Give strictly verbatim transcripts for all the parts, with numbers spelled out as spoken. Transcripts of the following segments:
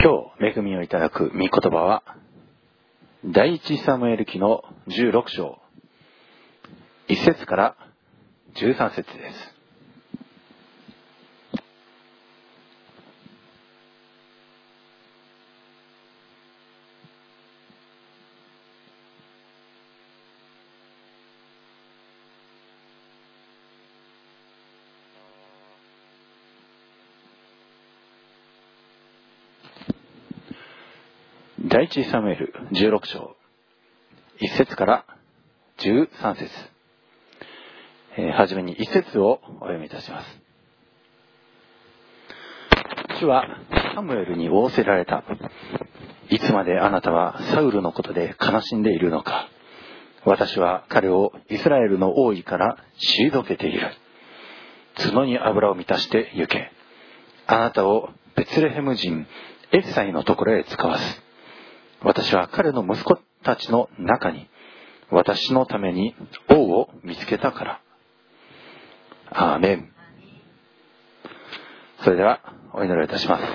今日恵みをいただく御言葉は第一サムエル記のじゅうろく章いっ節からじゅうさん節です。第一サムエルじゅうろく章いっ節からじゅうさん節、えー、はじめにいっ節をお読みいたします。主はサムエルに仰せられた。いつまであなたはサウルのことで悲しんでいるのか。私は彼をイスラエルの王位から退けている。角に油を満たして行け。あなたをベツレヘム人エッサイのところへ使わす。私は彼の息子たちの中に私のために王を見つけたから。アーメン。それではお祈りいたします。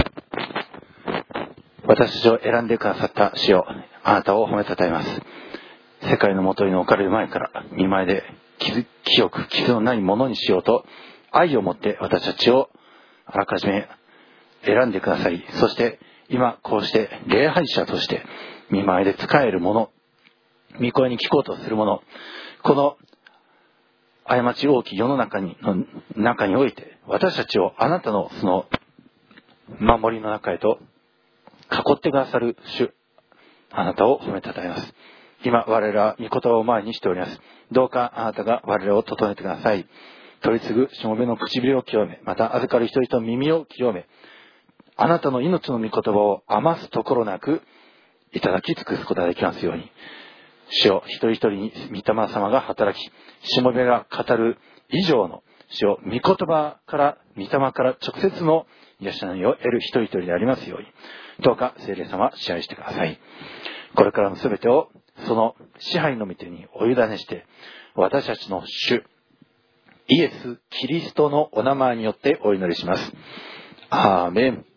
私たちを選んでくださった主よ、あなたを褒めたたえます。世界のもとに置かれる前から見舞いで清く傷のないものにしようと愛を持って私たちをあらかじめ選んでくださり、そして今こうして礼拝者として見舞いで仕える者、御声に聞こうとする者、この過ち多き世の中にの中において私たちをあなたのその守りの中へと囲ってくださる主、あなたを褒めたたえます。今我々は御言葉を前にしております。どうかあなたが我々を整えてください。取り継ぐしもべの唇を清め、また預かる人々の耳を清め、あなたの命の御言葉を余すところなくいただき尽くすことができますように。主よ、一人一人に御霊様が働き、しもべが語る以上の主よ、御言葉から御霊から直接の養いを得る一人一人でありますように。どうか聖霊様支配してください。これからのすべてをその支配の御手にお委ねして、私たちの主イエス・キリストのお名前によってお祈りします。アーメン。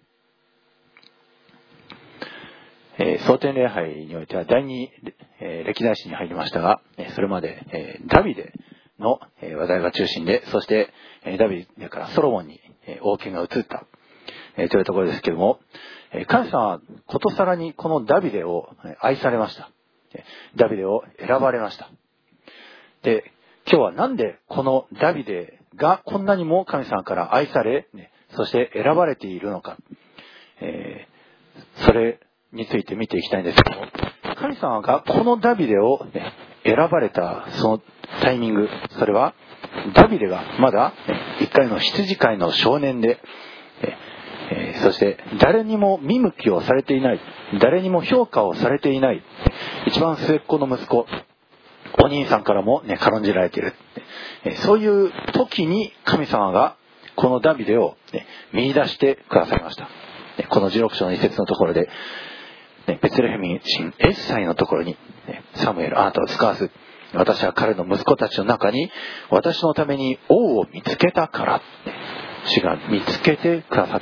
えー、蒼天礼拝においては第二、えー、歴代史に入りましたが、それまで、えー、ダビデの、えー、話題が中心で、そして、えー、ダビデからソロモンに、えー、王権が移った、えー、というところですけれども、えー、神様はことさらにこのダビデを愛されました。ダビデを選ばれました。で、今日はなんでこのダビデがこんなにも神様から愛され、ね、そして選ばれているのか、えー、それについて見ていきたいんですけども、神様がこのダビデを、ね、選ばれたそのタイミング、それはダビデがまだ、ね、一回の羊飼いの少年で、えー、そして誰にも見向きをされていない、誰にも評価をされていない、一番末っ子の息子、お兄さんからも、ね、軽んじられている、えー、そういう時に神様がこのダビデを、ね、見出してくださいました。このじゅうろく章の一節のところで、ベツレヘム人エッサイのところに、サムエル、あなたを使わす。私は彼の息子たちの中に私のために王を見つけたから、主が見つけてくださった。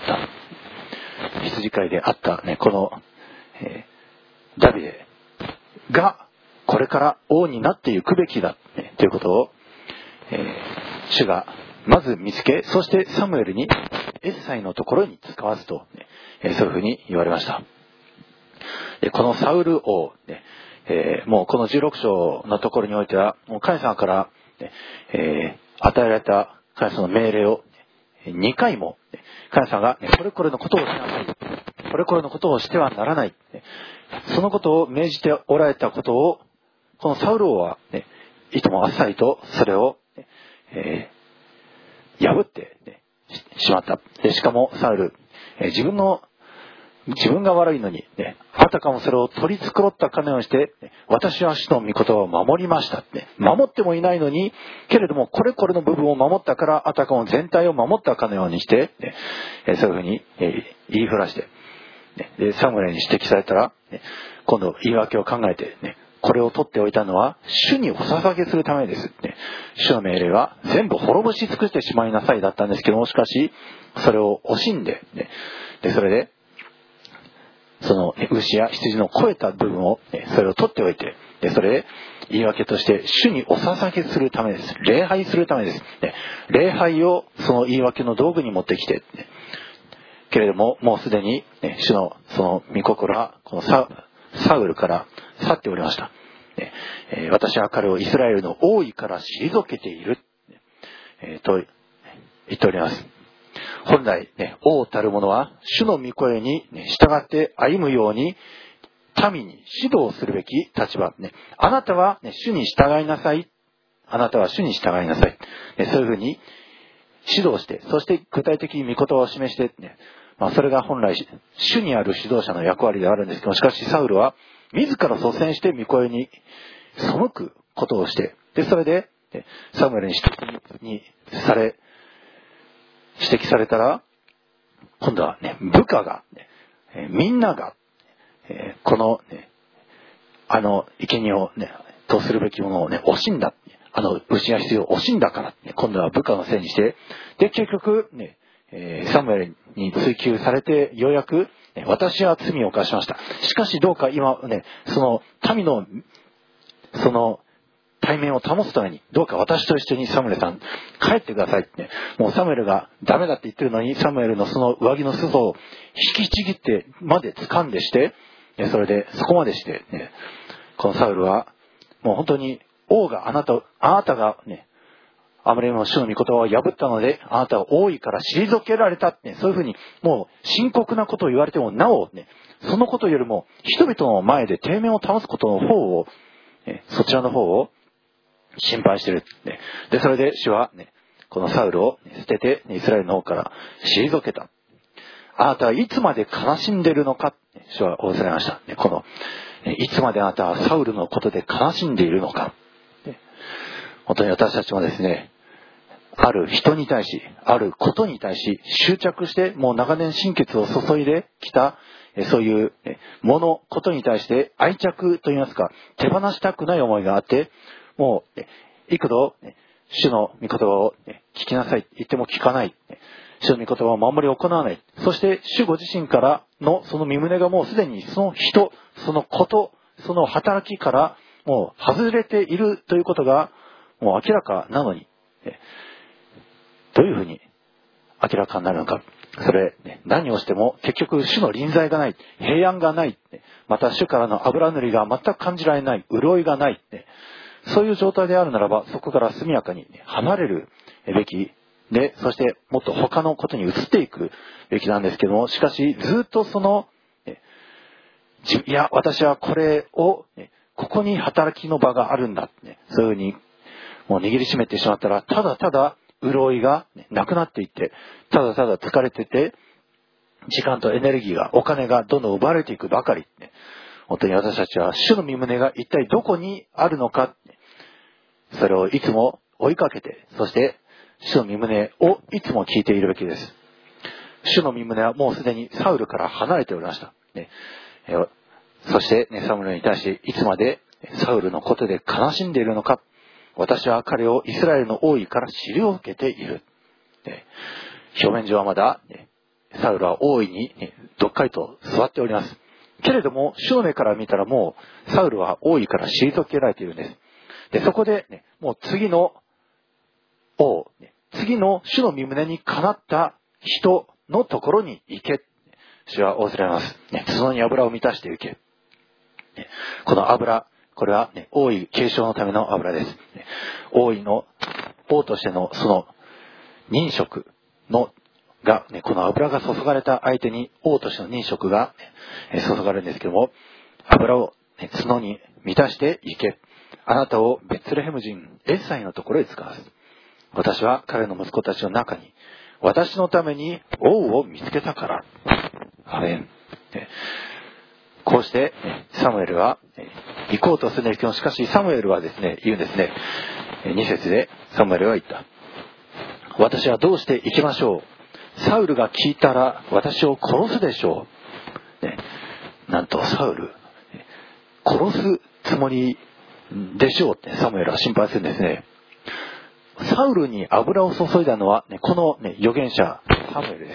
羊飼いであった、ね、この、えー、ダビデがこれから王になっていくべきだ、ね、ということを、えー、主がまず見つけ、そしてサムエルにエッサイのところに使わすと、ね、えー、そういうふうに言われました。でこのサウル王、ねえー、もうこのじゅうろく章のところにおいてはもう神様から、ねえー、与えられた神様の命令をにかいも神様が、ね、これこれのことをしなさい、これこれのことをしてはならない、ね、そのことを命じておられたことをこのサウル王は、ね、いともあっさりとそれを、ねえー、破って、ね、しまった。でしかもサウル、えー、自分の自分が悪いのに、ね、あたかもそれを取り繕ったかのようにして、私は主の御言葉を守りましたって、守ってもいないのに、けれどもこれこれの部分を守ったから、あたかも全体を守ったかのようにして、ね、そういうふうに言いふらして、でサムエルに指摘されたら、今度言い訳を考えて、ね、これを取っておいたのは主にお捧げするためですって。主の命令は全部滅ぼし尽くしてしまいなさいだったんですけども、しかしそれを惜しんで、ね、でそれでその、ね、牛や羊の肥えた部分を、ね、それを取っておいて、でそれで言い訳として主にお捧げするためです。礼拝するためです。ね、礼拝をその言い訳の道具に持ってきて、ね、けれどももうすでに、ね、主のその御心はこの サ, サウルから去っておりました。ねえー、私は彼をイスラエルの王位から退けている、えー、と言っております。本来、ね、王たる者は主の御声に、ね、従って歩むように民に指導するべき立場、ね、あなたは、ね、主に従いなさい、あなたは主に従いなさい、ね、そういうふうに指導して、そして具体的に御言葉を示して、ね、まあ、それが本来主にある指導者の役割であるんですけど、しかしサウルは自ら率先して御声に背くことをして、でそれでサムエルに指摘にされ指摘されたら、今度はね、部下が、ね、みんなが、えー、この、ね、あの生贄をねとするべきものをね惜しんだ、あの牛や羊を惜しんだから、ね、今度は部下のせいにして、で結局ね、えー、サムエルに追及されて、ようやく、ね、私は罪を犯しました。しかしどうか今ね、その民のその対面を保つために、どうか私と一緒にサムエルさん帰ってくださいって、ね、もうサムエルがダメだって言ってるのに、サムエルのその上着の裾を引きちぎってまで掴んでして、それでそこまでして、ね、このサウルはもう本当に王があなたあなたがね、あまりにも主の御言葉を破ったので、あなたは王位から退けられたって、ね、そういうふうにもう深刻なことを言われてもなお、ね、そのことよりも人々の前で体面を保つことの方を、ね、そちらの方を心配してる、ね、でそれで主は、ね、このサウルを捨ててイスラエルの方から退けた。あなたはいつまで悲しんでいるのか、主は仰せられました。このいつまであなたはサウルのことで悲しんでいるのか。本当に私たちもですね、ある人に対し、あることに対し執着して、もう長年心血を注いできた、そういうもの、ことに対して愛着といいますか、手放したくない思いがあって、もう幾度主の御言葉を聞きなさい、言っても聞かない。主の御言葉を守り行わない。そして主ご自身からのその身旨がもうすでにその人、そのこと、その働きからもう外れているということがもう明らかなのに、どういうふうに明らかになるのか。それ、何をしても結局主の臨在がない、平安がない、また主からの油塗りが全く感じられない、潤いがない、そういう状態であるならば、そこから速やかに離れるべきで、そしてもっと他のことに移っていくべきなんですけども、しかしずっとその、いや私はこれをここに働きの場があるんだ、そういうふうにもう握りしめてしまったら、ただただ潤いがなくなっていって、ただただ疲れてて、時間とエネルギーが、お金がどんどん奪われていくばかり。本当に私たちは主の御胸が一体どこにあるのか、それをいつも追いかけて、そして主の御胸をいつも聞いているべきです。主の御胸はもうすでにサウルから離れておりました。そして、ね、サムエルに対していつまでサウルのことで悲しんでいるのか。私は彼をイスラエルの王位から退けている。表面上はまだサウルは王位にどっかりと座っております。けれども主の目から見たらもうサウルは王位から退けられているんです。でそこで、ね、もう次の王、次の主の御胸にかなった人のところに行け。主は仰せられます。角に油を満たして行け。この油、これは、ね、王位継承のための油です。王位の王としてのその任職のが、ね、この油が注がれた相手に王としての任職が、ね、注がれるんですけども、油を、ね、角に満たしていけ。あなたをベツレヘム人エッサイのところへ使わす。私は彼の息子たちの中に私のために王を見つけたから。アメン。こうしてサムエルは行こうとするんですけど、しかしサムエルはですね、言うんですね。に節でサムエルは言った。私はどうして行きましょう。サウルが聞いたら私を殺すでしょう。ね、なんとサウル、殺すつもりでしょうってサムエルは心配するんですね。サウルに油を注いだのは、ね、この、ね、預言者サムエルです。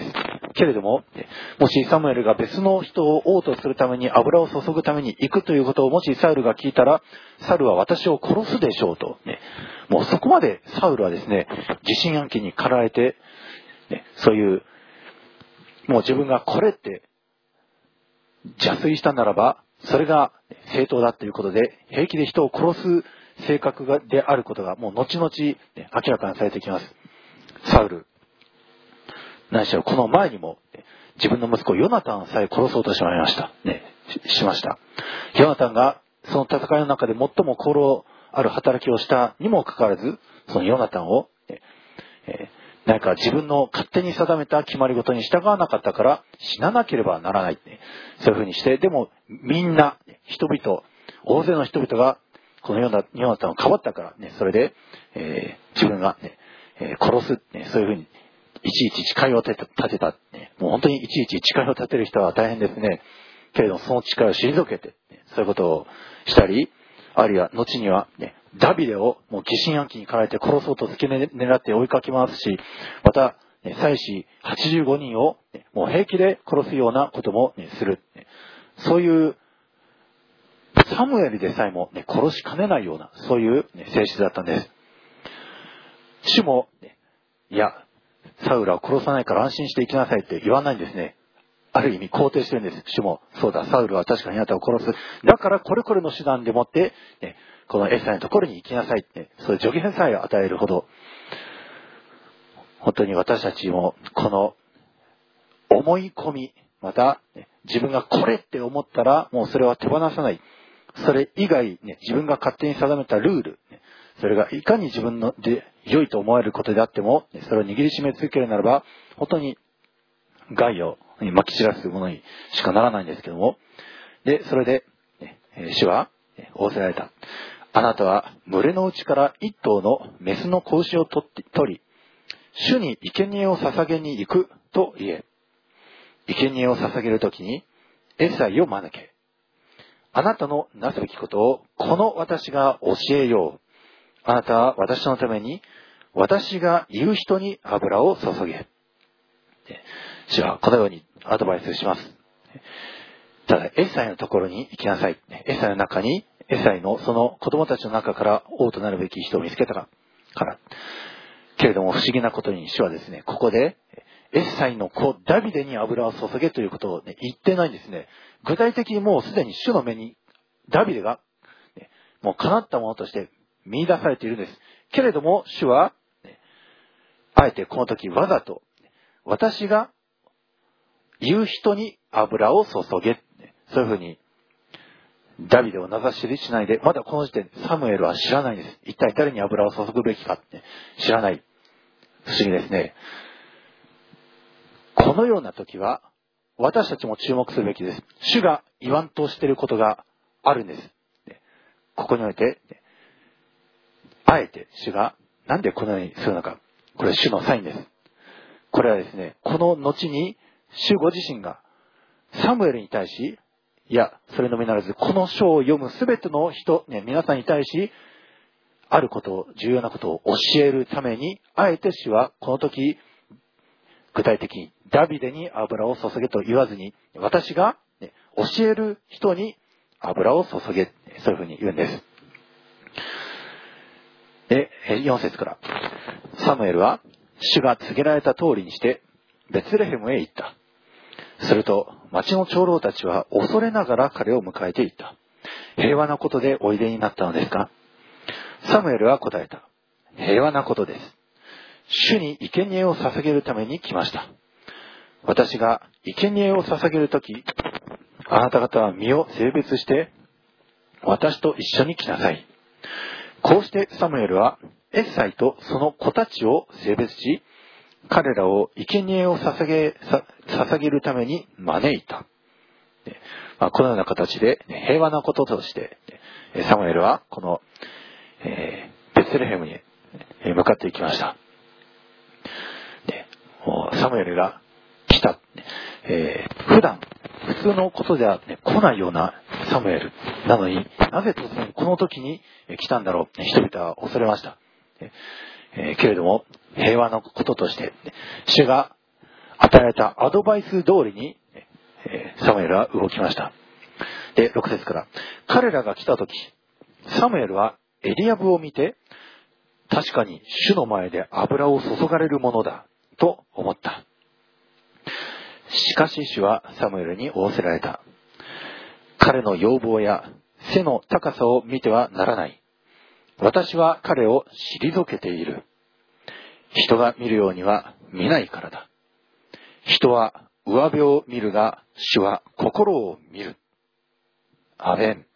けれども、もしサムエルが別の人を王とするために油を注ぐために行くということをもしサウルが聞いたら、サウルは私を殺すでしょうと、ね、もうそこまでサウルはですね、疑心暗鬼に駆られて、ね、そういう、もう自分がこれって邪推したならば、それが正当だということで、平気で人を殺す性格がであることがもう後々、ね、明らかにされてきます。サウル、何しろこの前にも、ね、自分の息子ヨナタンさえ殺そうとしまいました。ね、し、しました。ヨナタンがその戦いの中で最も心ある働きをしたにもかかわらず、そのヨナタンを、ねえー何か自分の勝手に定めた決まり事に従わなかったから死ななければならない、ね、そういうふうにして、でもみんな人々、大勢の人々がこのヨナタンをかばったから、ね、それで、えー、自分が、ねえー、殺す、ね、そういうふうにいちいち誓いを立てた、立てた、ね、もう本当にいちいち誓いを立てる人は大変ですね。けれどもその誓いを退けて、ね、そういうことをしたり、あるいは後には、ね、ダビデをもう疑心暗鬼に駆られて殺そうと付け狙って追いかけ回すし、また、ね、妻子はちじゅうごにんを、ね、もう平気で殺すようなことも、ね、する、ね。そういうサムエルでさえも、ね、殺しかねないような、そういう、ね、性質だったんです。主も、ね、いや、サウルは殺さないから安心して生きなさいって言わないんですね。ある意味肯定してるんです。主も、そうだ、サウルは確かにあなたを殺す。だからこれこれの手段でもって、ね、このエサイのところに行きなさいって、そういう助言さえ与えるほど、本当に私たちもこの思い込み、また、ね、自分がこれって思ったらもうそれは手放さない。それ以外、ね、自分が勝手に定めたルール、ね、それがいかに自分ので良いと思えることであっても、ね、それを握りしめ続けるならば、本当に害を撒き散らすものにしかならないんですけども、で、それで、ね、主は仰せられた。あなたは群れのうちから一頭のメスの子牛を取って、取り、主に生贄を捧げに行くと言え。生贄を捧げるときにエサイを招け。あなたのなすべきことをこの私が教えよう。あなたは私のために私が言う人に油を注げ。主はこのようにアドバイスします。ただエサイのところに行きなさい。エサイの中に、エサイのその子供たちの中から王となるべき人を見つけたから。けれども不思議なことに主はですね、ここでエサイの子ダビデに油を注げということを、ね、言ってないんですね。具体的にもうすでに主の目にダビデが、ね、もう叶ったものとして見出されているんです。けれども主は、ね、あえてこの時わざと私が言う人に油を注げ、そういうふうにダビデを名指ししないで、まだこの時点でサムエルは知らないんです。一体誰に油を注ぐべきかって知らない。不思議ですね。このような時は私たちも注目するべきです。主が言わんとしていることがあるんです。ここにおいてあえて主がなんでこのようにするのか、これは主のサインです。これはですね、この後に主ご自身がサムエルに対し、いやそれのみならずこの書を読むすべての人、ね、皆さんに対しあることを、重要なことを教えるために、あえて主はこの時具体的にダビデに油を注げと言わずに、私が、ね、教える人に油を注げ、そういうふうに言うんです。で、よん節から、サムエルは主が告げられた通りにしてベツレヘムへ行った。すると町の長老たちは恐れながら彼を迎えていった。平和なことでおいでになったのですか？サムエルは答えた。平和なことです。主に生贄を捧げるために来ました。私が生贄を捧げるとき、あなた方は身を性別して私と一緒に来なさい。こうしてサムエルはエッサイとその子たちを性別し、彼らを生贄を捧げ、捧げるために招いた。まあ、このような形で平和なこととしてサムエルはこの、えー、ベツレヘムに向かっていきました。でもうサムエルが来た、えー、普段普通のことでは、ね、来ないようなサムエルなのに、なぜ突然この時に来たんだろう。人々は恐れました。えー、けれども平和のこととして主が与えられたアドバイス通りに、えー、サムエルは動きました。で、ろく節から。彼らが来たとき、サムエルはエリアブを見て、確かに主の前で油を注がれるものだ、と思った。しかし主はサムエルに仰せられた。彼の容貌や背の高さを見てはならない。私は彼を退けている。人が見るようには見ないからだ。人は上辺を見るが、主は心を見る。アメン。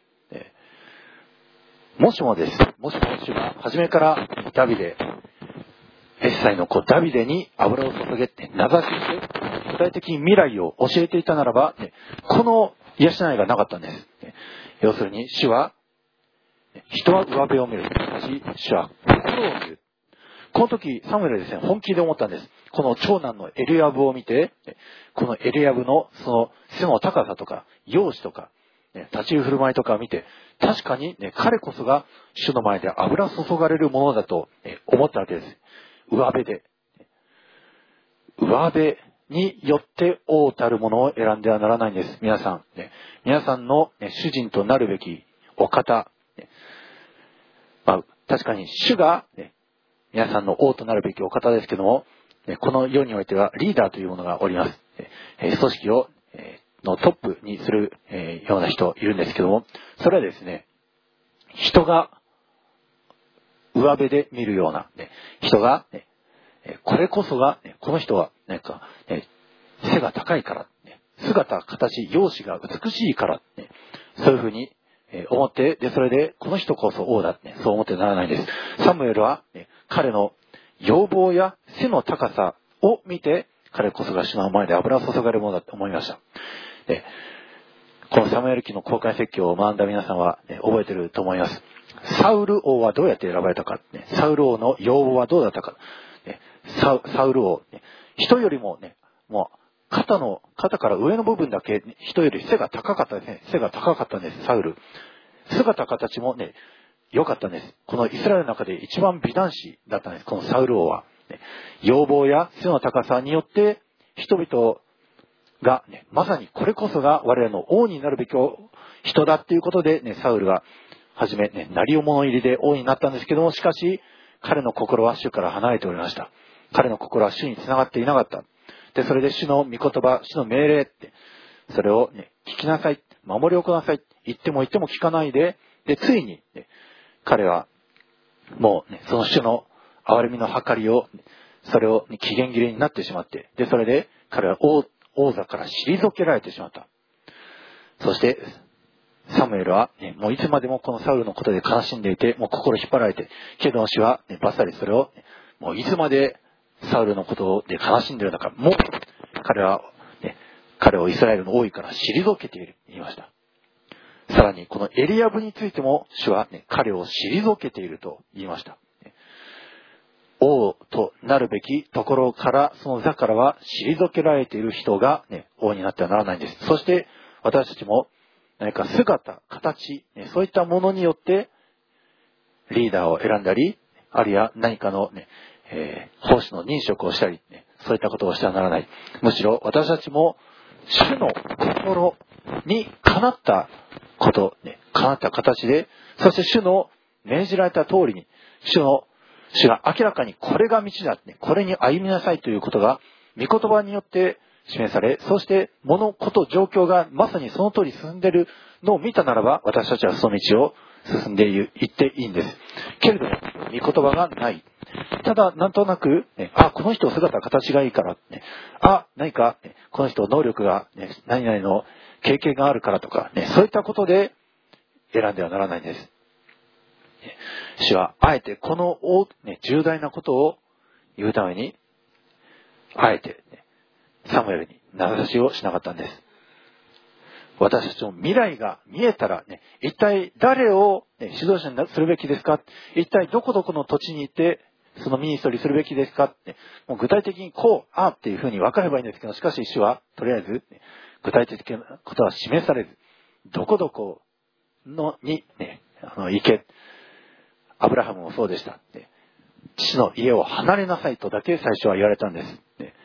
もしもです。もしも主が初めからダビデ、エッサイの子ダビデに油を注げって名指しして具体的に未来を教えていたならば、この養いがなかったんです。要するに主は、人は上辺を見る。しかし主は心を見る。この時サムエルはですね、本気で思ったんです。この長男のエリアブを見て、このエリアブのその背の高さとか容姿とか、立ち居振る舞いとかを見て、確かに、ね、彼こそが主の前で油注がれるものだと、ね、思ったわけです。上辺で。上辺によって王たるものを選んではならないんです。皆さん。ね、皆さんの、ね、主人となるべきお方。ね、まあ、確かに主が、ね、皆さんの王となるべきお方ですけども、ね、この世においてはリーダーというものがおります。え、組織を、えーのトップにする、えー、ような人いるんですけども、それはですね、人が上辺で見るような、ね、人が、ね、これこそが、ね、この人はなんか、ね、背が高いから、ね、姿、形、容姿が美しいから、ね、そういうふうに、えー、思って、で、それでこの人こそ王だって、ね、そう思ってならないんです。サムエルは、ね、彼の容貌や背の高さを見て、彼こそが主の前で油を注がれるものだと思いました。で、このサムエル記の公開説教を学んだ皆さんは、ね、覚えていると思います。サウル王はどうやって選ばれたか、ね、サウル王の容貌はどうだったか、ね、サ, サウル王、ね、人よりもね、もう肩の肩から上の部分だけ人より背が高かったですね。背が高かったんです。サウル。姿形もね良かったんです。このイスラエルの中で一番美男子だったんです。このサウル王は、ね、容貌や背の高さによって人々が、ね、まさにこれこそが我々の王になるべき人だっていうことで、ね、サウルがはじめ、ね、鳴り物入りで王になったんですけども、しかし彼の心は主から離れておりました。彼の心は主につながっていなかった。で、それで主の御言葉、主の命令って、それを、ね、聞きなさい、守りおくなさい、言っても言っても聞かないで、で、ついに、ね、彼はもう、ね、その主の憐れみの計りを、それを、ね、期限切れになってしまって、で、それで彼は王王座から退けられてしまった。そしてサムエルは、ね、もういつまでもこのサウルのことで悲しんでいて、もう心引っ張られて、けど主は、ね、バッサリそれを、ね、もういつまでサウルのことで悲しんでいるのか、もう彼は、ね、彼をイスラエルの王位から退けている言いました。さらにこのエリアブについても主は、ね、彼を退けていると言いました。王となるべきところから、その座からは退けられている人が、ね、王になってはならないんです。そして私たちも何か姿、形、ね、そういったものによってリーダーを選んだり、あるいは何かの、ねえー、奉仕の任職をしたり、ね、そういったことをしてはならない。むしろ私たちも主の心にかなったこと、ね、かなった形で、そして主の命じられた通りに、主の主が明らかにこれが道だ、これに歩みなさいということが御言葉によって示され、そして物事状況がまさにその通り進んでいるのを見たならば、私たちはその道を進んでいっていいんです。けれども御言葉がない。ただなんとなく、ね、あ、この人姿形がいいから、ね、あ、何か、ね、この人能力が、ね、何々の経験があるからとか、ね、そういったことで選んではならないんです。主はあえてこの、ね、重大なことを言うために、あえて、ね、サムエルに名指しをしなかったんです。私たちの未来が見えたら、ね、一体誰を、ね、指導者にするべきですか、一体どこどこの土地に行ってそのミニストリーするべきですかって、もう具体的にこう、ああっていうふうに分かればいいんですけど、しかし主はとりあえず、ね、具体的なことは示されず、どこどこのに、ね、あの行け、アブラハムもそうでした。父の家を離れなさいとだけ最初は言われたんです。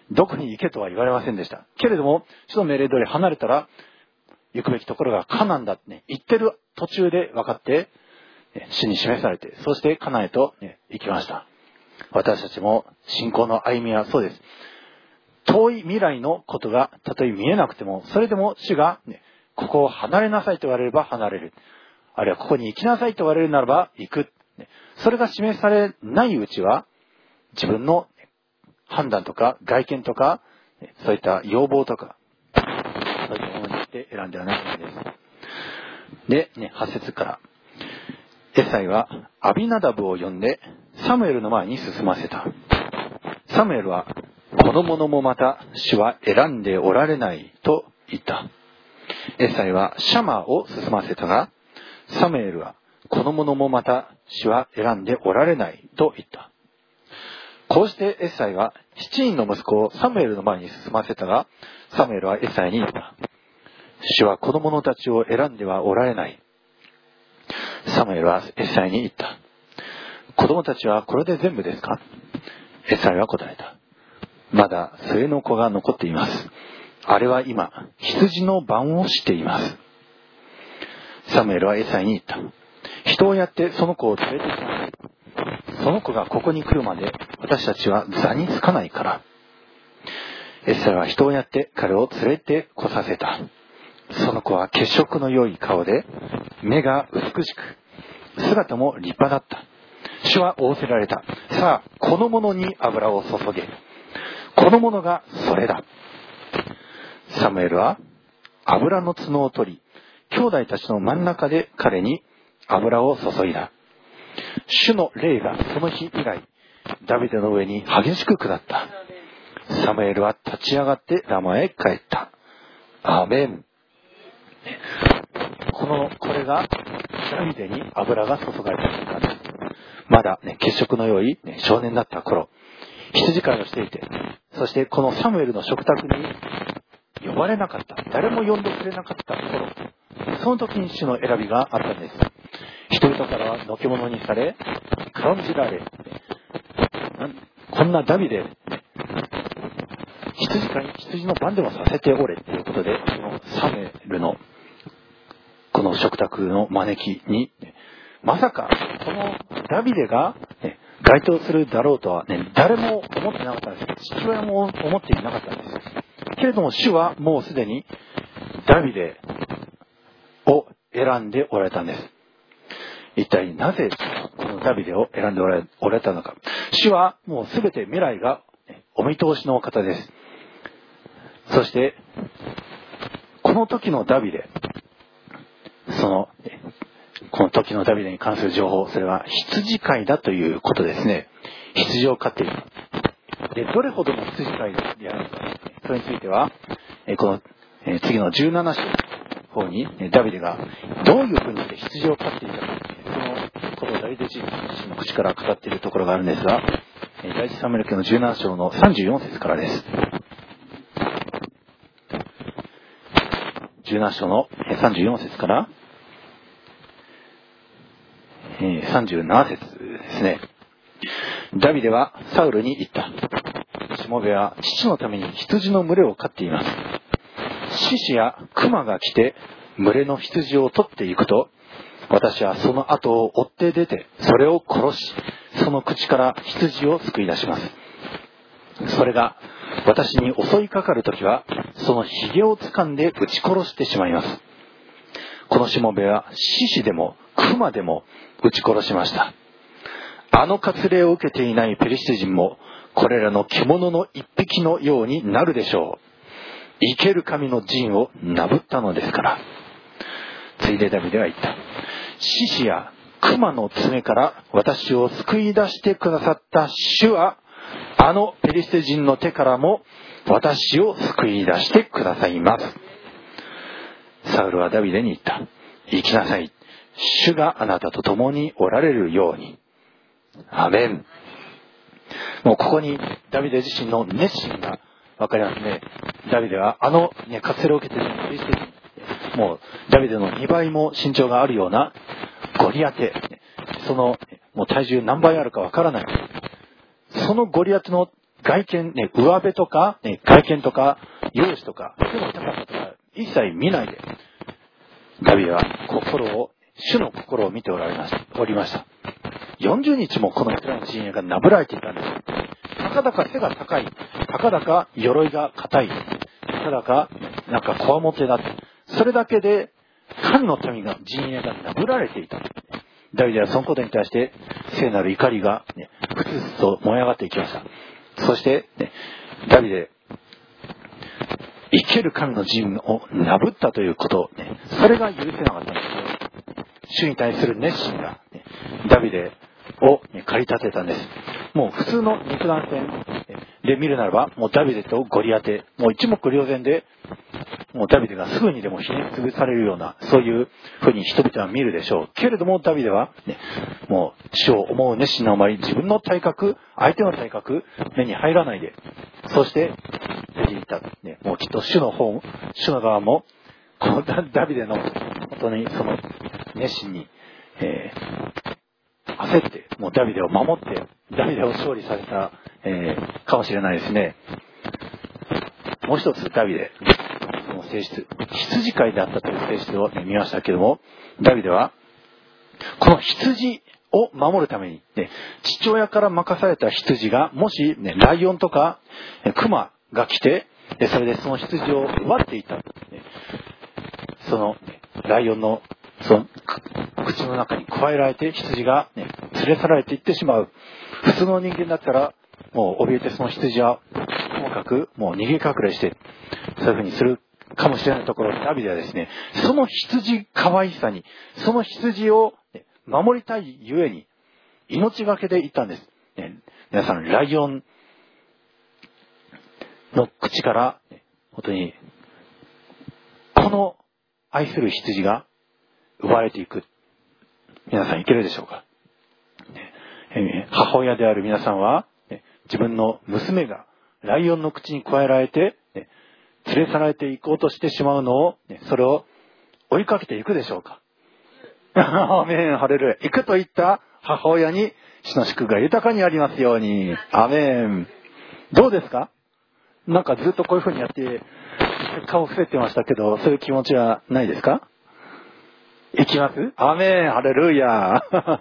どこに行けとは言われませんでした。けれども、主の命令通り離れたら、行くべきところがカナンだってね、言ってる途中で分かって、主に示されて、そしてカナンへと、ね、行きました。私たちも信仰の歩みはそうです。遠い未来のことがたとえ見えなくても、それでも主が、ね、ここを離れなさいと言われれば離れる。あるいはここに行きなさいと言われるならば行く。それが示されないうちは、自分の判断とか外見とか、そういった要望とか、そういったものにして選んではならないです。で、ね、はち節から。エサイはアビナダブを呼んでサムエルの前に進ませた。サムエルは、この者もまた主は選んでおられないと言った。エサイはシャマを進ませたが、サムエルは、この者もまた主は選んでおられないと言った。こうしてエサイは七人の息子をサムエルの前に進ませたが、サムエルはエサイに言った。主はこの者たちを選んではおられない。サムエルはエサイに言った。子供たちはこれで全部ですか？エサイは答えた。まだ末の子が残っています。あれは今、羊の番をしています。サムエルはエサイに言った。人をやってその子を連れてきなさい。その子がここに来るまで私たちは座につかないから。エサイは人をやって彼を連れてこさせた。その子は血色の良い顔で、目が美しく、姿も立派だった。主は仰せられた。さあ、この者に油を注げ。この者がそれだ。サムエルは油の角を取り、兄弟たちの真ん中で彼に油を注いだ。主の霊がその日以来、ダビデの上に激しく下った。サムエルは立ち上がってラマへ帰った。アーメン。この、これがダビデに油が注がれた瞬間です。まだね、血色の良い、ね、少年だった頃、羊飼いをしていて、そしてこのサムエルの食卓に呼ばれなかった、誰も呼んでくれなかった頃、その時に主の選びがあったんです。人々からはのけ者にされ、軽んじられ、こんなダビデ、羊飼い、羊の番でもさせておれということで、このサムエルのこの食卓の招きに、まさかこのダビデが、ね、該当するだろうとは、ね、誰も思ってなかったんです。父親も思っていなかったんです。けれども主はもうすでにダビデを選んでおられたんです。一体なぜこのダビデを選んでおられたのか。主はもうすべて未来がお見通しの方です。そしてこの時のダビデ、そのこの時のダビデに関する情報、それは羊飼いだということですね。羊を飼っている。で、どれほどの羊飼いであるのか、それについては、この次のじゅうなな章の方にダビデがどういうふうにして羊を飼っていたか、そのことをダビデ自身の口から語っているところがあるんですが、第一サムエル記のじゅうなな章のさんじゅうよん節からです。じゅうなな章のさんじゅうよん節からさんじゅうなな節ですね。ダビデはサウルに言った。しもべは父のために羊の群れを飼っています。獅子や熊が来て群れの羊を取っていくと、私はその後を追って出て、それを殺し、その口から羊を救い出します。それが私に襲いかかるときは、その髭を掴んで撃ち殺してしまいます。このしもべは獅子でも熊でも撃ち殺しました。あの割礼を受けていないペリシテ人もこれらの獣の一匹のようになるでしょう。生ける神の陣をなぶったのですから。ついでダビデは言った。獅子や熊の爪から私を救い出してくださった主は、あのペリシテ人の手からも私を救い出してくださいます。サウルはダビデに言った。行きなさい。主があなたと共におられるように。アメン。もうここにダビデ自身の熱心がわかりますね。ダビデはあの、ね、割礼を受けているペリシテ人、もうダビデのにばいも身長があるようなゴリアテ、そのもう体重何倍あるかわからない。そのゴリアテの外見、ね、上辺とか、ね、外見とか、容姿とか、背の高さとか、一切見ないで、ダビデは心を、主の心を見ておられました、おりました。よんじゅうにちもこのイスラエルの陣営がなぶられていたんです。たかだか背が高い、たかだか鎧が硬い、たかだかなんかこわもてだって、それだけで神の民が陣営がなぶられていた。ダビデはそのことに対して聖なる怒りが、ね、ふつふつと燃え上がっていきました。そして、ね、ダビデ、生ける神の陣をなぶったということ、ね、それが許せなかったんです。主に対する熱心が、ね、ダビデを、ね、駆り立てたんです。もう普通の肉弾戦で見るならば、もうダビデとゴリアテ、もう一目瞭然で、もうダビデがすぐにでもひねり潰されるような、そういうふうに人々は見るでしょう。けれどもダビデは、ね、もう主を思う熱心なあまり、自分の体格、相手の体格、目に入らないで、そして出ていった。ね、もうきっと主の方、主の側も、このダビデの本当にその熱心に、えー、焦って、もうダビデを守って、ダビデを勝利させた、えー、かもしれないですね。もう一つダビデ、その性質、羊飼いであったという性質を、ね、見ましたけども、ダビデは、この羊を守るために、ね、父親から任された羊が、もし、ね、ライオンとか、クマが来て、それでその羊を奪っていた。その、ね、ライオンの、その、口の中に加えられて羊が、ね、連れ去られていってしまう。普通の人間だったら、もう怯えてその羊は、ともかく、もう逃げ隠れして、そういう風にするかもしれないところ、ダビデはですね、その羊可愛さに、その羊を守りたいゆえに、命がけでいったんです。ね、皆さん、ライオンの口から、本当に、この愛する羊が奪われていく。皆さんいけるでしょうか。ね、母親である皆さんは、ね、自分の娘がライオンの口に加えられて、ね、連れ去られていこうとしてしまうのを、ね、それを追いかけていくでしょうか。アーメン、ハレルヤ。行くと言った母親に主の祝福が豊かにありますように。アーメン。どうですか？なんかずっとこういう風にやって顔伏せてましたけど、そういう気持ちはないですか？行きます？アーメン、ハレルヤ。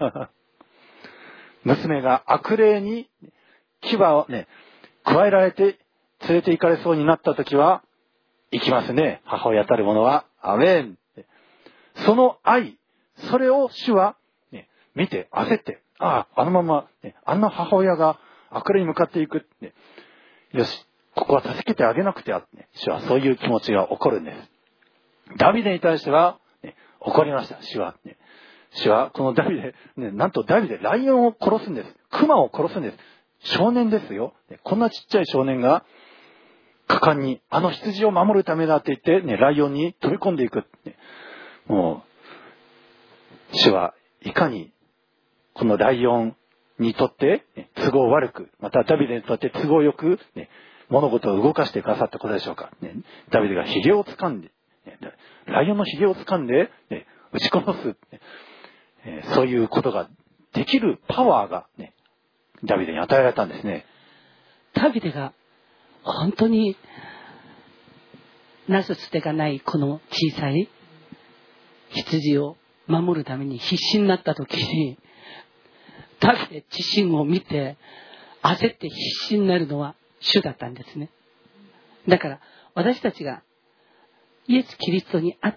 娘が悪霊に牙をね、加えられて連れて行かれそうになった時は、行きますね。母親たる者は。アーメン。その愛、それを主は、ね、見て焦って、ああ、あのまま、ね、あんな母親が悪霊に向かっていく、ね。よし、ここは助けてあげなくては、ね、主はそういう気持ちが起こるんです。ダビデに対しては、ね、怒りました。主は、ね。主は、このダビデ、ね、なんとダビデ、ライオンを殺すんです。クマを殺すんです。少年ですよ。ね、こんなちっちゃい少年が、果敢に、あの羊を守るためだって言って、ね、ライオンに飛び込んでいく。ね、もう、主はいかに、このライオンにとって、ね、都合悪く、またダビデにとって都合よく、ね、物事を動かしてくださったことでしょうか。ね、ダビデが髭を掴んで、ね、ライオンの髭を掴んで、ね、撃ち殺す、ねえー、そういうことができるパワーが、ね、ダビデに与えられたんですね。 ダビデが本当になすすてがないこの小さい羊を守るために必死になった時に、ダビデ自身を見て焦って必死になるのは主だったんですね。だから私たちがイエス・キリストにあって、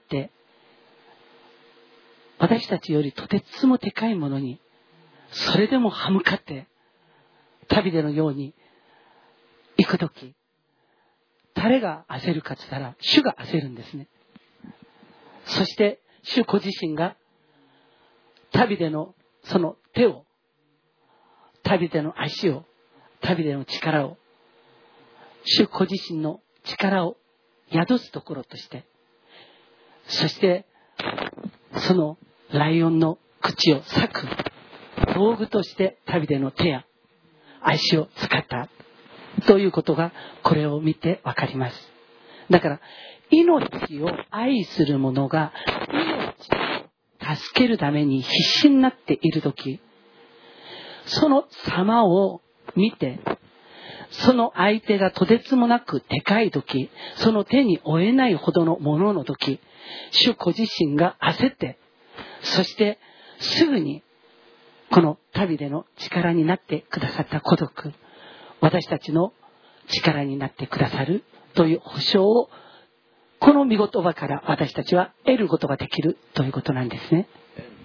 私たちよりとてつも高いものにそれでも歯向かってダビデのように行くとき、誰が焦るかと言ったら主が焦るんですね。そして主ご自身がダビデのその手を、ダビデの足を、ダビデの力を、主ご自身の力を宿すところとして、そしてそのライオンの口を裂く道具としてダビデの手や足を使ったということがこれを見てわかります。だから命を愛する者が命を助けるために必死になっているとき、その様を見てその相手がとてつもなくでかい時、その手に負えないほどのものの時、主ご自身が焦って、そしてすぐにこの旅での力になってくださった孤独、私たちの力になってくださるという保証を、この御言葉から私たちは得ることができるということなんですね。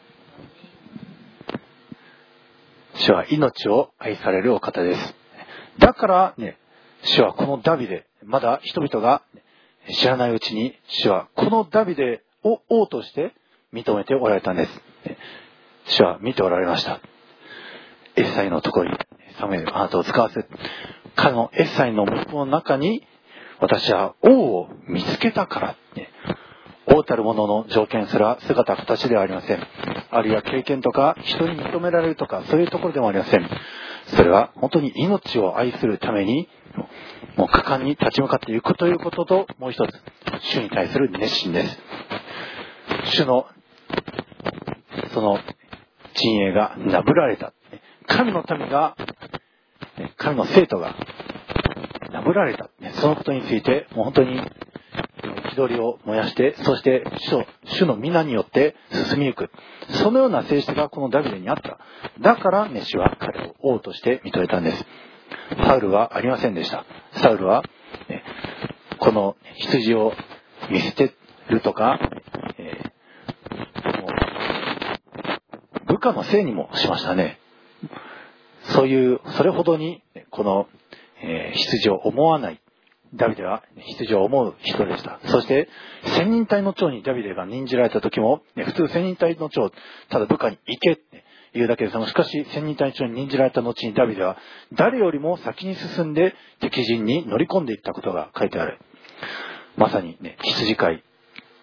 主は命を愛されるお方です。だからね、主はこのダビデ、まだ人々が知らないうちに、主はこのダビデを王として認めておられたんです。主は見ておられました。エッサイのところにサムエル、あなたを使わせ、彼のエッサイの息子の中に、私は王を見つけたから、ね、王たる者の条件すら姿形ではありません。あるいは経験とか人に認められるとか、そういうところでもありません。それは本当に命を愛するためにもう果敢に立ち向かっていくということと、もう一つ主に対する熱心です。主のその陣営がなぶられた、神の民が、神の生徒がなぶられた、そのことについてもう本当に憤りを燃やして、そして主の、主の皆によって進みゆく、そのような性質がこのダビデにあった。だからね、主は彼を王として認めたんです。サウルはありませんでした。サウルは、ね、この羊を見捨てるとか、えー、もう部下のせいにもしましたね。そういうそれほどにこの、えー、羊を思わないダビデは羊を思う人でした。そして千人隊の長にダビデが任じられた時も、ね、普通千人隊の長ただ部下に行けって言うだけですが、しかし千人隊の長に任じられた後にダビデは誰よりも先に進んで敵陣に乗り込んでいったことが書いてある。まさにね、羊飼い、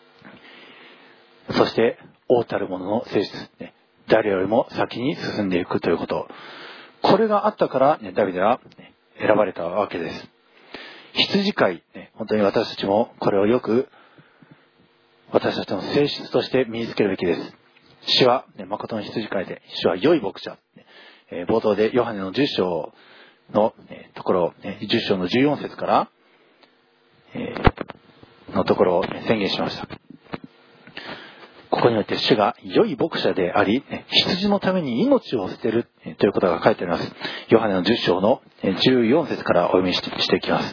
そして王たる者の性質、ね、誰よりも先に進んでいくということ、これがあったから、ね、ダビデは、ね、選ばれたわけです。羊飼い、ね、本当に私たちもこれをよく私たちの性質として身につけるべきです。主は、ね、誠の羊飼いで、主は良い牧者、ねえー、冒頭でヨハネのじゅっ章の、ね、ところ、ね、じゅっ章のじゅうよん節から、えー、のところを、ね、宣言しました。ここにおいて主が良い牧者であり、羊のために命を捨てるということが書いてあります。ヨハネのじゅっ章のじゅうよん節からお読みしていきます。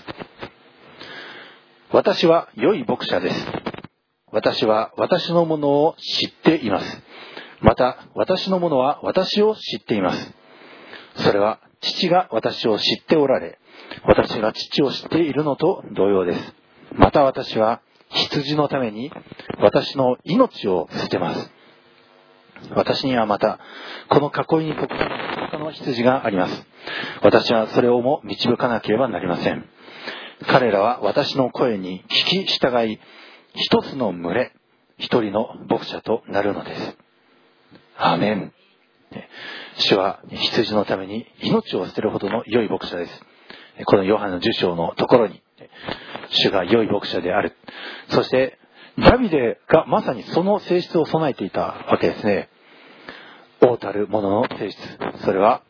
私は良い牧者です。私は私のものを知っています。また私のものは私を知っています。それは父が私を知っておられ、私が父を知っているのと同様です。また私は羊のために私の命を捨てます。私にはまたこの囲いに僕の他の羊があります。私はそれをも導かなければなりません。彼らは私の声に聞き従い、一つの群れ、一人の牧者となるのです。アーメン。主は羊のために命を捨てるほどの良い牧者です。このヨハネのじゅっ章のところに主が良い牧者である。そしてダビデがまさにその性質を備えていたわけですね。王たる者の性質、それは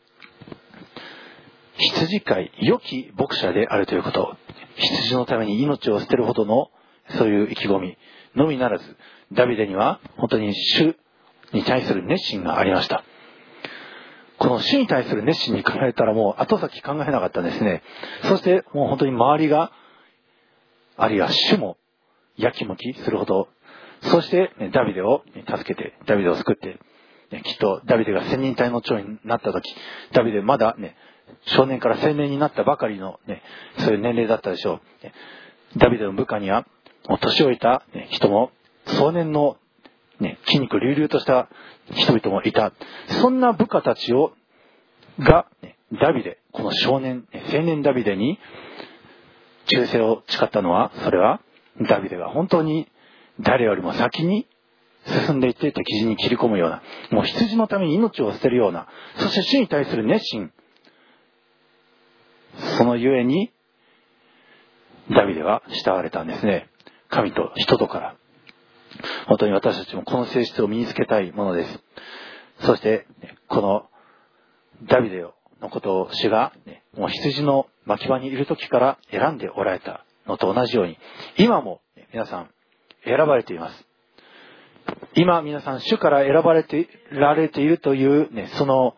羊飼い、良き牧者であるということ。羊のために命を捨てるほどのそういう意気込みのみならず、ダビデには本当に主に対する熱心がありました。この主に対する熱心に考えたらもう後先考えなかったんですね。そしてもう本当に周りが、あるいは主もやきもきするほど、そしてダビデを助けて、ダビデを救って、きっとダビデが千人隊の長になった時、ダビデまだね、少年から青年になったばかりのね、そういう年齢だったでしょう。ダビデの部下にはもう年老いた人も壮年の、ね、筋肉隆々とした人々もいた。そんな部下たちをがダビデ、この少年青年ダビデに忠誠を誓ったのは、それはダビデが本当に誰よりも先に進んでいって敵陣に切り込むような、もう羊のために命を捨てるような、そして主に対する熱心、そのゆえにダビデは慕われたんですね。神と人とから。本当に私たちもこの性質を身につけたいものです。そしてこのダビデをのことを主が、ね、もう羊の牧場にいる時から選んでおられたのと同じように、今も皆さん選ばれています。今皆さん主から選ばれてられているという、ね、その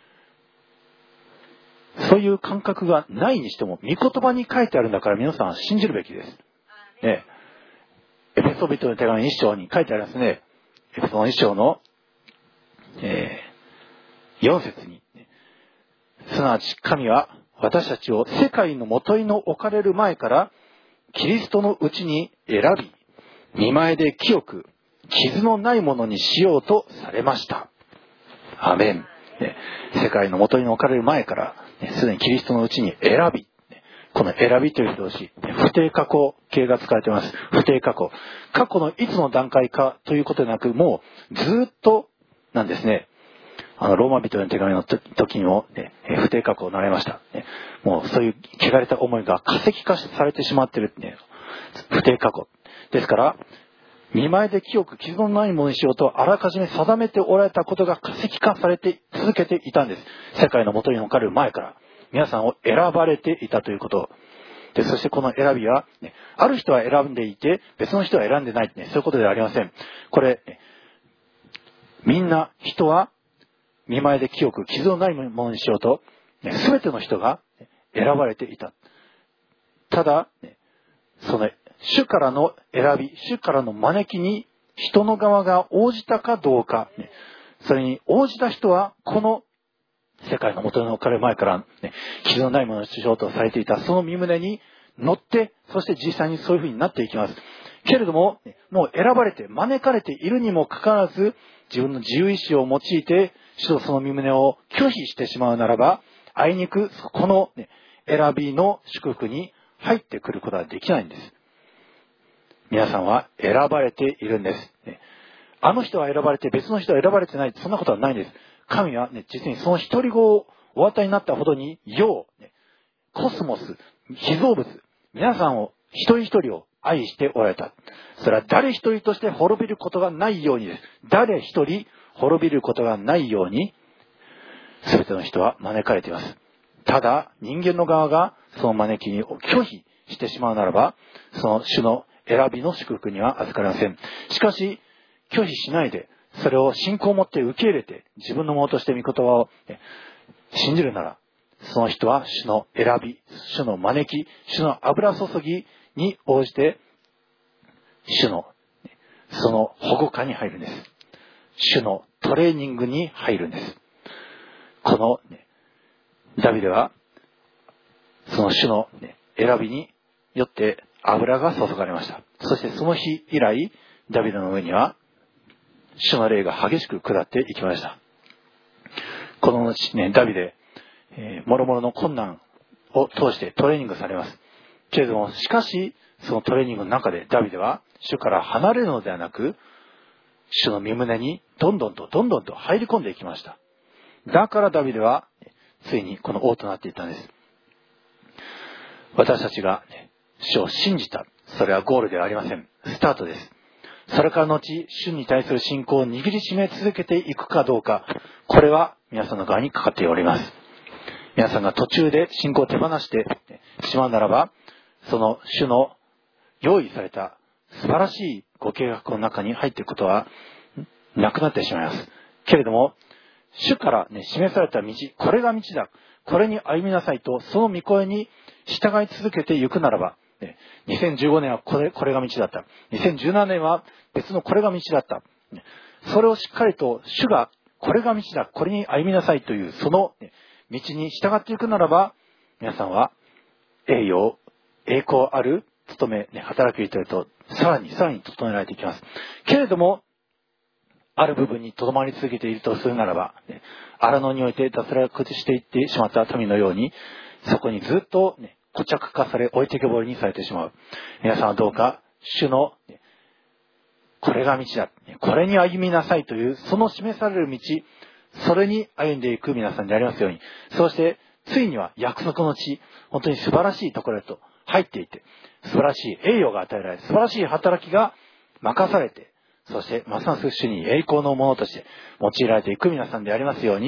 そういう感覚がないにしても、御言葉に書いてあるんだから皆さん信じるべきです。ね、エペソビトの手紙一章に書いてありますね。エペソの一章の、えー、よん節に、すなわち神は私たちを世界の元いの置かれる前からキリストのうちに選び、見前で清く傷のないものにしようとされました。アメン。ね、世界の元に置かれる前からすでにキリストのうちに選び、この選びという動詞、不定過去形が使われています。不定過去。過去のいつの段階かということでなく、もうずっとなんですね。あのローマ人の手紙の時にも、ね、不定過去を習いました、ね。もうそういう汚れた思いが化石化されてしまっている、ね、不定過去ですから、見前で清く傷のないものにしようとあらかじめ定めておられたことが化石化されて続けていたんです。世界の元に置かれる前から皆さんを選ばれていたということで、そしてこの選びは、ね、ある人は選んでいて別の人は選んでない、ね、そういうことではありません。これ、ね、みんな人は見前で清く傷のないものにしようと、ね、全ての人が選ばれていた。ただ、ね、その主からの選び、主からの招きに人の側が応じたかどうか、ね、それに応じた人はこの世界の元に置かれる前から、ね、傷のないものにしようとされていたその身旨に乗って、そして実際にそういうふうになっていきます。けれども、もう選ばれて招かれているにもかかわらず、自分の自由意志を用いて主とその身旨を拒否してしまうならば、あいにくこの、ね、選びの祝福に入ってくることはできないんです。皆さんは選ばれているんです。あの人は選ばれて別の人は選ばれてない。そんなことはないんです。神は、ね、実にその一人子をお与えになったほどに、世、コスモス、被造物、皆さんを一人一人を愛しておられた。それは誰一人として滅びることがないようにです。誰一人滅びることがないように、すべての人は招かれています。ただ、人間の側がその招きに拒否してしまうならば、その主の選びの祝福には預かりません。しかし、拒否しないで、それを信仰を持って受け入れて、自分のものとして御言葉を信じるなら、その人は主の選び、主の招き、主の油注ぎに応じて、主のその保護下に入るんです。主のトレーニングに入るんです。この、ね、ダビデは、その主の、ね、選びによって油が注がれました。そしてその日以来、ダビデの上には、主の霊が激しく下っていきました。この後、ね、ダビデ、えー、諸々の困難を通してトレーニングされます。けれども、しかし、そのトレーニングの中でダビデは、主から離れるのではなく、主の身旨にどんどんとどんどんと入り込んでいきました。だからダビデは、ついにこの王となっていったんです。私たちが、ね、主を信じた。それはゴールではありません。スタートです。それから後、主に対する信仰を握りしめ続けていくかどうか、これは皆さんの側にかかっております。皆さんが途中で信仰を手放してしまうならば、その主の用意された素晴らしいご計画の中に入っていくことはなくなってしまいます。けれども、主から、ね、示された道、これが道だ。これに歩みなさいと、その御声に従い続けていくならば、にせんじゅうごねんはこれ、これが道だった。にせんじゅうななねんは別のこれが道だった。それをしっかりと主がこれが道だ。これに歩みなさいというその道に従っていくならば、皆さんは栄養、栄光ある務め、働き人へとさらにさらに整えられていきます。けれども、ある部分にとどまり続けているとするならば、荒野において脱落していってしまった民のように、そこにずっと、ね、固着化され、置いてけぼりにされてしまう。皆さんはどうか、主の、これが道だ。これに歩みなさいという、その示される道、それに歩んでいく皆さんでありますように。そして、ついには約束の地、本当に素晴らしいところへと入っていて、素晴らしい栄誉が与えられ、素晴らしい働きが任されて、そして、ますます主に栄光のものとして用いられていく皆さんでありますように、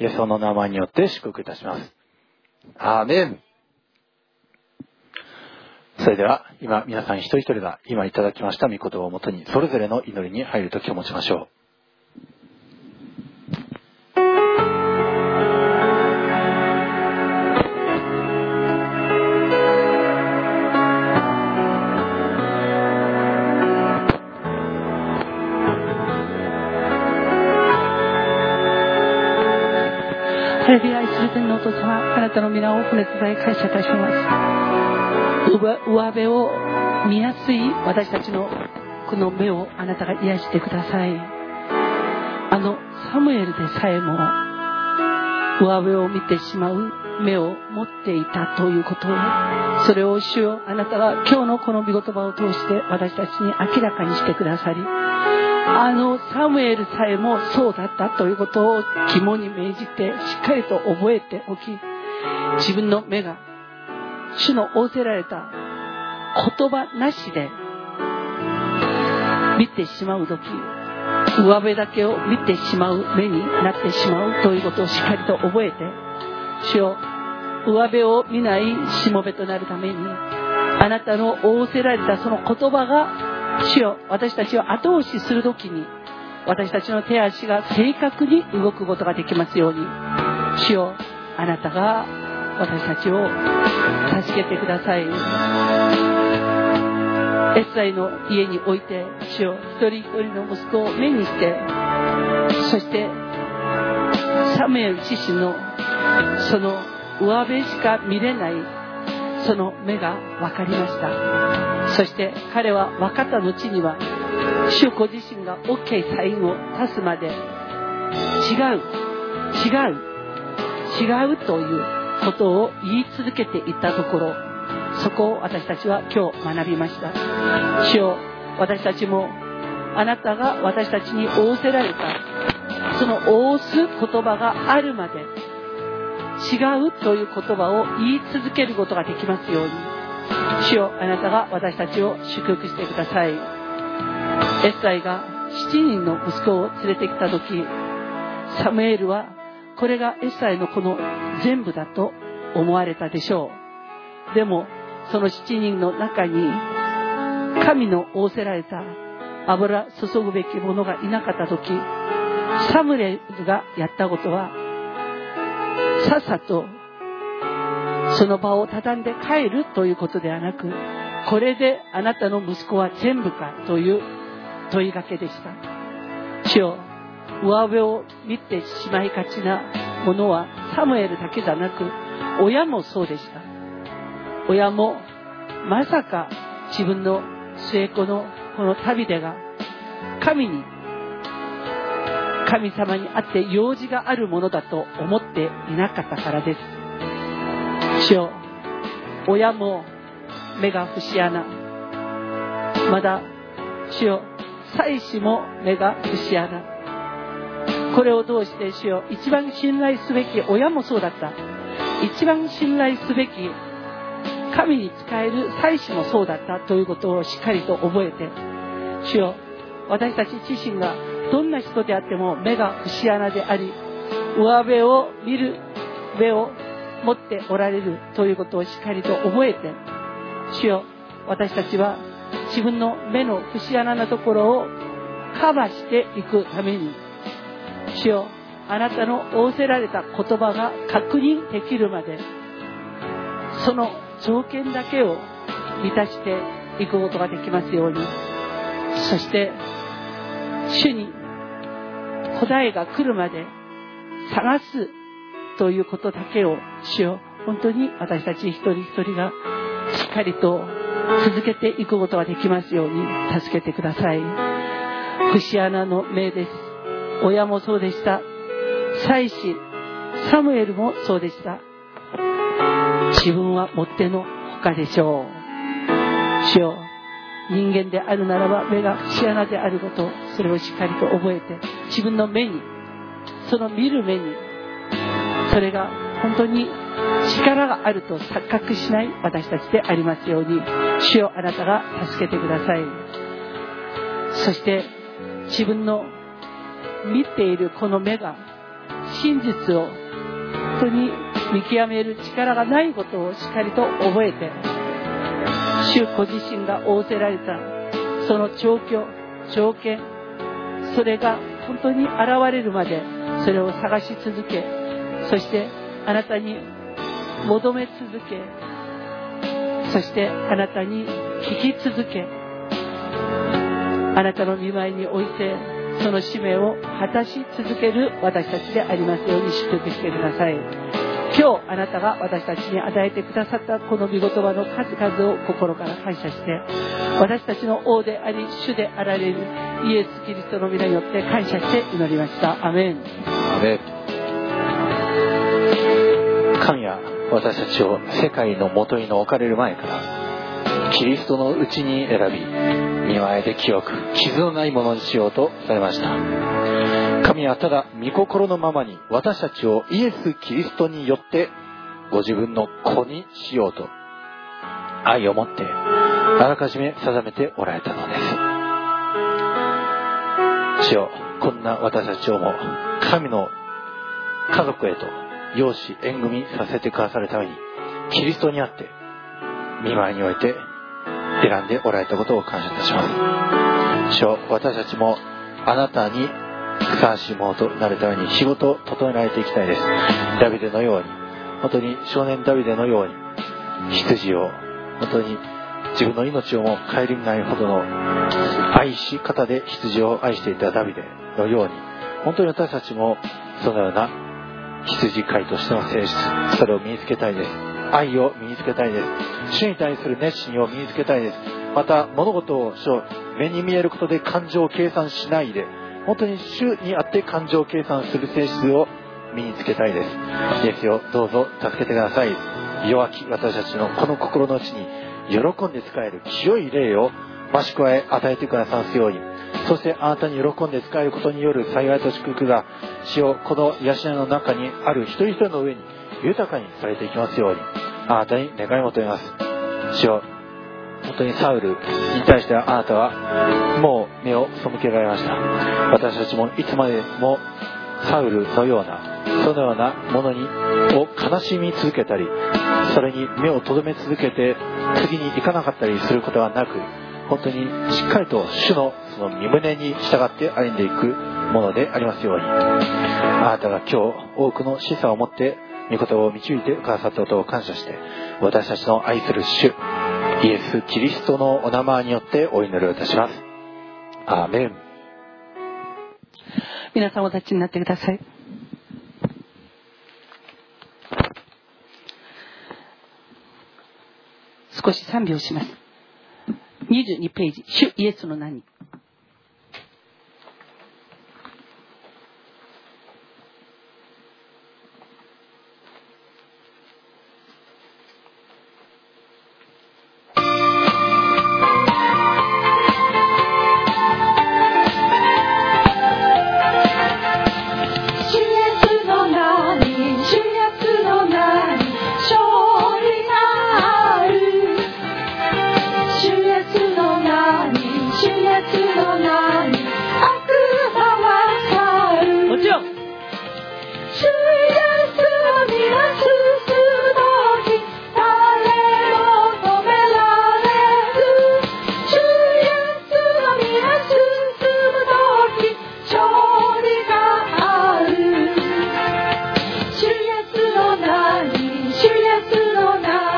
イエスの名前によって祝福いたします。アーメン。それでは今皆さん一人一人が今いただきました御言葉をもとにそれぞれの祈りに入る時を持ちましょう。 ハレルヤ、愛する天のお父様、あなたの皆を船伝え感謝いたします。上辺を見やすい私たちのこの目をあなたが癒してください。あのサムエルでさえも上辺を見てしまう目を持っていたということを、それを主よ、あなたが今日のこの御言葉を通して私たちに明らかにしてくださり、あのサムエルさえもそうだったということを肝に銘じてしっかりと覚えておき、自分の目が主の仰せられた言葉なしで見てしまうとき、上辺だけを見てしまう目になってしまうということをしっかりと覚えて、主よ、上辺を見ないしもべとなるために、あなたの仰せられたその言葉が主よ、私たちを後押しするときに私たちの手足が正確に動くことができますように、主よ、あなたが私たちを助けてください。エッサイの家において、主よ、一人一人の息子を目にして、そしてサムエル自身のその上辺しか見れないその目が分かりました。そして彼は分かった後には、主ご自身が OK サインを出すまで違う違う違うということを言い続けていったところ、そこを私たちは今日学びました。主よ、私たちもあなたが私たちに仰せられたその仰す言葉があるまで違うという言葉を言い続けることができますように、主よ、あなたが私たちを祝福してください。エッサイがしちにんの息子を連れてきたとき、サムエルはこれがエッサイのこの全部だと思われたでしょう。でもそのしちにんの中に神の仰せられた油注ぐべきものがいなかったとき、サムエルがやったことは、さっさとその場を畳んで帰るということではなく、これであなたの息子は全部かという問いかけでした。主よ、上辺を見てしまいがちなものはサムエルだけじゃなく、親もそうでした。親もまさか自分の末っ子のこの旅でが神に神様に会って用事があるものだと思っていなかったからです。主よ、親も目が節穴、まだ主よ、妻子も目が節穴。これを通して主よ、一番信頼すべき親もそうだった。一番信頼すべき神に仕える妻子もそうだったということをしっかりと覚えて、主よ、私たち自身がどんな人であっても目が節穴であり、上辺を見る目を持っておられるということをしっかりと覚えて、主よ、私たちは自分の目の節穴のところをカバーしていくために、主よ、あなたの仰せられた言葉が確認できるまで、その条件だけを満たしていくことができますように。そして主に答えが来るまで探すということだけを、主よ、本当に私たち一人一人がしっかりと続けていくことができますように助けてください。節穴の目です。親もそうでした。妻子サムエルもそうでした。自分はもってのほかでしょう。主よ、人間であるならば目が節穴であること、それをしっかりと覚えて、自分の目に、その見る目に、それが本当に力があると錯覚しない私たちでありますように、主よ、あなたが助けてください。そして自分の見ているこの目が真実を本当に見極める力がないことをしっかりと覚えて、主ご自身が仰せられたその状況、条件、それが本当に現れるまでそれを探し続け、そしてあなたに求め続け、そしてあなたに聞き続け、あなたの御前においてその使命を果たし続ける私たちでありますように祝福してください。今日あなたが私たちに与えてくださったこの御言葉の数々を心から感謝して、私たちの王であり主であられるイエス・キリストの皆によって感謝して祈りました。アメン。 アメン。神は私たちを世界のもとに置かれる前からキリストのうちに選び、御前で清く傷のないものにしようとされました。神はただ御心のままに私たちをイエス・キリストによってご自分の子にしようと愛を持ってあらかじめ定めておられたのです。主よ、こんな私たちをも神の家族へと養子縁組させてくださるためにキリストにあって御前において選んでおられたことを感謝いたします。主よ、私たちもあなたにふさわしいものとなるために仕事を整えられていきたいです。ダビデのように、本当に少年ダビデのように羊を本当に自分の命をも顧みないほどの愛し方で羊を愛していたダビデのように、本当に私たちもそのような羊飼いとしての性質、それを身につけたいです。愛を身につけたいです。主に対する熱心を身につけたいです。また物事を目に見えることで感情を計算しないで、本当に主にあって感情を計算する性質を身につけたいです。イエスよ、どうぞ助けてください。弱き私たちのこの心の内に喜んで使える清い霊を増し加え与えてくださますように、そしてあなたに喜んで使えることによる幸いと祝福が主をこの養いの中にある一人一人の上に豊かにされていきますように、あなたに願い求めます。主よ、本当にサウルに対してはあなたはもう目を背けられました。私たちもいつまでもサウルのようなそのようなものにを悲しみ続けたり、それに目を留め続けて次に行かなかったりすることはなく、本当にしっかりと主のその御胸に従って歩んでいくものでありますように、あなたが今日多くの示唆を持って御言葉を導いてくださったことを感謝して、私たちの愛する主イエス・キリストのお名前によってお祈りをいたします。アーメン。 皆さんお立ちになってください。少し賛美をします。にじゅうにページ、主イエスの名に。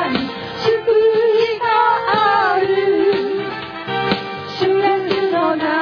主の名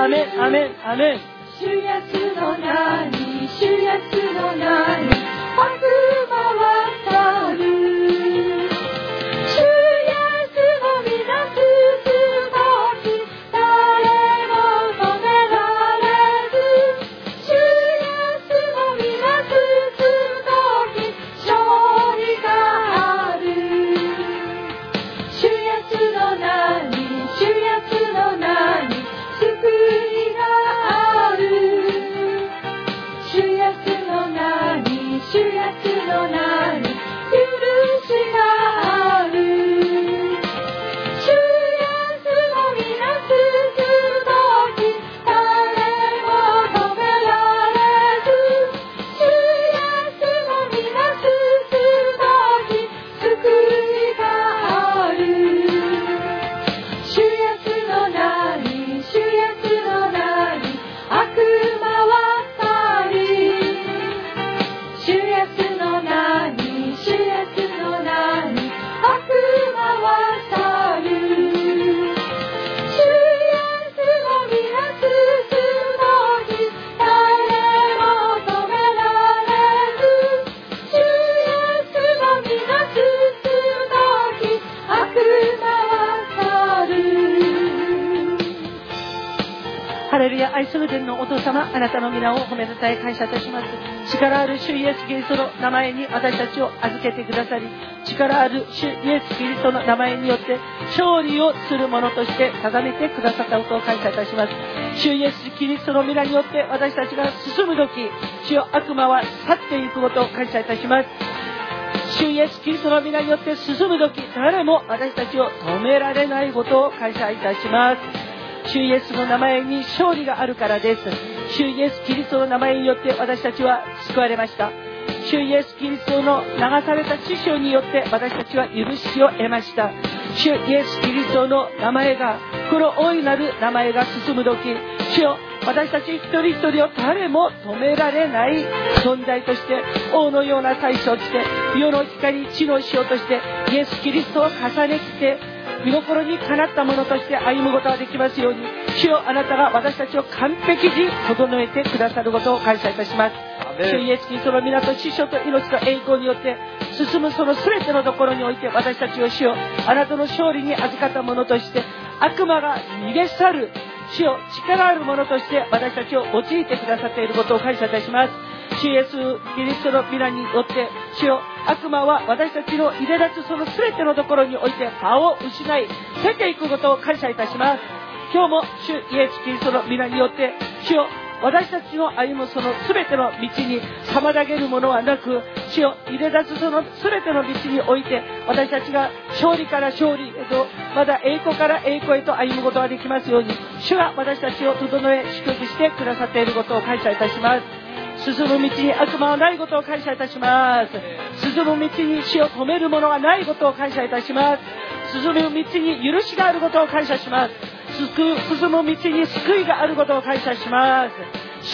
アメンアメンアメン。 主イエスの名に、主イエスの名に悪魔は去る。主イエスの皆すす時、誰も止められず。主イエスの皆すす時、勝利がある。主イエスの名に、主イエスの名に救いがある。主イエスの名に、主イエスの名に許しがある。主イエスの皆すす時、誰も止められず。主イエスの皆すす時、救いがある。主イエスの名に、主イエスの名に悪魔は去り。主イエスの名に、主イエスの名に悪魔は去る。主イエスの皆すす時、誰も止められず。主イエスの皆すす時、悪魔は去る。 ハレルヤ。愛する天のお父様、あなたの皆を褒めたたえ感謝いたします。力ある主イエスキリストの名前に私たちを預けてくださり、力ある主イエスキリストの名前によって勝利をする者として定めてくださったことを感謝いたします。主イエスキリストの皆によって私たちが進むとき、主よ、悪魔は去っていくことを感謝いたします。主イエスキリストの皆によって進むとき、誰も私たちを止められないことを感謝いたします。主イエスの名前に勝利があるからです。主イエスキリストの名前によって私たちは救われました。主イエスキリストの流された血潮によって私たちは許しを得ました。主イエスキリストの名前が、この大いなる名前が進むとき、主よ、私たち一人一人を誰も止められない存在として、王のような大将として、世の光、地の塩として、イエスキリストを重ねて、見心にかなったものとして歩むことができますように、主よ、あなたが私たちを完璧に整えてくださることを感謝いたします。主イエスキリストの皆と死所と命と栄光によって進むその全てのところにおいて、私たちを主よ、あなたの勝利に預かったものとして、悪魔が逃げ去る主よ、力あるものとして私たちを用いてくださっていることを感謝いたします。主イエスキリストの皆によって、主よ、悪魔は私たちの入れ立つその全てのところにおいて場を失い出ていくことを感謝いたします。今日も主イエスキリストの皆によって、主よ、私たちの歩むその全ての道に妨げるものはなく、主よ、入れ立つその全ての道において私たちが勝利から勝利へと、まだ栄光から栄光へと歩むことができますように、主が私たちを整え祝福してくださっていることを感謝いたします。進む道に悪魔はないことを感謝いたします。進む道に死を止めるものがないことを感謝いたします。進む道に許しがあることを感謝します。進む道に救いがあることを感謝します。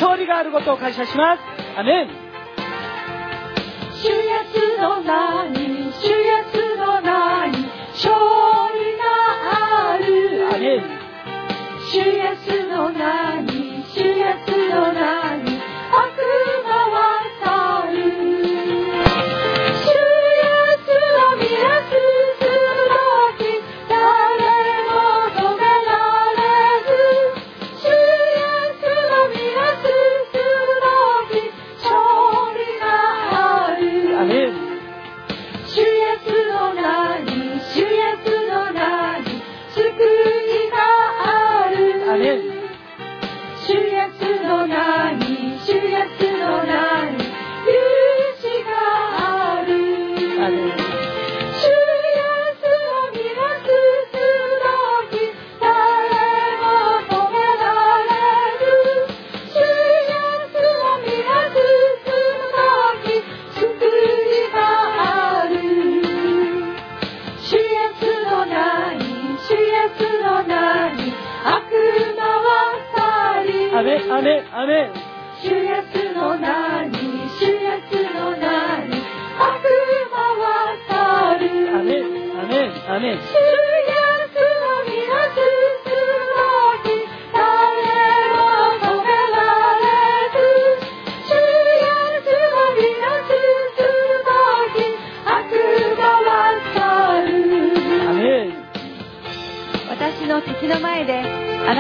勝利があることを感謝します。アメン。 主イエスの名に、主イエスの名に勝利がある。 アメン。 主イエスの名に、主イエスの名に悪魔は去る。主イエスの皆進む時、誰も止められず。主イエスの皆進む時、勝利がある。 アメン。 主イエスの名に、主イエスの名に救いがある。 アメン。 主イエスの名に、主イエスの名に許しがある。 アメン。 主イエスの皆進む時、誰も止められず。主イエスの皆進む時、救いがある。主イエスの名に、主イエスの名に悪魔は去り。 アメン。アメン。アメン。 主イエスの名に、主イエスの名に悪魔は去る。 アメン。アメン。アメン。 主イエスの皆進む時、誰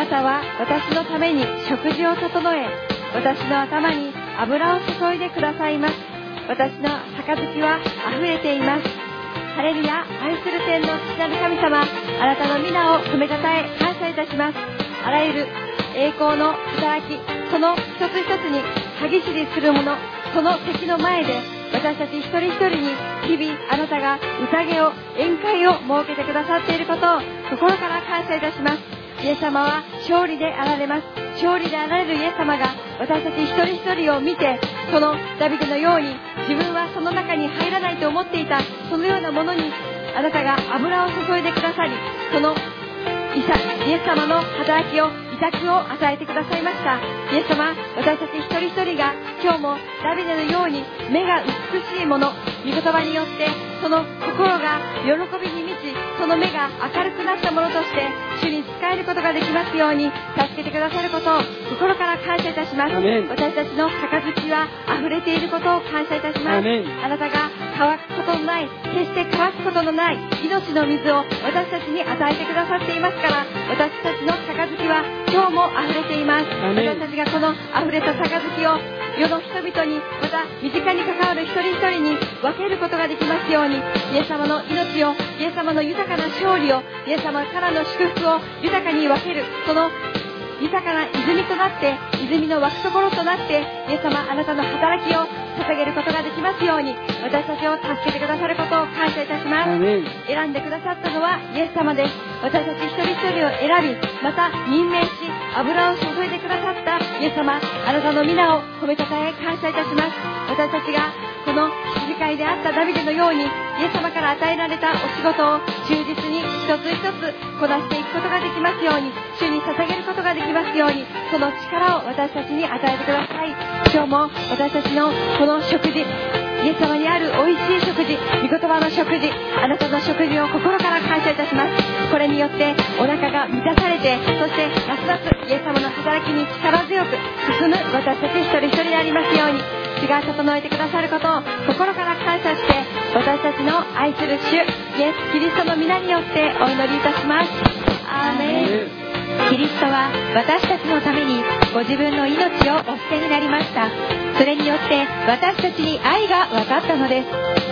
たは私のために食事を整え、私の頭に油を注いでくださいます。私の杯は溢れています。ハレルヤ。愛する天の父なる神様、あなたの皆を褒めたたえ感謝いたします。あらゆる栄光の働き、その一つ一つに歯ぎしりする者、その敵の前で私たち一人一人に日々あなたが宴を宴会を設けてくださっていることを心から感謝いたします。イエス様は勝利であられます。勝利であられるイエス様が私たち一人一人を見て、そのダビデのように自分はその中に入らないと思っていたそのようなものにあなたが油を注いでくださり、そのイエス様の働きを委託を与えてくださいました。イエス様、私たち一人一人が今日もダビデのように目が美しいもの、御言葉によってその心が喜びに満ち、その目が明るくなったものとして主に仕えることができますように助けてくださることを心から感謝いたします。私たちの杯は溢れていることを感謝いたします。あなたが乾くことのない、決して乾くことのない命の水を私たちに与えてくださっていますから、私たちの杯は今日も溢れています。私たちがこの溢れた杯を世の人々に、また身近に関わる一人一人に分けることができますように、イエス様の命を、イエス様の豊かな勝利を、イエス様からの祝福を豊かに分ける、その豊かな泉となって、泉の湧くところとなって、イエス様あなたの働きを捧げることができますように、私たちを助けてくださることを感謝いたします。選んでくださったのはイエス様です。私たち一人一人を選び、また任命し、油を注いでくださったイエス様、あなたの皆を褒めたたえ感謝いたします。私たちがこの羊飼いであったダビデのように、イエス様から与えられたお仕事を忠実に一つ一つこなしていくことができますように、主に捧げることができますように、その力を私たちに与えてください。今日も私たちのこの食事、イエス様にある美味しい食事、御言葉の食事、あなたの食事を心から感謝いたします。これによってお腹が満たされて、そしてますますイエス様の働きに力強く進む私たち一人一人でありますように、主が整えてくださることを心から感謝して、私たちの愛する主イエス・キリストの皆によってお祈りいたします。アーメン。キリストは私たちのためにご自分の命をお捨てになりました。それによって私たちに愛が分かったのです。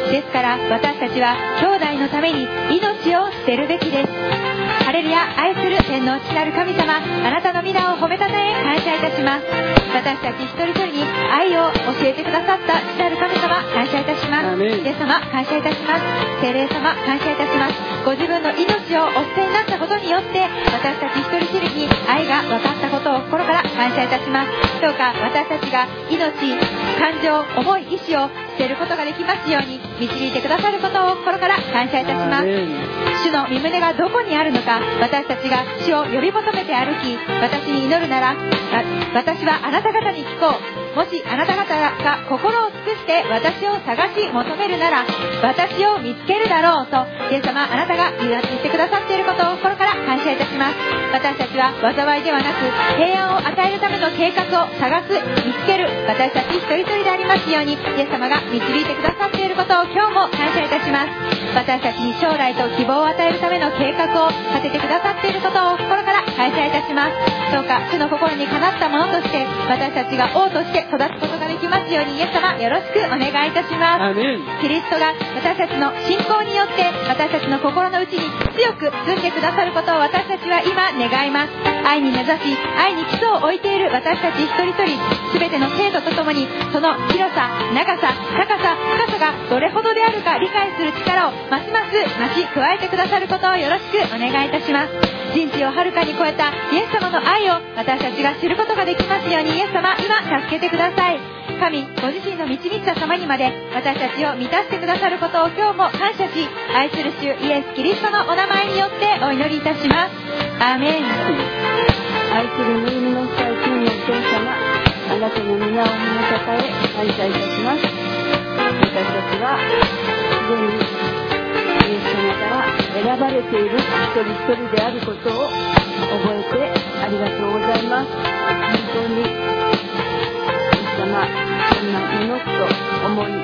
ですから私たちは兄弟のために命を捨てるべきです。ハレルヤ。愛する天の父なる神様、あなたの皆を褒めたたえ感謝いたします。私たち一人一人に愛を教えてくださった父なる神様、感謝いたします。イエス様、感謝いたします。聖霊様、感謝いたします。ご自分の命をお捨てになったことによって、私たち一人一人に愛が分かったことを心から感謝いたします。どうか私たちが命、感情、思い、意志を捨てることができますように導いてくださることを心から感謝いたします。主の御胸がどこにあるのか、私たちが主を呼び求めて歩き、私に祈るなら、私はあなた方に聞こう。もしあなた方が心を尽くして私を探し求めるなら、私を見つけるだろうと、イエス様あなたが言ってくださっていることを心から感謝いたします。私たちは災いではなく平安を与えるための計画を探す、見つける私たち一人一人でありますように、イエス様が導いてくださっていることを今日も感謝いたします。私たちに将来と希望を与えるための計画を立ててくださっていることを心から感謝いたします。どうか主の心にかなったものとして、私たちが王として育つことができますように、イエス様よろしくお願いいたします。キリストが私たちの信仰によって私たちの心の内に強く住んでくださることを私たちは今願います。愛に根ざし、愛に基礎を置いている私たち一人一人、全ての生徒とともに、その広さ、長さ、高さ、深さがどれほどであるか理解する力をますます増し加えてくださることをよろしくお願いいたします。人知をはるかに超えたイエス様の愛を私たちが知ることができますように、イエス様今助けてください。神ご自身の導いた様にまで私たちを満たしてくださることを今日も感謝し、愛する主イエス・キリストのお名前によってお祈りいたします。アーメン。 愛する恵みの深い天のお父様、あなたの皆を褒めたたえ感謝いたします。私たちはすでにイエス様から選ばれている一人一人であることを覚えてありがとうございます。本当にイエス様、そんなものと思い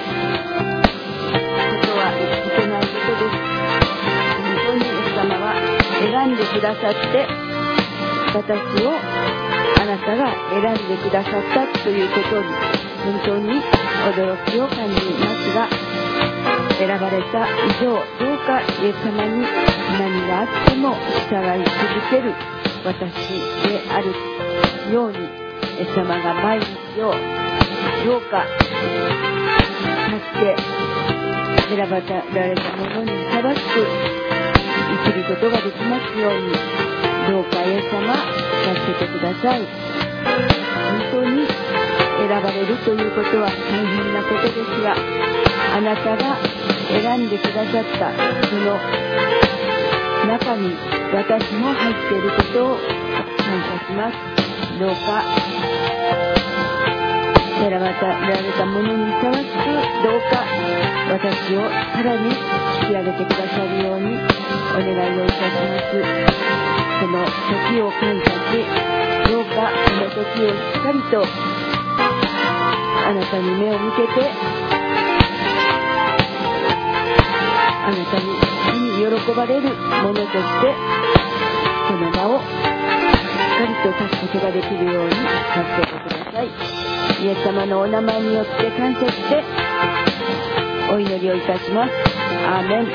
ことはいけないことです。本当にイエス様は選んでくださって、 私をあなたが選んでくださったということに本当に驚きを感じますが、選ばれた以上どうかイエス様に何があっても従い続ける私であるように、イエス様が毎日をどうか助け、選ばれたものにふさわしく生きることができますように、どうかイエス様助けてください。本当に選ばれるということは大変なことですが、あなたが選んでくださったその中に私も入っていることを感謝します。どうか選ばれたものにふさわしく、どうか私をさらに引き上げてくださるようにお願いをいたします。その時を感謝し、どうかその時をしっかりとあなたに目を向けて、あなたに喜ばれるものとしてその場をしっかりと立つことができるように助けてください。イエス様のお名前によって感謝してお祈りをいたします。アーメン。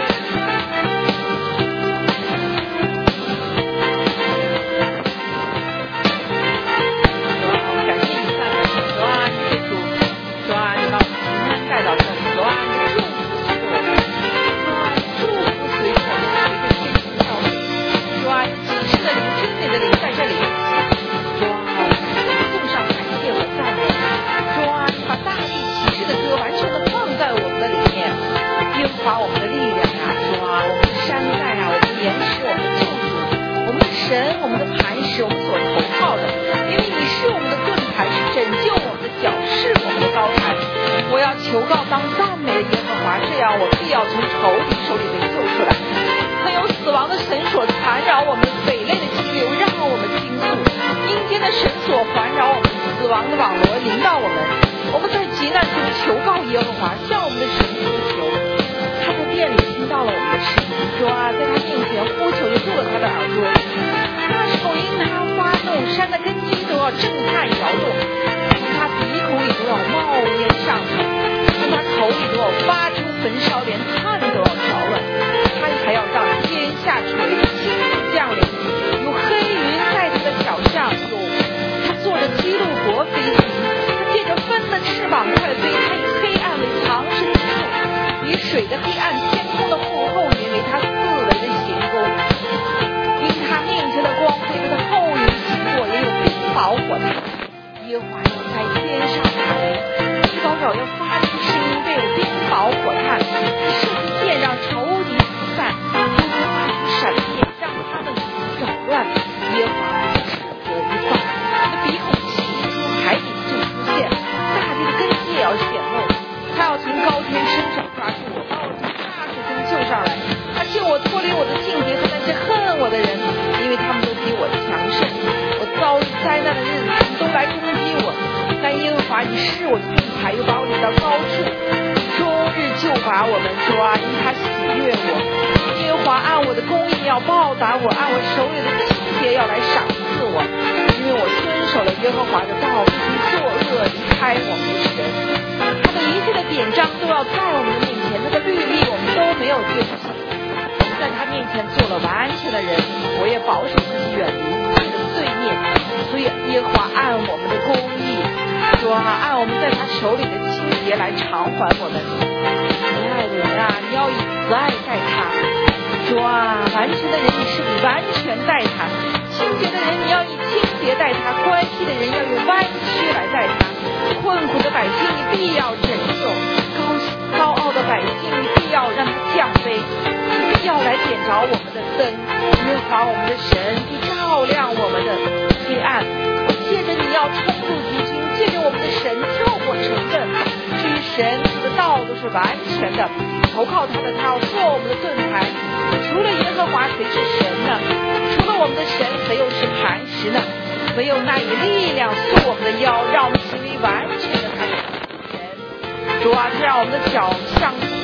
求告当赞美的耶和华，这样我必要从仇敌手里被救出来。曾有死亡的绳索缠绕我们，匪类的激流让我们倾诉，阴间的绳索环绕我们，死亡的网罗临到我们。我们在急难中求告耶和华，向我们的神呼求。他在殿里听到了我们的声音，说啊，在他面前呼求就住了他的耳朵。那时候因他发怒，山的根基都要震撼摇动，从他鼻孔里都要冒烟上腾，从他口里都要发出焚烧，连炭都要着了。他还要让天下垂，亲自降临，有黑云在他的脚上，有他坐着基路伯飞行，他借着风的翅膀快飞，他以黑暗为藏身之处，以水的黑暗天空的幕后云为他四围的行宫。因他面前的光辉为他后云行过，也有冰雹火炭。耶和华要在天上打雷，至高者要发出声音，便有冰雹火炭，射出箭让仇敌四散，又发出闪电让他们扰乱。耶和华斥责一放，他的鼻孔气出，海底就出现，大地的根基也要显露。他要从高天伸手抓住我，把我从大水中救上来。他救我脱离我的境地和那些恨我的人，因为他们都比我强盛。我遭遇灾难的日子，他们都来攻击我，但耶和华以示我的盾牌，又把我领到高处，终日救拔我们。主啊，因他喜悦我。耶和华按我的公义要报答我，按我手里的清洁要来赏赐我，因为我遵守了耶和华的道，不曾作恶，离开我们的神。他的一切的典章都要在我们的面前，他的律例我们都没有丢弃。在他面前做了完全的人，我也保守自己远离一切的罪孽。所以耶和华按我们的公义，说啊，按我们在他手里的清洁来偿还我们。亲爱的人啊，你要以慈爱待他。说啊，完全的人你是以完全待他，清洁的人你要以清洁待他，乖僻的人要用弯曲来待他，困苦的百姓你必要拯救，高高傲的百姓你必要让他降卑，你必要来点着我们的灯，耶和华我们的神必照亮我们的黑暗。我借着你要冲入敌军，借着我们的神救我城镇。至于神，他的道都是完全的，投靠他的他要做我们的盾牌。除了耶和华谁是神呢？除了我们的神谁又是磐石呢？唯有那以力量束我们的腰，让我们行为完全的他是神。主啊，他让我们的脚像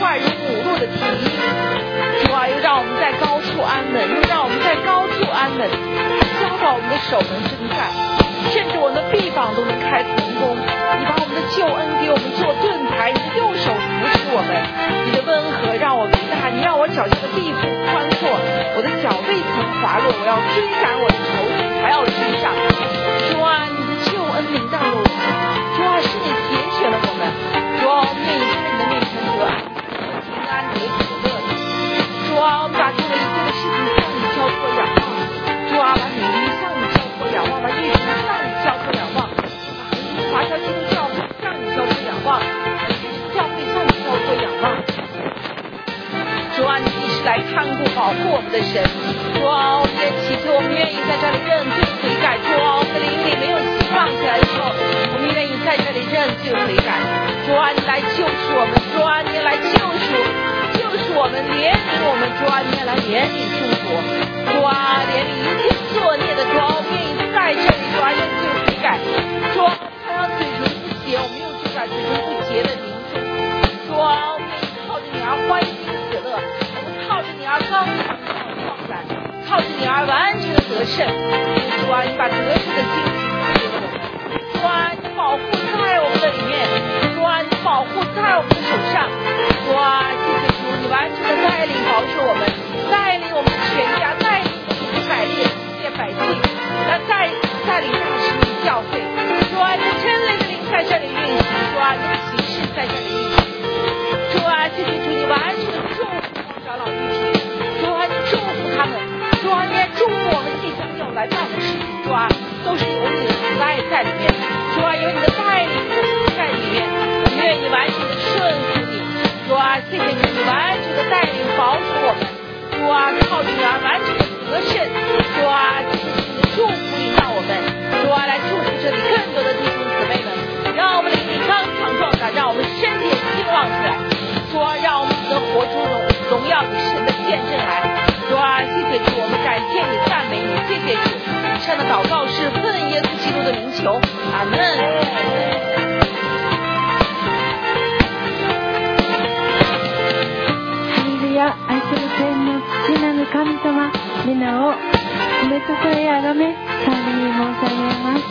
快如母鹿的蹄。主啊，又让我们在高处安稳，又让我们在高处安稳。教导我们的手能征战，甚至我们的臂膀都能开成功。你把我们的救恩给我们做盾牌，你的右手扶持我们，你的温和让我伟大，你让我脚下的地步宽阔，我的脚未曾滑落，我要追赶我的仇敌，还要追上。主啊，你的救恩临到了我们，主啊，是你拣选了我们，主啊，我们愿意在你的面前得安平安得喜乐。主啊，我们把做的一切的事情向你交托仰望，主啊，把美丽向你交托仰望，把日子向你交托仰望，把华侨基督教会向你交托仰望，教会向你交托仰望。主啊，你必是来看顾保护我们的神。主啊，我们也祈求，我们愿意在这里认罪悔改。主啊，我们的灵里没有希望起来的时候，我们愿意在这里认罪悔改。主啊，你来救赎我们，主啊，你来救赎救赎我们，怜悯我们。主啊，你也来怜悯中国。主啊，怜悯一切作孽的。主啊，我们愿意在这里，主啊，认罪悔改。主啊，他让嘴唇不洁，我们用这个嘴唇不洁的民众。主啊，我们愿意靠着你而欢喜喜乐，我们靠着你而刚强壮胆，靠着你而完全的得胜。主啊，你把得胜的经济给我们。主啊，你保护在我们的里面。主啊，你保护在我们的手上。主啊，谢谢主，你完全的带领保守我们，带领我们全家，带领我们以色列一切百姓，那带带领大使命教会。主啊，你的真理的灵在这里运行。主啊，你的启示在这里运行。主啊，谢谢主，你完全的祝福光长老一体。主啊，你祝福他们。主啊，你也祝福我们即将要来到的事情。主啊，都是有你的慈爱在里面。主啊，有你的带领在里面，我们愿意完全的顺服你。主啊，谢谢主，你完全的带领保守我们。主啊，靠着你而完全的得胜。主啊，谢谢你的祝福领导我们。主啊，来祝福这里更多的弟兄姊妹们，让我们灵里刚强壮胆，让我们身体兴旺起来。主啊，让我们能活出荣荣耀你神的见证来。主啊，谢谢主，我们感谢你，赞美你，谢谢主。以上的祷告是奉耶稣基督的名求，阿门。 愛する天の父なる神様、皆を褒めたたえあがめ賛美に申し上げます。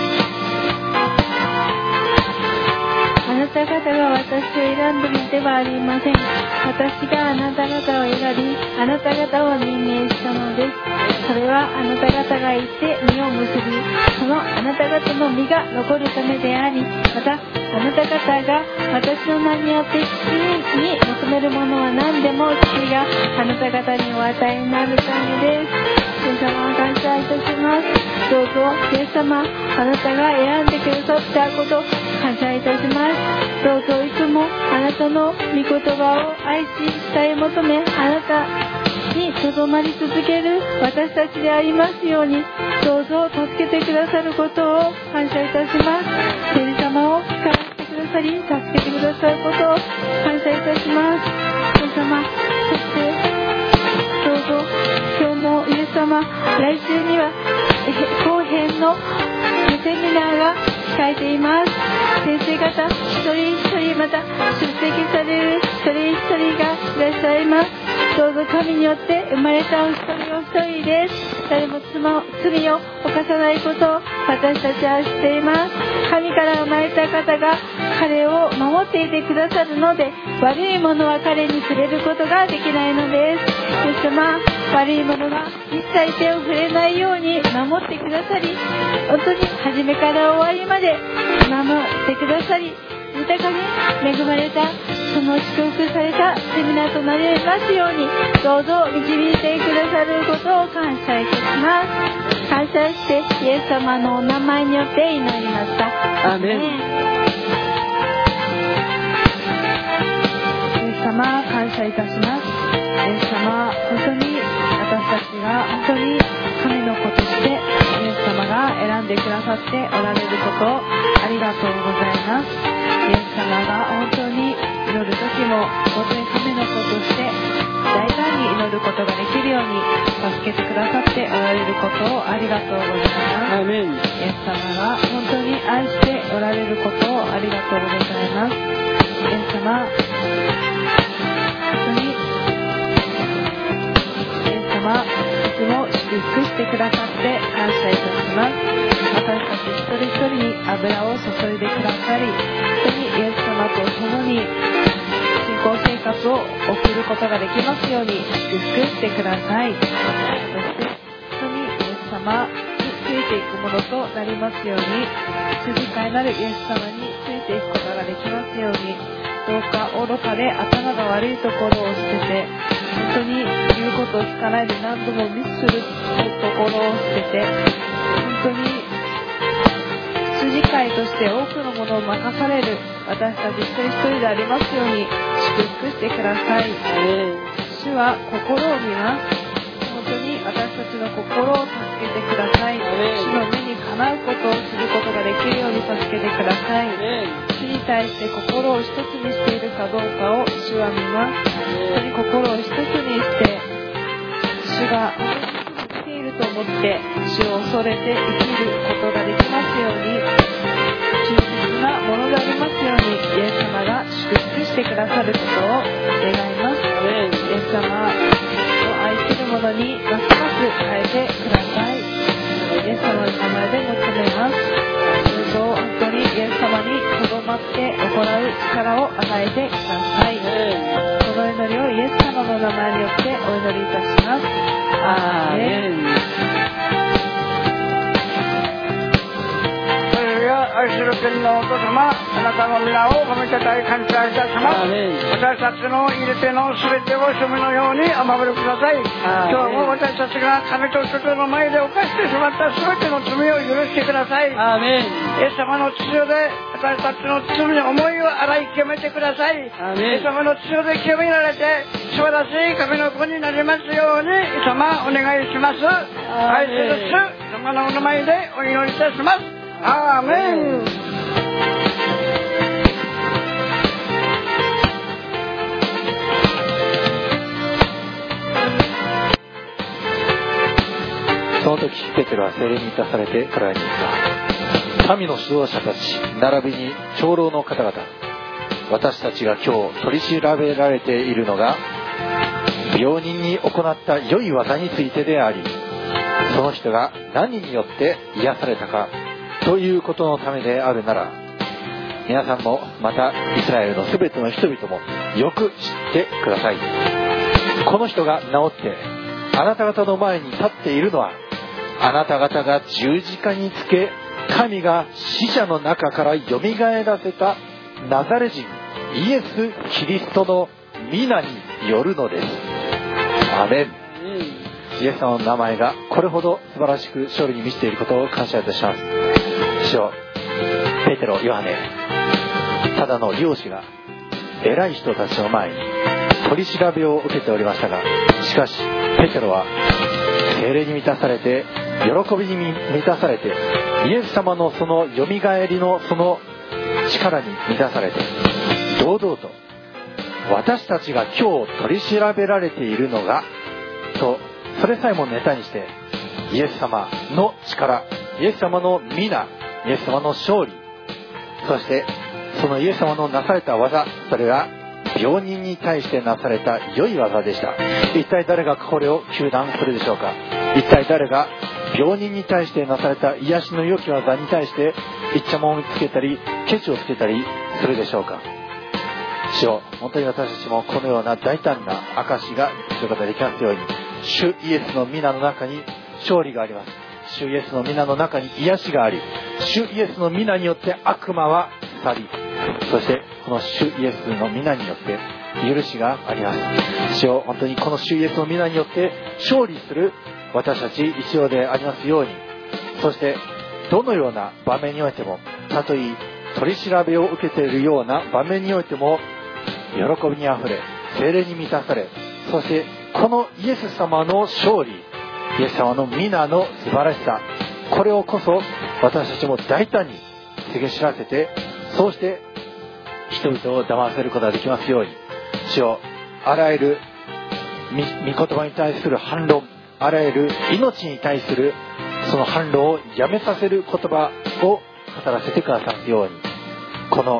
あなた方が私を選んだのではありません。私があなた方を選び、あなた方を任命したのです。それはあなた方が行って実を結び、そのあなた方の実が残るためであり、またあなた方が私の名によって父に求めるものは何でも父があなた方にお与えになるためです。イエス様を感謝いたします。どうぞイエス様、あなたが選んでくださったことを感謝いたします。どうぞいつもあなたの御言葉を愛し慕い求め、あなたにとどまり続ける私たちでありますように、どうぞ助けてくださることを感謝いたします。聖霊様を使わせてくださり、助けてくださることを感謝いたします。聖霊様、そしてどうぞ今日もイエス様、来週には後編のセミナーが控えています。先生方一人一人、また出席される一人一人がいらっしゃいます。どうぞ神によって生まれたお一人お一人です。誰も罪を犯さないことを私たちは知っています。神から生まれた方が彼を守っていてくださるので、悪いものは彼に触れることができないのです。イエス様、悪いものが一切手を触れないように守ってくださり、本当に初めから終わりまで守ってくださり、豊かに恵まれたその祝福されたセミナーとなりますように、どうぞ導いてくださることを感謝いたします。感謝してイエス様のお名前によって祈りました。 アーメン。 イエス様、感謝いたします。イエス様、本当に私たちが本当に神の子としてイエス様が選んでくださっておられることをありがとうございます。イエス様が本当に祈る時も本当に神の子として大胆に祈ることができるように助けてくださっておられることをありがとうございます。 アーメン。 イエス様が本当に愛しておられることをありがとうございます。 エス様、本当にイエス様、いつも祝福してくださって感謝いたします。私たち一人一人に油を注いでくださり、本当にイエス様と共に信仰生活を送ることができますように祝福してください。そして本当にイエス様についていくものとなりますように、羊飼いなるイエス様についていくことができますように、どうか愚かで頭が悪いところを捨てて、本当に言うことを聞かないで何度もミスするところを捨てて、本当に羊飼いとして多くのものを任される私たち一人一人でありますように祝福してください。主は心を見ます。本当に私たちの心を助けてください。主の目にかなうことをすることができるように助けてください。主に対して心を一つにしているかどうかを主は見ます。本当に心を一つにして主が来ていると思って主を恐れて生きることができますように、忠実なものでありますようにイエス様が祝福してくださることを願います。イエス様を愛する者にますます変えてください。イエス様の名前で求めます。どうぞ本当にイエス様にとどまって行う力を与えてください。この祈りをイエス様の名前によってお祈りいたします。アーメン。 愛する天のお父様、あなたの皆を褒めたたえ感謝いたします。私たちの入れてのすべてを主のようにお守りください。今日も私たちが神と人との前で犯してしまったすべての罪を許してください。イエス様の血潮で私たちの罪の思いを洗い清めてください。イエス様の血潮で清められて素晴らしい神の子になりますようにイエス様お願いします。愛する主、イエス様のお名前でお祈りいたします。アーメン。 その時ペテロは聖霊に満たされて彼らに言った。民の指導者たち並びに長老の方々、私たちが今日取り調べられているのが病人に行った良い技についてであり、その人が何によって癒されたかということのためであるなら、皆さんもまたイスラエルのすべての人々もよく知ってください。この人が治ってあなた方の前に立っているのは、あなた方が十字架につけ神が死者の中からよみがえらせたナザレ人イエス・キリストの皆によるのです。アメン。イエス様の名前がこれほど素晴らしく勝利に満ちていることを感謝いたします。主よ、ペテロ、ヨハネ、ただの漁師が偉い人たちの前に取り調べを受けておりましたが、しかしペテロは聖霊に満たされて、喜びに満たされて、イエス様のそのよみがえりのその力に満たされて、堂々と私たちが今日取り調べられているのがと、それさえもネタにしてイエス様の力、イエス様の皆、イエス様の勝利、そしてそのイエス様のなされた技、それが病人に対してなされた良い技でした。一体誰がこれを糾弾するでしょうか。一体誰が病人に対してなされた癒しの良き技に対してイチャモンをつけたりケチをつけたりするでしょうか。主よ、本当に私たちもこのような大胆な証がすることができますように、主イエスの皆の中に勝利があります。主イエスの皆の中に癒しがあり、主イエスの皆によって悪魔は去り、そしてこの主イエスの皆によって許しがあります。主よ、本当にこの主イエスの皆によって勝利する私たち一同でありますように、そしてどのような場面においても、たとえ取り調べを受けているような場面においても喜びにあふれ、聖霊に満たされ、そしてこのイエス様の勝利、イエス様の皆の素晴らしさ、これをこそ私たちも大胆に告げ知らせて、そうして人々を騙せることができますように、主よ、あらゆる御言葉に対する反論、あらゆる命に対するその反論をやめさせる言葉を語らせてくださるように、この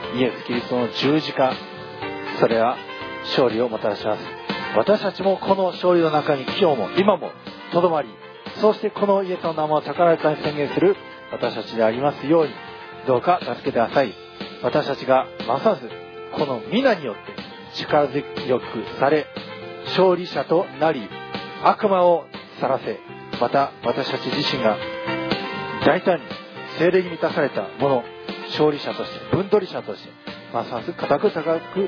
イエス・キリストの十字架、それは勝利をもたらします。私たちもこの勝利の中に今日も今もとどまり、そしてこのイエスの名を高らかに宣言する私たちでありますように、どうか助けてください。私たちがますずこの皆によって力強くされ、勝利者となり、悪魔を去らせ、また私たち自身が大胆に聖霊に満たされたもの、勝利者として分取り者としてますます固く高く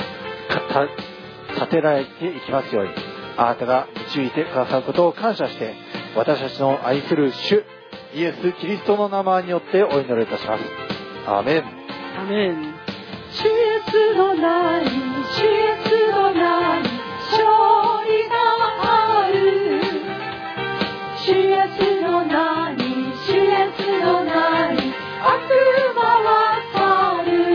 立てられていきますように、あなたが導いてくださることを感謝して、私たちの愛する主イエス・キリストの名前によってお祈りいたします。アーメン。 アーメン。 主イエスの名に、主イエスの名に勝利がある。主イエスの名に、主イエスの名に悪魔は去る。主イ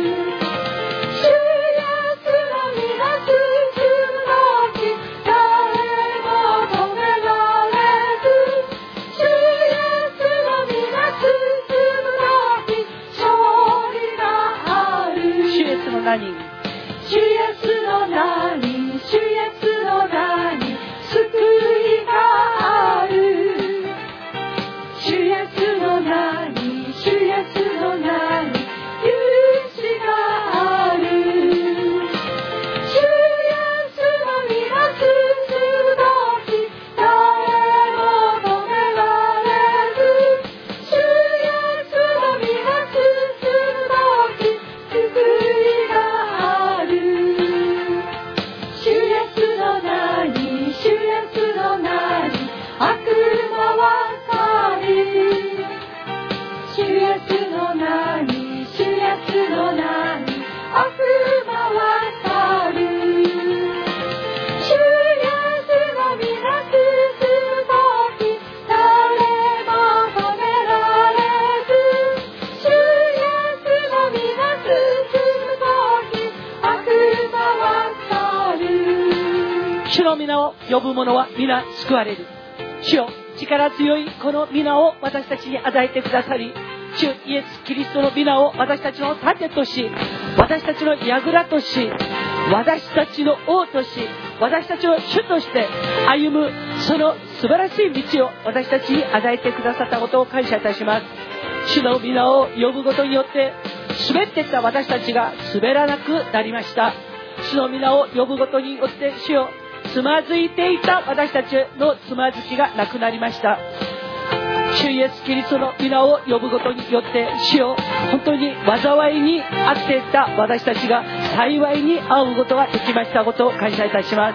エスの皆進む時、誰も止められず。主イエスの皆進む時、勝利がある。 主イエスの名に、 主イエスの名に、主イエスの名に救いがある。主イエスの名に、主イエスの名に許しがある。主イエスの皆進む時、誰も止められず。主イエスの皆進む時、救いがある。主イエスの名に、主イエスの名に悪魔は去り。主イエスの名に、主イエスの名に悪魔は去る。主イエスの皆進む時、誰も止められず。主イエスの皆進む時、悪魔は去る。 主の皆を呼ぶ者は皆救われる。主よ、力強いこの皆を私たちに与えてくださり、主イエス・キリストの皆を私たちの盾とし、私たちの櫓とし、私たちの王とし、私たちの主として歩むその素晴らしい道を私たちに与えてくださったことを感謝いたします。主の皆を呼ぶことによって滑っていった私たちが滑らなくなりました。主の皆を呼ぶことによって主よ、つまずいていた私たちのつまずきがなくなりました。主イエス・キリストの皆を呼ぶことによって主よ、本当に災いに遭っていた私たちが幸いに遭うことができましたことを感謝いたします。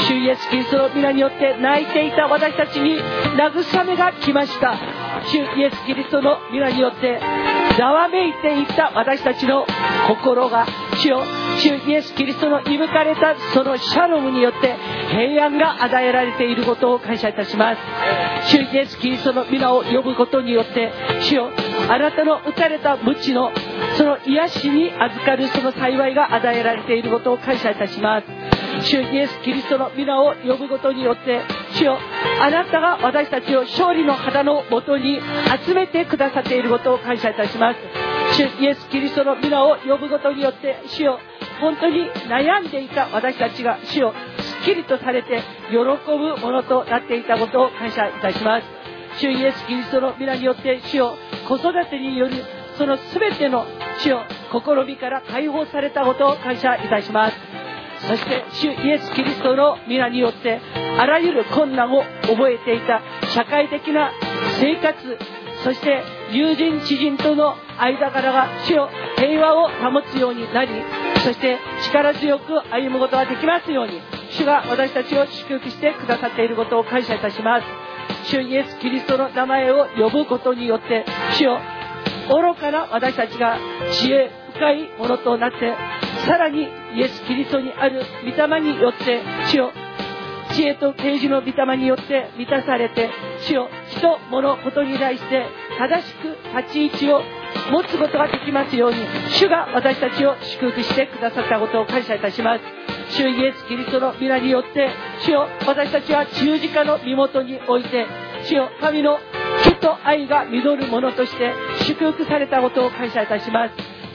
主イエス・キリストの皆によって泣いていた私たちに慰めが来ました。主イエス・キリストの皆によってざわめいていた私たちの心が主よ、主イエス・キリストの射抜かれたそのシャロムによって平安が与えられていることを感謝いたします。主イエス・キリストの皆を呼ぶことによって主よ、あなたの打たれた鞭のその癒しに預かるその幸いが与えられていることを感謝いたします。主イエス・キリストの皆を呼ぶことによって主よ、あなたが私たちを勝利の旗のもとに集めてくださっていることを感謝いたします。主イエス・キリストの皆を呼ぶことによって主よ、本当に悩んでいた私たちが主よ、すっきりとされて喜ぶものとなっていたことを感謝いたします。主イエス・キリストの皆によって主よ、子育てによるその全ての主よ、試みから解放されたことを感謝いたします。そして主イエス・キリストの皆によってあらゆる困難を覚えていた社会的な生活、そして友人知人との間柄が主よ、平和を保つようになり、そして力強く歩むことができますように主が私たちを祝福してくださっていることを感謝いたします。主イエス・キリストの名前を呼ぶことによって主よ、愚かな私たちが知恵深いものとなって、さらにイエス・キリストにある御霊によって主よ、知恵と啓示の御霊によって満たされて主よ、人物ことに対して正しく立ち位置を持つことができますように主が私たちを祝福してくださったことを感謝いたします。主イエス・キリストの皆によって主よ、私たちは十字架の身元において主よ、神の木と愛が実るものとして祝福されたことを感謝いたします。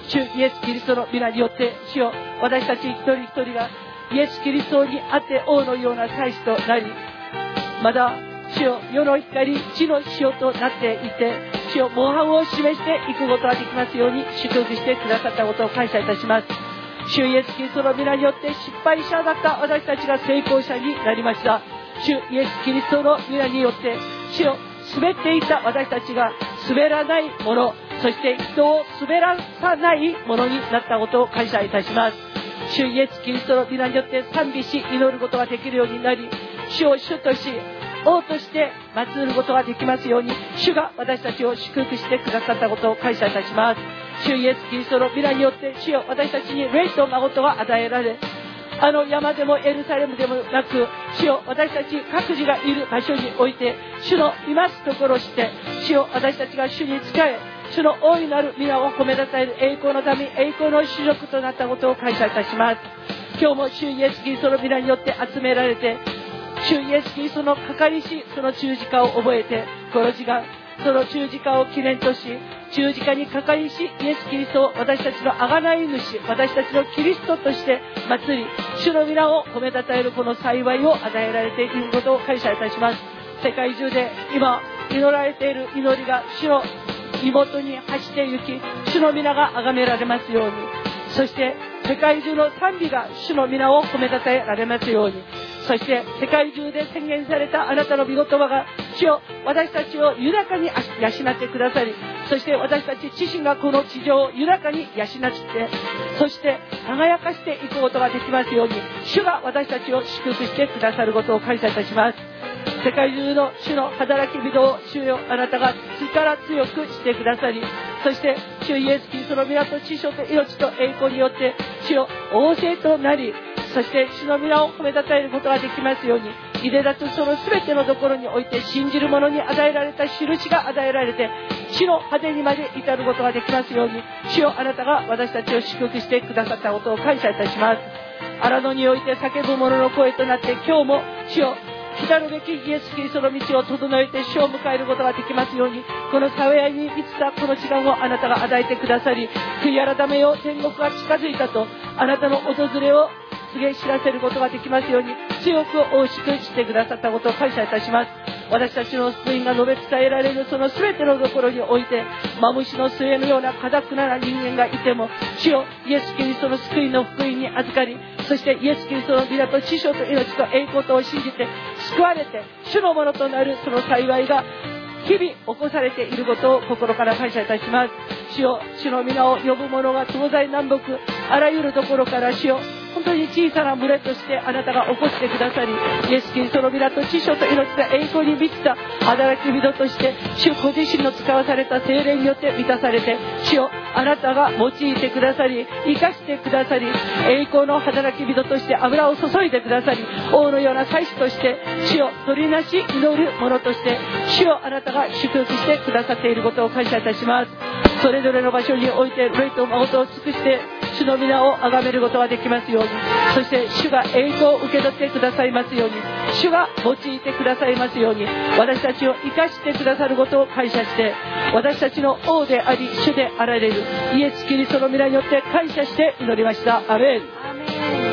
主イエス・キリストの皆によって主よ、私たち一人一人がイエス・キリストにあって王のような祭司となり、まだ主よ、世の光、地の塩となっていて、主よ、模範を示していくことができますように祝福してくださったことを感謝いたします。主イエス・キリストの皆によって失敗者だった私たちが成功者になりました。主イエス・キリストの皆によって主よ、滑っていた私たちが滑らないもの、そして人を滑らさないものになったことを感謝いたします。主イエス・キリストの皆によって賛美し祈ることができるようになり、主を主とし王として祀ることができますように、主が私たちを祝福してくださったことを感謝いたします。主イエス・キリストの皆によって主よ、私たちに霊と誠が与えられ、あの山でもエルサレムでもなく、主よ、私たち各自がいる場所において主のいますところをして、主よ、私たちが主に仕え、主の大いなる皆を褒めたたえる栄光のために栄光の主力となったことを感謝いたします。今日も主イエス・キリストの皆によって集められて、主イエス・キリストのかかりしその十字架を覚えて、この時間その十字架を記念とし、十字架にかかりしイエス・キリストを私たちの贖い主、私たちのキリストとして祭り、主の皆を褒めたたえるこの幸いを与えられていることを感謝いたします。世界中で今祈られている祈りが主の妹に走って行き、主の皆が崇められますように、そして世界中の賛美が主の皆を褒めたたえられますように、そして世界中で宣言されたあなたの御言葉が主よ、私たちを豊かに養ってくださり、そして私たち自身がこの地上を豊かに養って、そして輝かしていくことができますように、主が私たちを祝福してくださることを感謝いたします。世界中の主の働き人を主よ、あなたが力強くしてくださり、そして主イエス・キリストの皆と知性と命と栄光によって主よ、旺盛となり、そして主の皆を褒めたたえることができますように、いでだとその全てのところにおいて信じる者に与えられた印が与えられて、主の果てにまで至ることができますように、主よ、あなたが私たちを祝福してくださったことを感謝いたします。荒野において叫ぶ者の声となって、今日も主よ、来たるべきイエス・キリストの道を整えて主を迎えることができますように、この幸いに満ちたこの時間をあなたが与えてくださり、悔い改めよ、天国が近づいたとあなたの訪れを告げ知らせることができますように、強く大しくしてくださったことを感謝いたします。私たちの福音が述べ伝えられるその全てのところにおいて、マムシの末のような堅くなな人間がいても、主よ、イエス・キリストの救いの福音に預かり、そしてイエス・キリストの皆と知性と命と栄光とを信じて救われて、主のものとなるその幸いが日々起こされていることを心から感謝いたします。主よ、主の皆を呼ぶ者が東西南北あらゆるところから主よ、本当に小さな群れとしてあなたが起こしてくださり、イエス・キリストの皆と知性と命と栄光に満ちた働き人として主ご自身の使わされた聖霊によって満たされて、主よ、あなたが用いてくださり生かしてくださり、栄光の働き人として油を注いでくださり、王のような祭司として主よ、取りなし祈る者として主よ、あなたが祝福してくださっていることを感謝いたします。それぞれの場所において霊と誠を尽くして主の皆を崇めることができますように、そして主が栄光を受け取ってくださいますように、主が用いてくださいますように、私たちを生かしてくださることを感謝して、私たちの王であり主であられるイエス・キリストの皆によって感謝して祈りました。アメン。 アメン。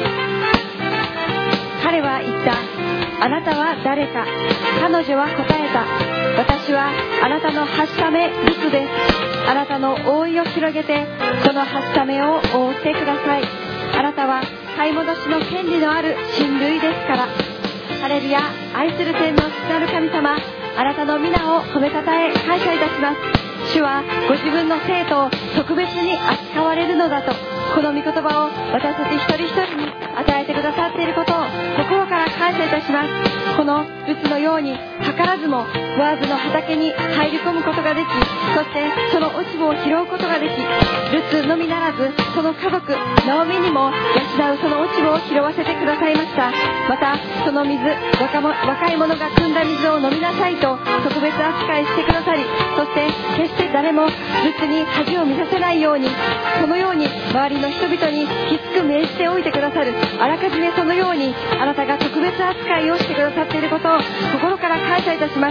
彼は言った。あなたは誰か。彼女は答えた。私はあなたのはしためルツです。あなたの覆いを広げてそのはしためを覆ってください。あなたは買い戻しの権利のある親類ですから。ハレルヤ。愛する天の父なる神様、あなたの皆を褒めたたえ感謝いたします。主はご自分の生徒を特別に扱われるのだと、この御言葉を私たち一人一人に与えてくださっていることを心から感謝いたします。このルツのように図らずもボアズの畑に入り込むことができ、そしてその落ち穂を拾うことができ、ルツのみならずその家族ナオミにも養うその落ち葉を拾わせてくださいました。またその水、若も若い者が汲んだ水を飲みなさいと特別扱いしてくださり、そして決して誰もルツに恥を見させないように、そのように周りの人々にきつく命じておいてくださる。あらかじめそのようにあなたが特別扱いをしてくださっていることを心から感謝いたします。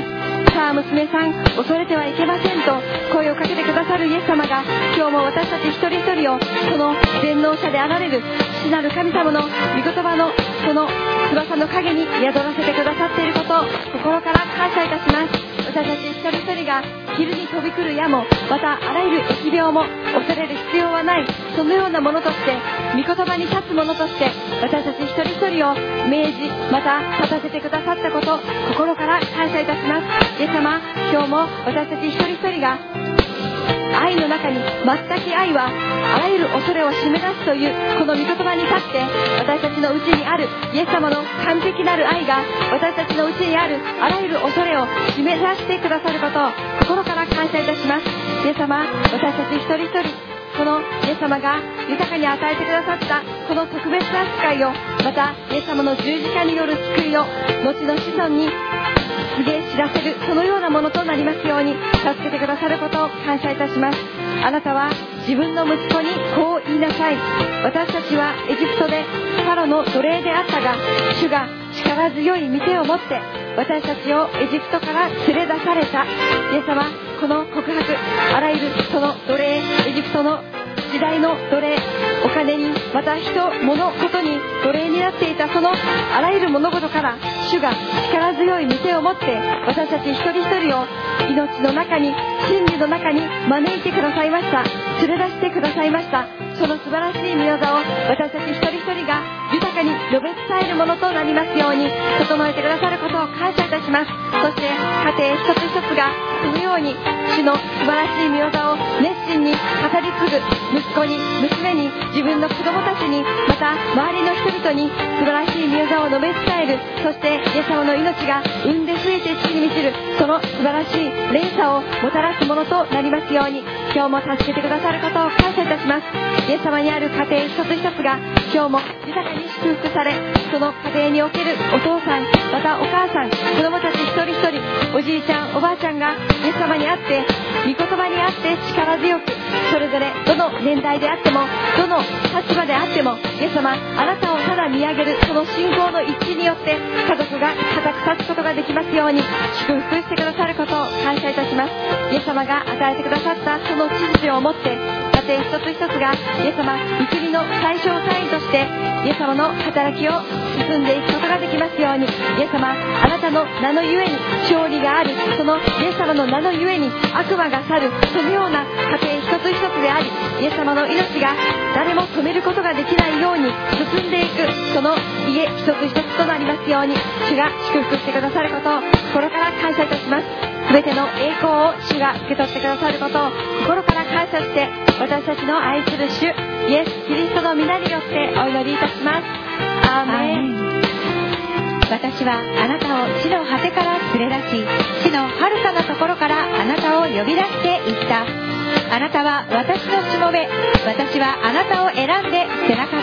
さあ娘さん恐れてはいけませんと声をかけてくださるイエス様が、今日も私たち一人一人をその全能者であられる父なる神様の御言葉のその翼の陰に宿らせてくださっていることを心から感謝いたします。私たち一人一人が昼に飛び来る矢もまたあらゆる疫病も恐れる必要はない、そのようなものとして御言葉に立つものとして私たち一人一人を命じまた立たせてくださったこと、心から感謝いたします。イエス様、今日も私たち一人一人が愛の中に全き愛はあらゆる恐れを締め出すというこの御言葉に立って私たちのうちにあるイエス様の完璧なる愛が私たちのうちにあるあらゆる恐れを締め出してくださることを心から感謝いたします。イエス様、私たち一人一人このイエス様が豊かに与えてくださったこの特別な機会をまたイエス様の十字架による救いを後の子孫に告げ知らせるそのようなものとなりますように助けてくださることを感謝いたします。あなたは自分の息子にこう言いなさい。私たちはエジプトでファロの奴隷であったが、主が力強い御手を持って私たちをエジプトから連れ出された。イエス様、この告白、あらゆるその奴隷、エジプトの時代の奴隷、お金にまた人物ことに奴隷になっていたそのあらゆる物事から主が力強い御手を持って私たち一人一人を命の中に真理の中に招いてくださいました。連れ出してくださいました。その素晴らしい御業を私たち一人一人が豊かに述べ伝えるものとなりますように整えてくださることを感謝いたします。そして家庭一つ一つがそのように主の素晴らしい御業を熱心に語り継ぐ、息子に娘に自分の子供たちにまた周りの人々に素晴らしい御業を述べ伝える、そしてイエス様の命が産んで増えて地に満ちるその素晴らしい連鎖をもたらすものとなりますように今日も助けてくださることを感謝いたします。イエス様にある家庭一つ一つが今日も豊かに祝福され、その家庭におけるお父さんまたお母さん子供たち一人一人おじいちゃんおばあちゃんがイエス様にあって御言葉にあって力強くそれぞれどの年代であってもどの立場であってもイエス様あなたをただ見上げるその信仰の一致によって家族が固く立つことができますように祝福してくださることを感謝いたします。イエス様が与えてくださったその知識を持って家庭一つ一つがイエス様御国の最小単位としてイエス様の働きを進んでいくことができますように、イエス様あなたの名のゆえに勝利がある、そのイエス様の名のゆえに悪魔が去る、そのような家庭一つ一つでありイエス様の命が誰も止めることができないように進んでいくその家一つ一つとなりますように主が祝福してくださることを心から感謝いたします。すべての栄光を主が受け取ってくださることを心から感謝して私たちの愛する主イエス・キリストの皆によってお祈りいたします。アーメン。 私はあなたを地の果てから連れ出し、地の遥かなところからあなたを呼び出していった。あなたは私のしもべ、私はあなたを選んで捨てなかった。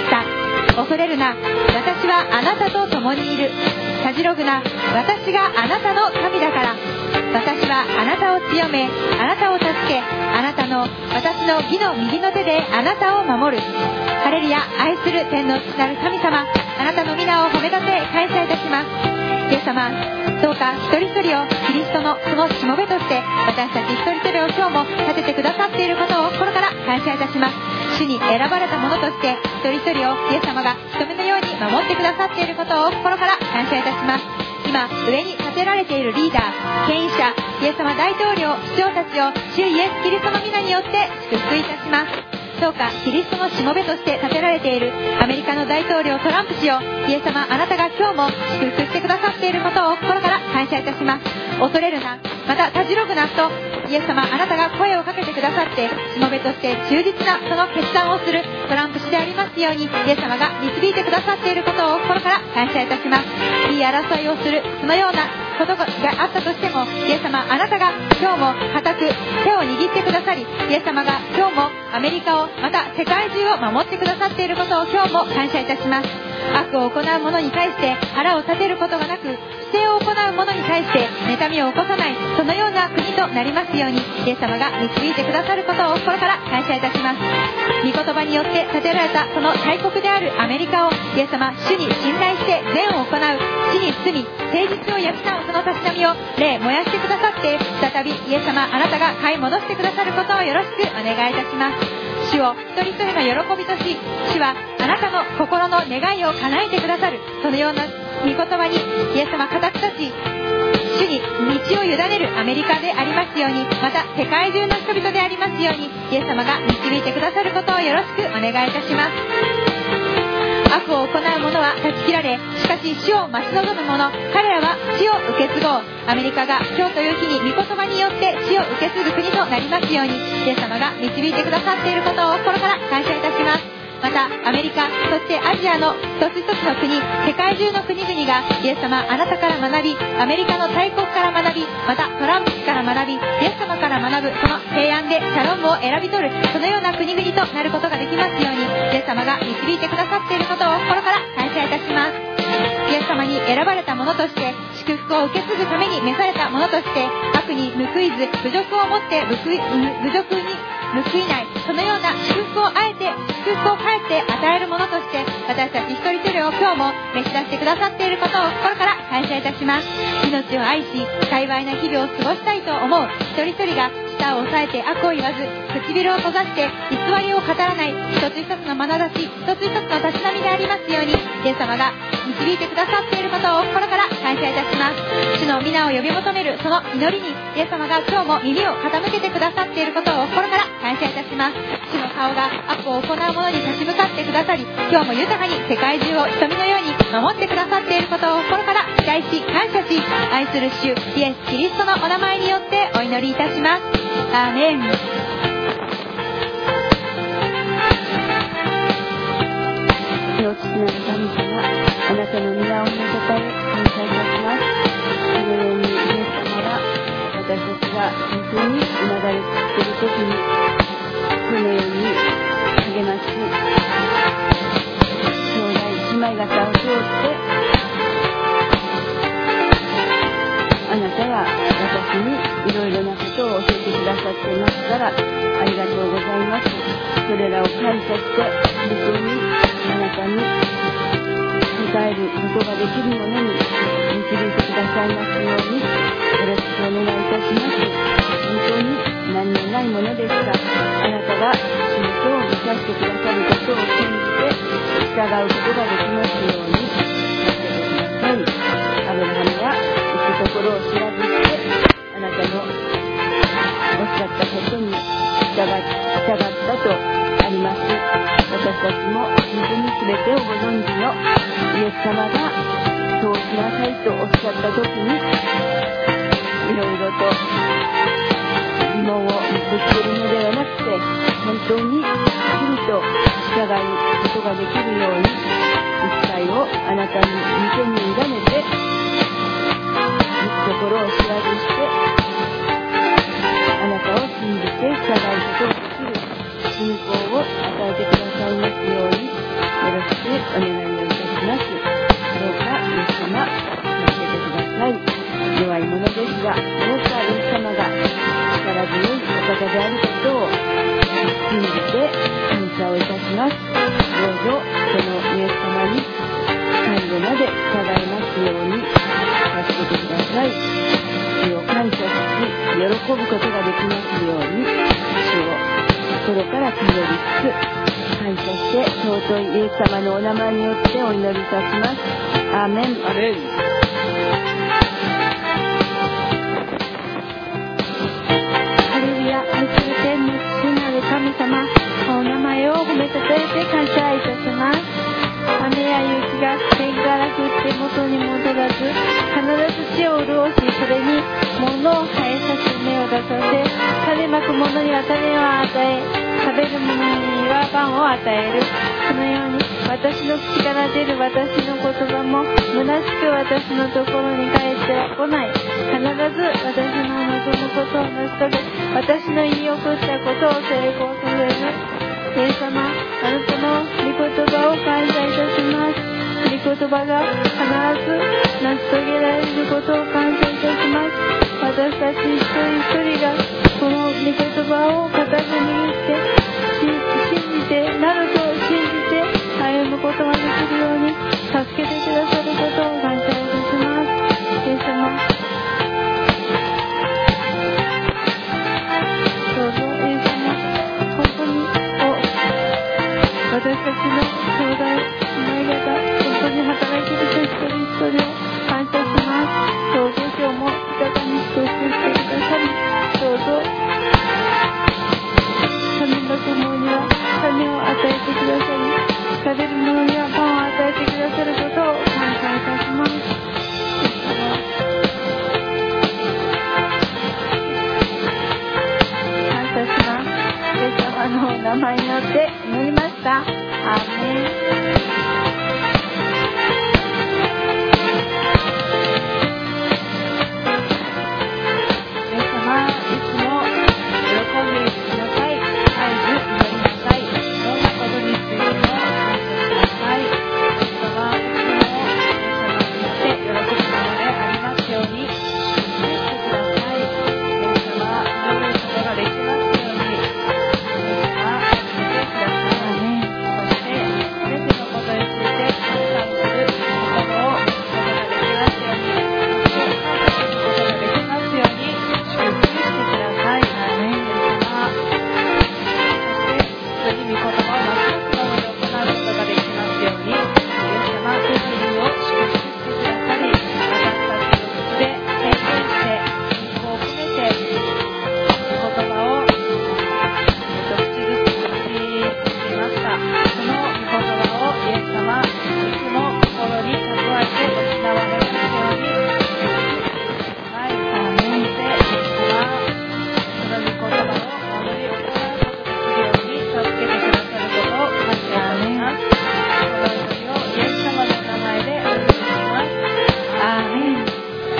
恐れるな、私はあなたと共にいる。たじろぐな、私があなたの神だから。私はあなたを強め、あなたを助け、あなたの私の義の右の手であなたを守る。ハレルヤ、愛する天の父なる神様、あなたの皆を褒め立て感謝いたします。イエス様、どうか一人一人をキリストのそのしもべとして私たち一人一人を今日も立ててくださっていることを心から感謝いたします。主に選ばれた者として一人一人をイエス様が瞳のように守ってくださっていることを心から感謝いたします。今上に立てられているリーダー、権威者、イエス様大統領、市長たちを主イエスキリストの皆によって祝福いたします。どうかキリストのしもべとして立てられているアメリカの大統領トランプ氏をイエス様あなたが今日も祝福してくださっていることを心から感謝いたします。恐れるな、またたじろぐなとイエス様あなたが声をかけてくださってしもべとして忠実なその決断をするトランプ氏でありますようにイエス様が導いてくださっていることを心から感謝いたします。いい争いをするそのようなことがあったとしてもイエス様あなたが今日も固く手を握ってくださりイエス様が今日もアメリカをまた世界中を守ってくださっていることを今日も感謝いたします。 悪を行う者に対して腹を立てることがなく、不正を行う者に対して妬みを起こさない、そのような国となりますように、イエス様が導いてくださることを心から感謝いたします。御言葉によって建てられたこの大国であるアメリカを、イエス様、主に信頼して善を行う、地に住み誠実を養うそのたしなみを霊燃やしてくださって、再びイエス様あなたが買い戻してくださることをよろしくお願いいたします。主を一人一人の喜びとし、主はあなたの心の願いを叶えてくださる、そのような御言葉にイエス様形立ち、主に道を委ねるアメリカでありますように、また世界中の人々でありますように、イエス様が導いてくださることをよろしくお願いいたします。悪を行う者は断ち切られ、しかし主を待ち望む者、彼らは死を受け継ごう。アメリカが今日という日に御言葉によって死を受け継ぐ国となりますように、イエス様が導いてくださっていることを心から感謝いたします。またアメリカ、そしてアジアの一つ一つの国、世界中の国々がイエス様あなたから学び、アメリカの大国から学び、またトランプ氏から学び、イエス様から学ぶ、その平安でシャロンムを選び取る、そのような国々となることができますように、イエス様が導いてくださっていることを心から感謝いたします。イエス様に選ばれた者として、祝福を受け継ぐために召された者として、悪に報いず侮辱をもって侮辱に報いない、そのような祝福をあえて祝福を返って与える者として、私たち一人一人を今日も召し出してくださっていることを心から感謝いたします。命を愛し幸いな日々を過ごしたいと思う一人一人が、舌を押さえて悪を言わず、唇を閉ざして偽りを語らない、一つ一つの眼差し、一つ一つのたしなみでありますように、イエス様が導いてくださっていることを心から感謝いたします。主の皆を呼び求めるその祈りに、イエス様が今日も耳を傾けてくださっていることを心から感謝いたします。主の顔が悪を行う者に立ち向かってくださり、今日も豊かに世界中を瞳のように守ってくださっていることを心から期待し感謝し、愛する主イエス・キリストのお名前によってお祈りいたします。アーメン。 主の父なる神様、あなたの皆を褒めたたえ感謝いたします。このようにイエス様は私たちが本当にうなだれている時にこのように励まし、兄弟姉妹方を通してあなたは私にいろいろなことを教えてくださっていますから、ありがとうございます。それらを感謝して本当にあなたに答えることができるものに導いてくださいますようによろしくお願いいたします。本当に何もないものですが、あなたが仕事を満たしてくださることを信じて従うことができますように助けてください。アブラハムは行くところを知らずしてあなたのおっしゃったことに従ったとあります。私たちも本当に全てをご存知のイエス様がそうしなさいとおっしゃった時にいろいろと疑問をぶつけるのではなくて、本当にきっちりと従うことができるように一切をあなたに御手に委ねて行くところを知らずしてあなたを信じて従うことができる信仰を与えてくださいますようによろしくお願いをいたします。どうかイエス様助けてください。弱いものですが、どうかイエス様が力強いお方であることを信じて感謝をいたします。どうぞそのイエス様に最後まで従いますように助けてください。主を感謝し喜ぶことができますように、主を心から祈りつつ感謝して尊いイエス様のお名前によってお祈りいたします。アーメン。アーメン。 ハレルヤ。愛する天の父なる神様、お名前を褒めたたえて感謝いたします。雨や雪が天から降って元に戻らず、必ず地を潤し、それに物を生えさせ、芽を出させ、種まく者には種を与え、食べる者にはパンを与える。そのように私の口から出る私の言葉も虚しく私のところに帰っては来ない。必ず私の望むことを成し遂げ、私の言い送ったことを成功させる。イエス様、あなたの御言葉を感謝いたします。 葉が必ず成し遂げられることを感謝いたします。私たち一人一人がこの御言葉を固く握って信じてなると信じて歩むことができるように助けてくださることを感謝いたします。イエス様、どうぞイエス様、本当に私たちの兄弟姉妹方、本当に働いている人一人一人を感謝します。どうぞ今日も豊かに祝福してくださり、どうぞ神の共には種を与えてくださり、食べるものにはパンを与えてくださることを感謝いたします。感謝します。イエス様のお名前によって祈りました。アーメン。イエス様、いつも喜んでいてください。絶えず祈りなさい。どんなことについても感謝しなさい。イエス様、いつもイエス様によって喜ぶものでありますように祝福してください。イエス様、祈ることができますように、イエス様、助けてください。そして全てのことについて感謝する心を持つことができますように、そして感謝することができますように祝福してください。アーメン。イエス様、そして本当に御言葉をますますのみ行うことができますように、イエス様、責任を祝福してくださり、私たちの口で宣言して信仰を込めて御言葉を口ずつ口にしました。その御言葉をイエス様、いつも心に蓄えて失われますようにはい、アーメン。で、イエス様、その御言葉を守り行うことができるように助けてくださることを感謝いたします。この祈りをイエス様の名前でお祈りします。アーメン。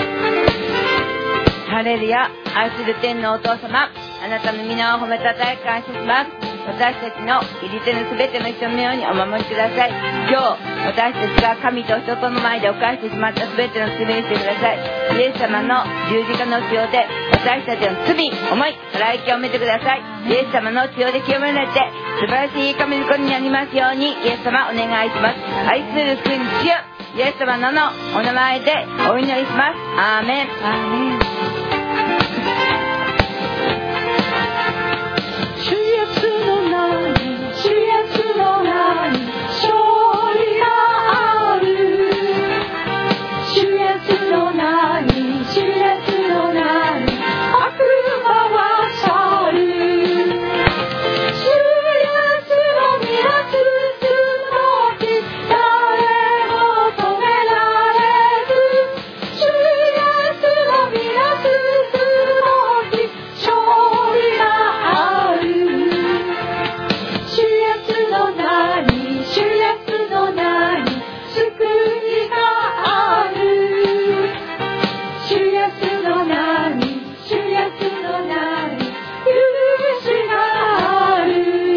ハレルヤ。愛する天のお父様、あなたの皆を褒めたたえ感謝します。私たちの入り手のすべての人のようにお守りください。今日私たちが神と人との前で犯してしまったすべての罪にしてください。イエス様の十字架の血をで私たちの罪、思い、払い清めてください。イエス様の血をで清められて素晴らしい神の子になりますように、イエス様お願いします。愛する救い主よ、イエス様のお名前でお祈りします。アーメン。アーメン。 主イエスの名に、主イエスの名に勝利がある。主イエスの名に、主イエスの名に悪魔は去る。主イエスの皆進む時、誰も止められず。主イエスの皆進む時、勝利がある。主イエスの名に、主イエスの名に救いがある。主イエスの名に、主イエスの名に許しがある。主イ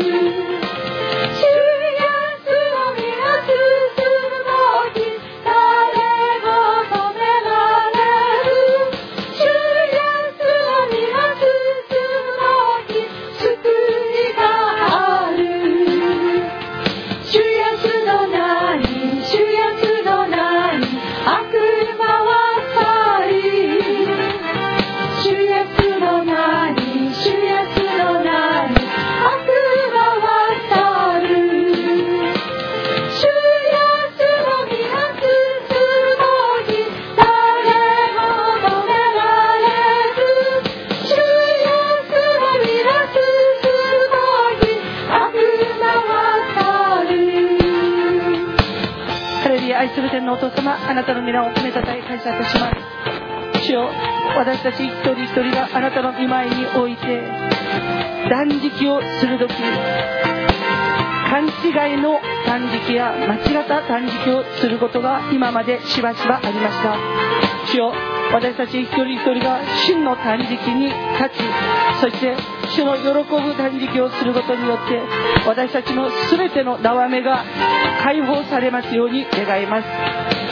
エスの皆進む時、誰も止められず。主イエスの皆進む時、救いがある。主イエスの名に、主イエスの名に悪魔は去り。主イエスの名に、主イエスの名に悪魔は去る。主イエスの皆進む時、誰も止められず。主イエスの皆進む時、悪魔は去る。 ハレルヤ。愛する天のお父様、あなたの皆を褒めたたえ感謝いたします。主よ、私たち一人一人があなたの御前において断食をするとき、勘違いの断食や間違った断食をすることが今までしばしばありました。主よ、私たち一人一人が真の断食に立ち、そして主の喜ぶ断食をすることによって私たちのすべての縄目が解放されますように願います。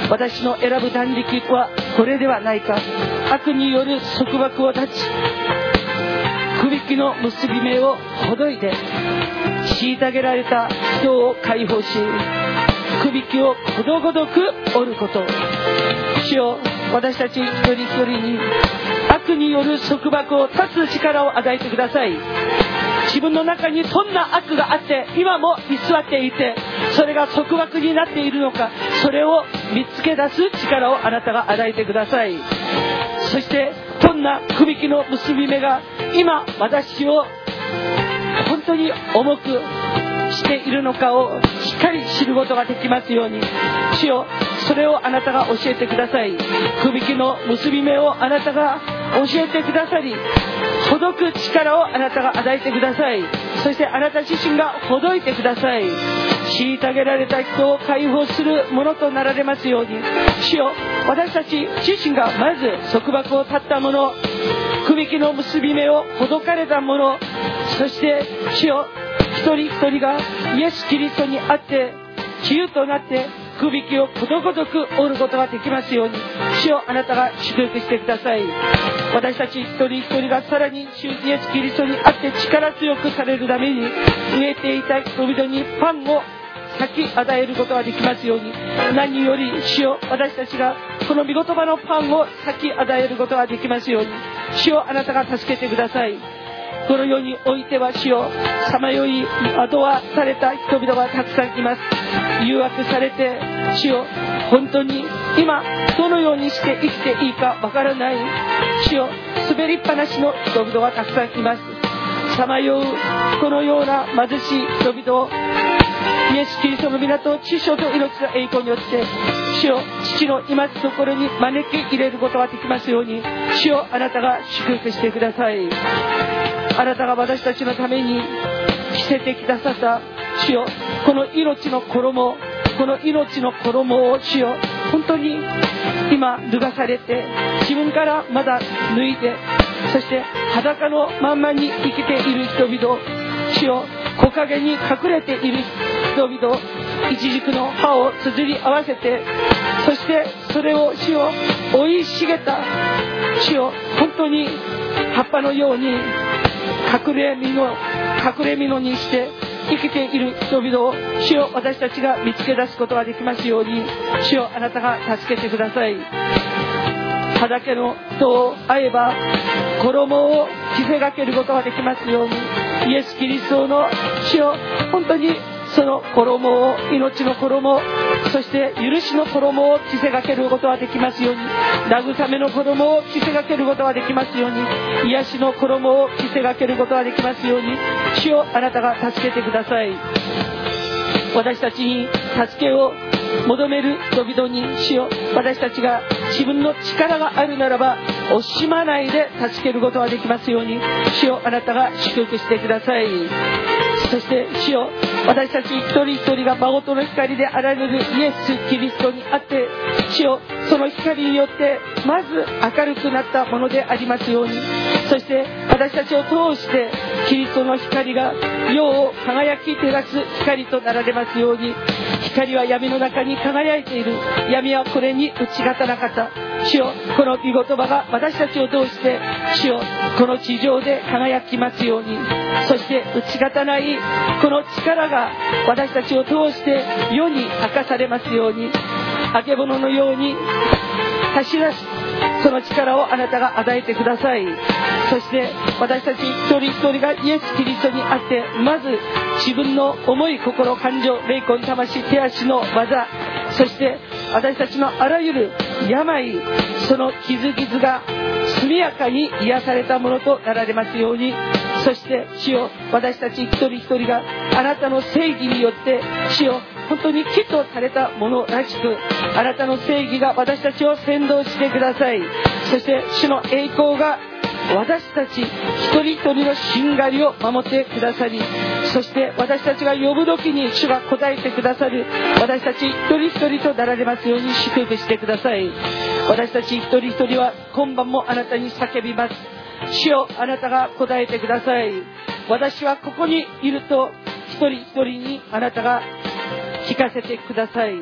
私の選ぶ断食はこれではないか。悪による束縛を断ち、くびきの結び目をほどいて、虐げられた人を解放し、くびきをことごとく折ること。主よ、私たち一人一人に悪による束縛を断つ力を与えてください。自分の中にどんな悪があって今も居座っていて、それが束縛になっているのか、それを見つけ出す力をあなたが与えてください。そしてどんなくびきの結び目が今私を本当に重くしているのかをしっかり知ることができますように、主よ、それをあなたが教えてください。くびきの結び目をあなたが教えてくださり、ほどく力をあなたが与えてください。そしてあなた自身がほどいてください。虐げられた人を解放するものとなられますように、主よ、私たち自身がまず束縛を断ったもの、くびきの結び目をほどかれたもの、そして主よ、一人一人がイエス・キリストにあって自由となってくびきをことごとく折ることができますように、主よ、あなたが祝福してください。私たち一人一人がさらに主イエス・キリストにあって力強くされるために、植えていた人々にパンを咲き与えることができますように、何より主よ、私たちがこの御言葉のパンを咲き与えることができますように、主よ、あなたが助けてください。この世においては主よ、さまよい惑わされた人々がたくさんいます。誘惑されて主よ、本当に今どのようにして生きていいかわからない主よ、滑りっぱなしの人々がたくさんいます。さまようこのような貧しい人々をイエス・キリストの皆と知性と命の栄光によって主よ、父のいますところに招き入れることができますように、主よ、あなたが祝福してください。あなたが私たちのために着せてくださった主よ、この命の衣、この命の衣を主よ、本当に今脱がされて自分からまだ脱いで、そして裸のまんまに生きている人々、主よ、木陰に隠れている人々、イチジクの葉を綴り合わせて、そしてそれを主よ、生い茂った主よ、本当に葉っぱのように隠れ身の隠れ身のにして生きている人々を主よ、私たちが見つけ出すことができますように、主よ、あなたが助けてください。裸の人を会えば衣を着せがけることができますように、イエス・キリストの主よ、本当にその衣を、命の衣、そして許しの衣を着せがけることができますように、慰めの衣を着せがけることができますように、癒しの衣を着せがけることができますように、主よ、あなたが助けてください。私たちに助けを求める人々に主よ、私たちが自分の力があるならば惜しまないで助けることができますように、主よ、あなたが祝福してください。そして主よ、私たち一人一人が真の光であられるイエス・キリストにあって主よ、その光によってまず明るくなったものでありますように、そして私たちを通してキリストの光が世を輝き照らす光となられますように、光は闇の中に輝いている、闇はこれに打ち勝たなかった。主よ、この御言葉が私たちを通して主よ、この地上で輝きますように、そして打ち勝たないこの力が私たちを通して世に明かされますように、あけぼののように走らし、その力をあなたが与えてください。そして私たち一人一人がイエス・キリストにあって、まず自分の思い、心、感情、霊魂、魂、手足の技、そして私たちのあらゆる病、その傷傷が速やかに癒されたものとなられますように、そして主よ、私たち一人一人があなたの正義によって主よ、本当にきとされたものらしく、あなたの正義が私たちを先導してください。そして主の栄光が私たち一人一人のしんがりを守ってくださり、そして私たちが呼ぶ時に主が答えてくださる私たち一人一人となられますように祝福してください。私たち一人一人は今晩もあなたに叫びます。主よ、あなたが答えてください。私はここにいると一人一人にあなたが聞かせてください。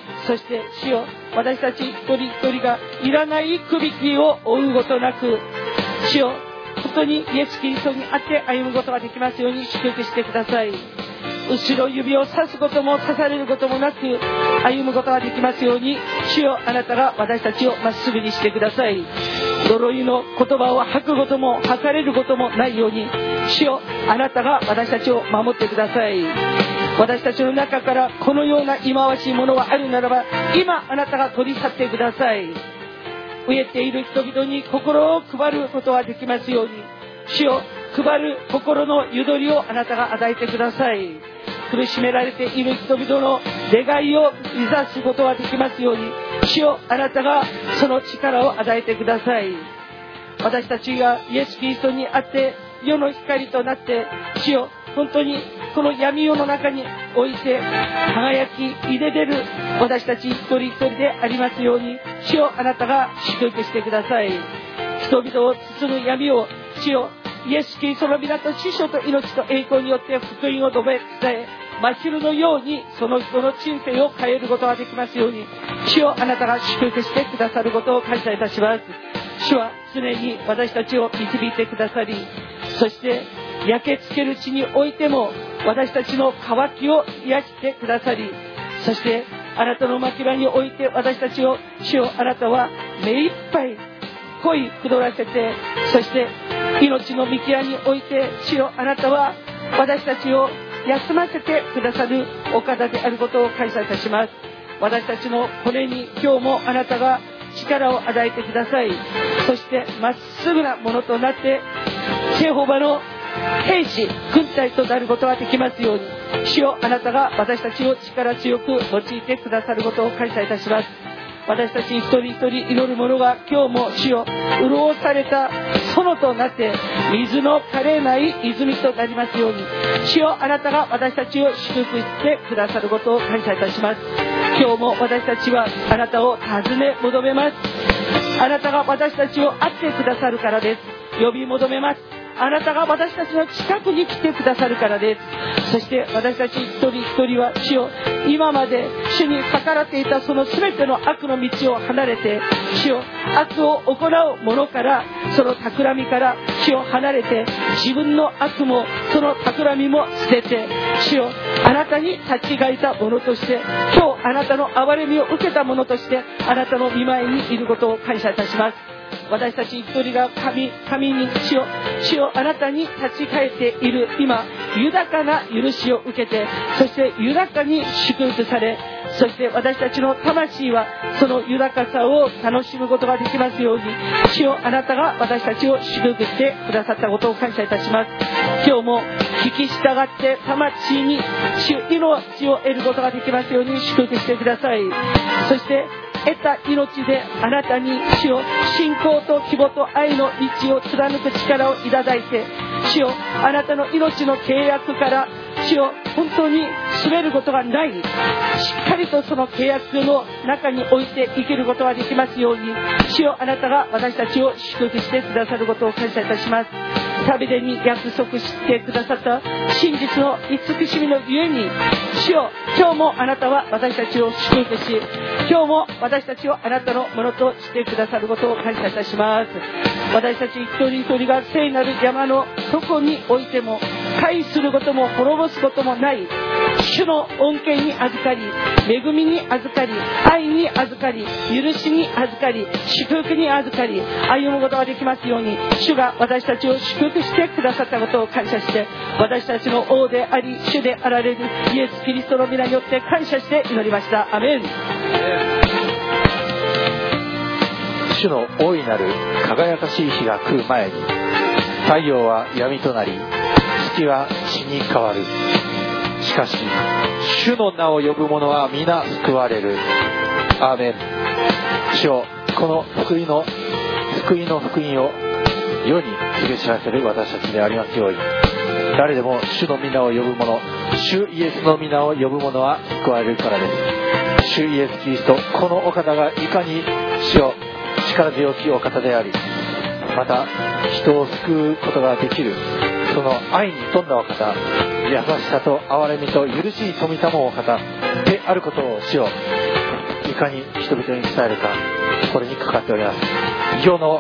そして主よ、私たち一人一人がいらないくびきを負うことなく、主よ、本当にイエス・キリストにあって歩むことができますように祝福してください。後ろ指を刺すことも刺されることもなく歩むことができますように、主よ、あなたが私たちをまっすぐにしてください。呪いの言葉を吐くことも吐かれることもないように、主よ、あなたが私たちを守ってください。私たちの中からこのような忌まわしいものがあるならば、今あなたが取り去ってください。飢えている人々に心を配ることができますように、主よ、配る心のゆとりをあなたが与えてください。苦しめられている人々の願いを満たすことができますように、主よ、あなたがその力を与えてください。私たちがイエス・キリストにあって世の光となって、主よ、本当にこの闇夜の中において輝き入れれる私たち一人一人でありますように、主よ、あなたが祝福してください。人々を包む闇を、主よ、イエス・キリストの皆と死者と命と栄光によって福音を述べ伝え、真昼のようにその人の人生を変えることができますように、主よ、あなたが祝福してくださることを感謝いたします。主は常に私たちを導いてくださり、そして焼けつける地においても私たちの渇きを癒してくださり、そしてあなたの牧場において私たちを、主よ、あなたは目いっぱい恋下らせて、そして命の御木屋において、主よ、あなたは私たちを休ませてくださるお方であることを感謝いたします。私たちの骨に今日もあなたが力を与えてください。そしてまっすぐなものとなってジェホバの兵士軍隊となることができますように、主よ、あなたが私たちを力強く用いてくださることを感謝いたします。私たち一人一人祈る者が今日も主よ、潤された園となって水の枯れない泉となりますように、主よ、あなたが私たちを祝福してくださることを感謝いたします。今日も私たちはあなたを尋ね求めます。あなたが私たちを愛ってくださるからです。呼び求めます。あなたが私たちの近くに来てくださるからです。そして私たち一人一人は、主よ、今まで主に逆らっていたその全ての悪の道を離れて、主よ、悪を行う者から、その企みから主を離れて、自分の悪もその企みも捨てて、主よ、あなたに立ち返った者として、今日あなたの憐れみを受けた者として、あなたの御前にいることを感謝いたします。私たち一人が神、神に主を、主をあなたに立ち返っている今、豊かな許しを受けて、そして豊かに祝福され、そして私たちの魂はその豊かさを楽しむことができますように、主をあなたが私たちを祝福してくださったことを感謝いたします。今日も聞き従って魂に主命を得ることができますように祝福してください。そして得た命であなたに主を信仰と希望と愛の道を貫く力をいただいて、主をあなたの命の契約から主を本当に滑ることがない、しっかりとその契約の中に置いて生きることができますように、主をあなたが私たちを祝福してくださることを感謝いたします。旅でに約束してくださった真実の慈しみのゆえに、主を今日もあなたは私たちを祝福し、今日も私たちをあなたのものとしてくださることを感謝いたします。私たち一人一人が聖なる山のどこにおいても介することも滅ぼすこともない主の恩恵に預かり、恵みに預かり、愛に預かり、許しに預かり、祝福に預かり、歩むことができますように、主が私たちを祝福してくださったことを感謝して、私たちの王であり主であられるイエス・キリストの皆によって感謝して祈りました。アメン。 主の大いなる輝かしい日が来る前に、太陽は闇となり、月は血に変わる。しかし主の名を呼ぶ者は皆救われる。アーメン。主よ、この福音の福音の福音を世に告げ知らせる私たちでありますように、誰でも主の皆を呼ぶ者、主イエスの皆を呼ぶ者は救われるからです。主イエスキリスト、このお方がいかに主よ力強きお方であり、また人を救うことができるその愛に富んだお方、優しさと憐れみと許しに富みたもお方であることを主よかに人々に伝えるか、これにかかっております。世の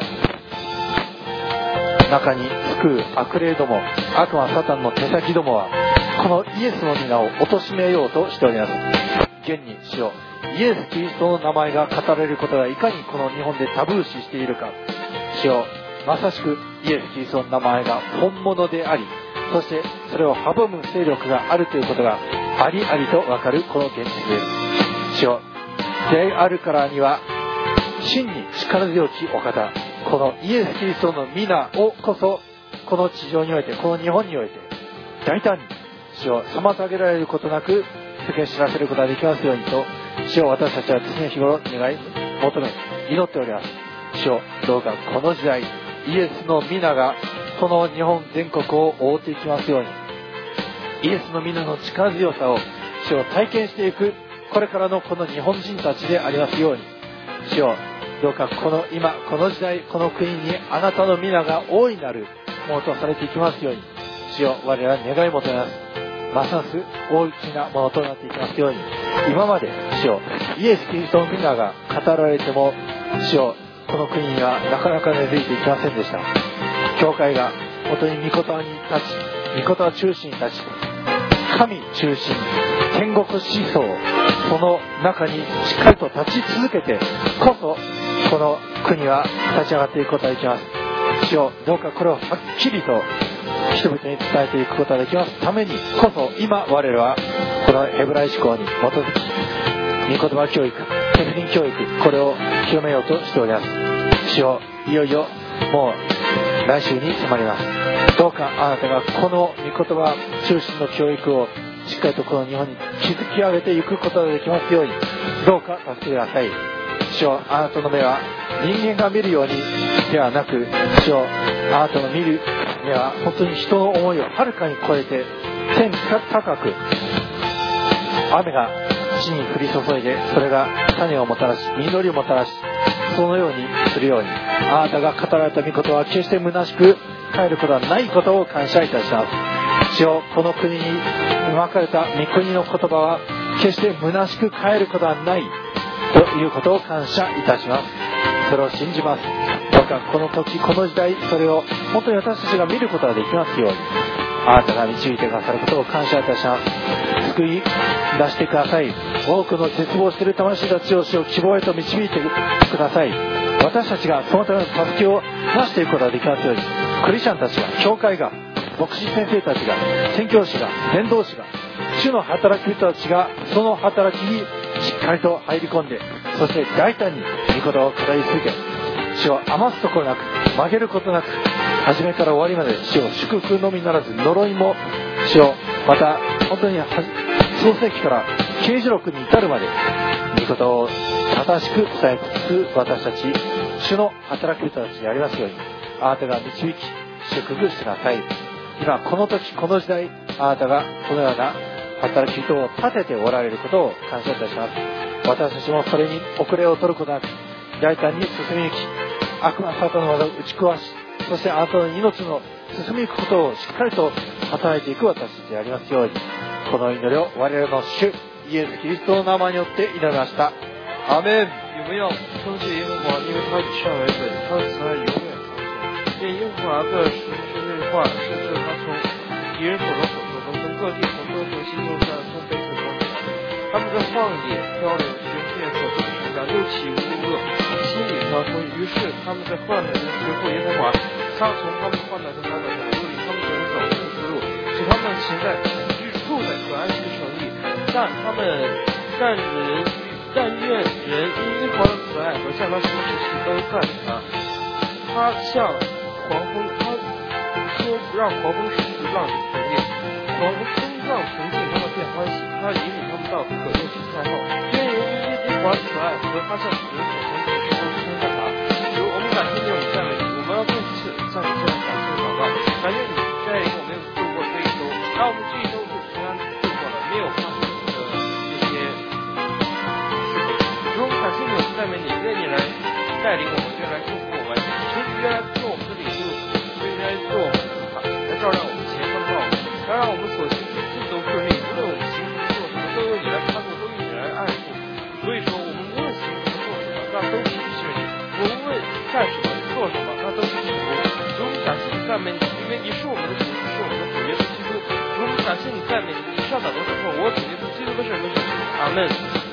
中に救う悪霊ども、悪魔サタンの手先どもは、このイエスの皆を貶めようとしております。現に主よ、イエス・キリストの名前が語られることがいかにこの日本でタブー視しているか、主よ、まさしくイエス・キリストの名前が本物であり、そしてそれを阻む勢力があるということがありありとわかるこの現実です。主よ、であるからには真に力強きお方、このイエス・キリストの皆をこそ、この地上において、この日本において大胆に主を妨げられることなく世間知らせることができますようにと、主を私たちは常日頃願い求め祈っております。主をどうかこの時代、イエスの皆がこの日本全国を覆っていきますように、イエスの皆の力強さを主を体験していくこれからのこの日本人たちでありますように、主をどうかこの今この時代この国にあなたの皆が大いなるものとされていきますように、主を我ら願い求めます。ますます大きなものとなっていきますように、今まで主をイエス・キリストの皆が語られても主をこの国にはなかなか根付いていきませんでした。教会が本当に御言葉に立ち、御言葉中心に立ち、神中心、天国思想、その中にしっかりと立ち続けてこそこの国は立ち上がっていくことができます。主よ、どうかこれをはっきりと人々に伝えていくことができますためにこそ、今我らはこのヘブライ思考に基づき御言葉教育、テフリン教育、これを広めようとしております。主よ、いよいよもう来週に迫ります。どうかあなたがこの御言葉中心の教育をしっかりとこの日本に築き上げていくことができますように、どうか助けてください。主よ、あなたの目は人間が見るようにではなく、主よ、あなたの見る目は本当に人の思いをはるかに超えて天高く、雨が地に降り注いでそれが種をもたらし実りをもたらし、そのようにするように、あなたが語られた御言葉は決して虚しく帰ることはないことを感謝いたします。主よ、この国にまかれた御国の言葉は決して虚しく帰ることはないということを感謝いたします。それを信じます。どうかこの時この時代、それを本当に私たちが見ることができますように、あなたが導いてくださることを感謝いたします。救い出してください。多くの絶望している魂たちを主を希望へと導いてください。私たちがそのための助けをなしていくことができますように、クリスチャンたちが、教会が、牧師先生たちが、宣教師が、伝道師が、主の働く人たちがその働きにしっかりと入り込んで、そして大胆に御言葉を語り続け、主を余すところなく、曲げることなく、初めから終わりまで主を祝福のみならず呪いも主を、また本当に創世記から啓示録に至るまで御言葉を正しく伝えつつ、私たち主の働く人たちでありますように、あなたが導き祝福してください。今この時この時代、あなたがこのような働き人を立てておられることを感謝いたします。私たちもそれに遅れを取ることなく大胆に進みゆき、悪魔サタンの技を打ち壊し、そしてあなたの命の進みゆくことをしっかりと働いていく私たちでありますように、この祈りを我々の主イエス・キリストの名前によって祈りました。アーメン。 有没有称谢耶和华，因为他以善为本，他的慈爱永远长存。愿耶和华的实实在话，甚至他从敌人手中所说中，从各地从各国心中上从北土中来。他们在旷野漂流，寻遍所住的城家，又起无恶，心里发疯。于是他们在患难中随后耶和华，他从他们患难中拿走他们，又领他们走走正之路，使他们行在居住在可安息的城里。但他们但人。但愿人因耶和华的慈爱和向他行的事情都赞他。他向狂风，他说让狂风使浪就平静，狂风浪平静，他们便欢喜。他引领他们到可用之太后。愿人因耶和华的慈爱和他向人所行的事情都称赞他。主，我们感谢你，我们赞美你，我们要再次向你这样感谢祷告，感谢你带领我们度过这一周，让我们这一周是平安度过了，没有发生感谢你，我们赞美你，愿你来带领我们，愿来祝福我们，求你愿来做我们的领袖，愿你来做我们的主法，来照亮我们前方的道路，来让我们所行之事都顺利，无论我们行什么做什么，都有你来看顾，都有你来爱护。所以说，我们无论感谢你赞美你，你上祷告之后，我主耶稣基督的圣名，阿门。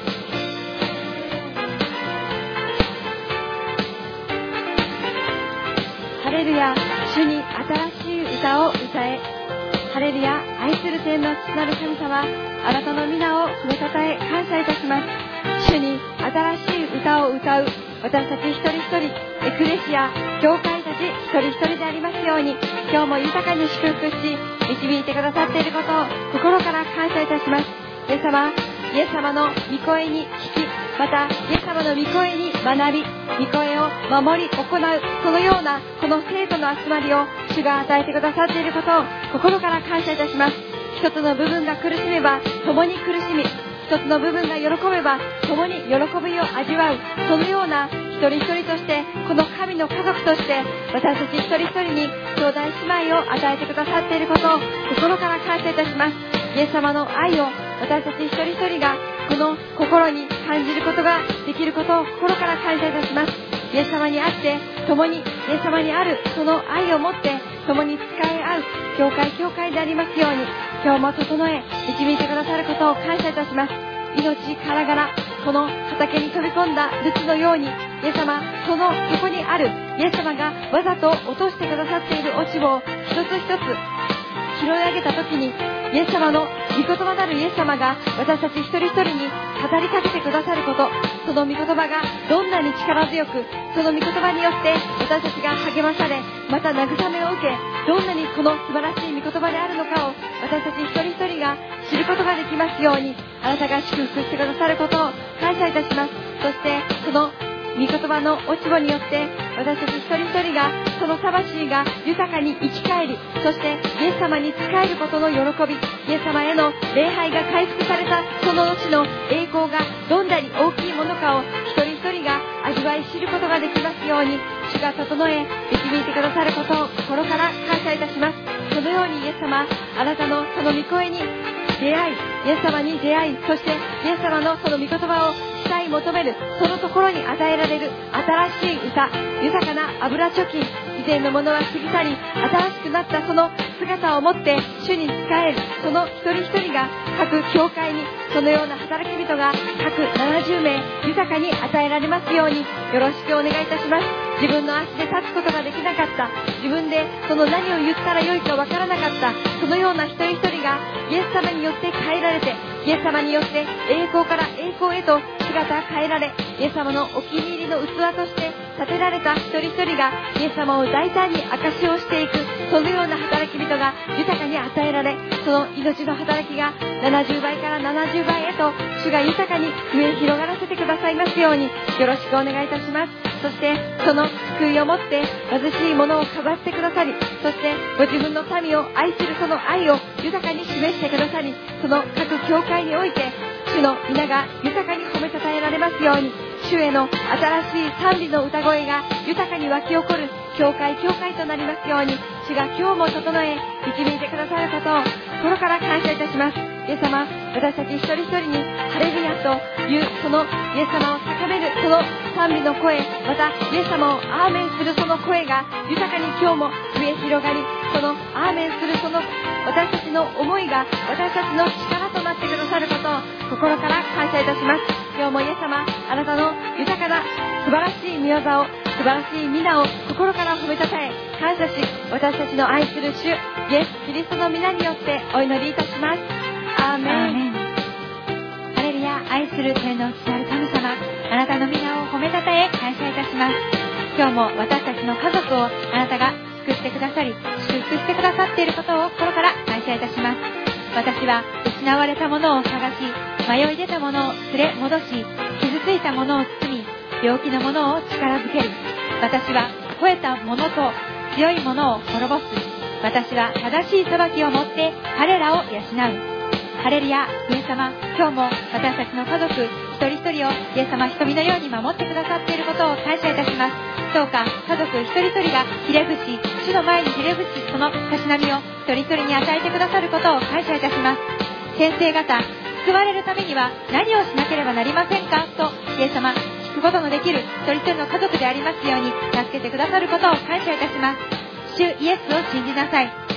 ハレルヤ、主に新しい歌を歌え。ハレルヤ、愛する天の父なる神様、あなたの皆を褒めたたえ感謝いたします。主に新しい歌を歌う私たち一人一人、エクレシア、教会たち一人一人でありますように、今日も豊かに祝福し導いてくださっていることを心から感謝いたします。イエス様、イエス様の御声に聞き、またイエス様の御声に学び、御声を守り行う、そのようなこの生徒の集まりを主が与えてくださっていることを心から感謝いたします。一つの部分が苦しめば共に苦しみ、一つの部分が喜べば共に喜びを味わう、そのような一人一人として、この神の家族として私たち一人一人に兄弟姉妹を与えてくださっていることを心から感謝いたします。イエス様の愛を私たち一人一人がこの心に感じることができることを心から感謝いたします。イエス様にあって共にイエス様にあるその愛を持って共に使い合う教会教会でありますように、今日も整え導いてくださることを感謝いたします。命からがらこの畑に飛び込んだルツのように、イエス様、そのそこにあるイエス様がわざと落としてくださっている落ち葉を一つ一つ拾い上げた時に、イエス様の御言葉なるイエス様が私たち一人一人に語りかけてくださること、その御言葉がどんなに力強く、その御言葉によって私たちが励まされ、また慰めを受け、どんなにこの素晴らしい御言葉であるのかを私たち一人一人が知ることができますように、あなたが祝福してくださることを感謝いたします。そしてその御言葉の落ち葉によって私たち一人一人がその魂が豊かに生き返り、そしてイエス様に仕えることの喜び、イエス様への礼拝が回復されたその後の栄光がどんなに大きいものかを一人一人が味わい知ることができますように、主が整え導いてくださることを心から感謝いたします。そのようにイエス様、あなたのその御声に出会い、イエス様に出会い、そしてイエス様のその御言葉を慕い求める、そのところに与えられる新しい歌、豊かな油貯金、以前のものは過ぎ去り新しくなったその姿を持って主に仕える、その一人一人が各教会にそのような働き人が各ななじゅうめい豊かに与えられますようによろしくお願いいたします。自分の足で立つことができなかった、自分でその何を言ったらよいかわからなかった、そのような一人一人がイエス様によって変えられて、イエス様によって栄光から栄光へと姿が変えられ、イエス様のお気に入りの器として立てられた一人一人がイエス様を大胆に証しをしていく、そのような働き人が豊かに与えられ、その命の働きがななじゅうばいからななじゅうばいへと主が豊かに増え広がらせてくださいますようによろしくお願いいたします。そしてその救いをもって貧しいものを飾ってくださり、そしてご自分の民を愛するその愛を豊かに示してくださり、その各教会において主の皆が豊かに褒めたたえられますように、主への新しい賛美の歌声が豊かに湧き起こる教会教会となりますように、主が今日も整え導いてくださることを心から感謝いたします。イエス様、私たち一人一人にハレルヤというそのイエス様を高めるその賛美の声、またイエス様をアーメンするその声が豊かに今日も増え広がり、そのアーメンするその私たちの思いが私たちの力となってくださることを心から感謝いたします。今日もイエス様、あなたの豊かな素晴らしい御業を、素晴らしい皆を心から褒めたたえ感謝し、私たちの愛する主イエス・キリストの皆によってお祈りいたします。アーメン。 アーメン。ハレルヤ、愛する天の父なる神様、あなたの皆を褒めたたえ感謝いたします。今日も私たちの家族をあなたが救ってくださり祝福してくださっていることを心から感謝いたします。私は失われたものを探し、迷い出たものを連れ戻し、傷ついたものを包み、病気のものを力づける。私は肥えたものと強いものを滅ぼす。私は正しい裁きをもって彼らを養う。ハレルヤ、イエス様、今日も私たちの家族一人一人をイエス様瞳のように守ってくださっていることを感謝いたします。どうか家族一人一人がひれ伏し、主の前にひれ伏し、そのたしなみを一人一人に与えてくださることを感謝いたします。先生方、救われるためには何をしなければなりませんかとイエス様、聞くことのできる一人一人の家族でありますように助けてくださることを感謝いたします。主イエスを信じなさい。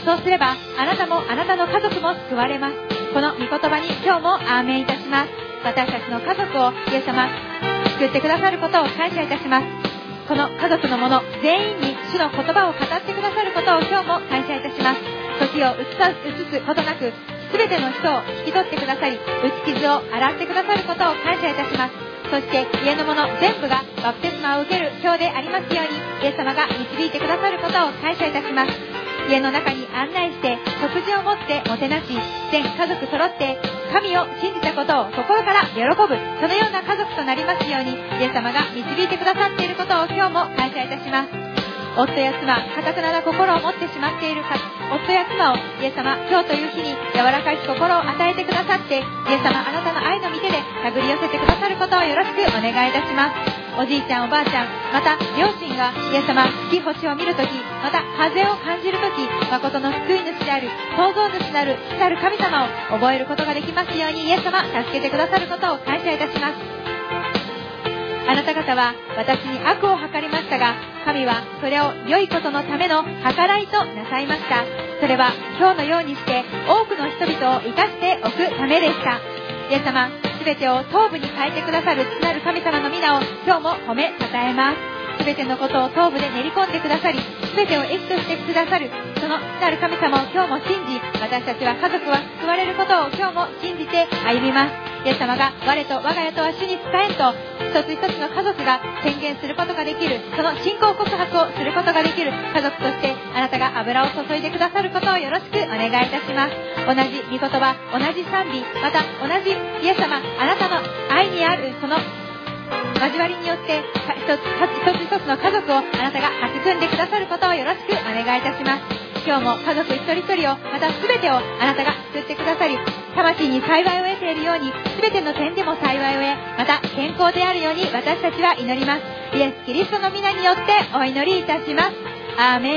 そうすればあなたもあなたの家族も救われます。この御言葉に今日もアーメンいたします。私たちの家族をイエス様救ってくださることを感謝いたします。この家族の者全員に主の言葉を語ってくださることを今日も感謝いたします。時を移さ移すことなく全ての人を引き取ってくださり、打ち傷を洗ってくださることを感謝いたします。そして家の者全部がバプテスマを受ける今日でありますように、イエス様が導いてくださることを感謝いたします。家の中に案内して食事を持ってもてなし、全家族揃って神を信じたことを心から喜ぶ、そのような家族となりますように、イエス様が導いてくださっていることを今日も感謝いたします。夫や妻、堅くなな心を持ってしまっているか夫や妻をイエス様、今日という日に柔らかい心を与えてくださって、イエス様、あなたの愛の御手で手繰り寄せてくださることをよろしくお願いいたします。おじいちゃんおばあちゃん、また両親がイエス様、月星を見るとき、また風を感じるとき、誠の救い主である創造主なる主たる神様を覚えることができますように、イエス様、助けてくださることを感謝いたします。あなた方は私に悪を計りましたが、神はそれを良いことのための計らいとなさいました。それは今日のようにして多くの人々を生かしておくためでした。イエス様、すべてを頭部に変えてくださる父なる神様の皆を今日も褒めたたえます。すべてのことを頭部で練り込んでくださり、すべてを益としてくださるその父なる神様を今日も信じ、私たちは家族は救われることを今日も信じて歩みます。イエス様が我と我が家とは主に仕えんと一つ一つの家族が宣言することができる、その信仰告白をすることができる家族として、あなたが油を注いでくださることをよろしくお願いいたします。同じ御言葉、同じ賛美、また同じイエス様、あなたの愛にあるその交わりによって一つ一つ一つの家族をあなたが育んでくださることをよろしくお願いいたします。今日も家族一人一人を、また全てをあなたが救ってくださり、魂に幸いを得ているように全ての点でも幸いを得、また健康であるように私たちは祈ります。イエス・キリストの皆によってお祈りいたします。アーメン。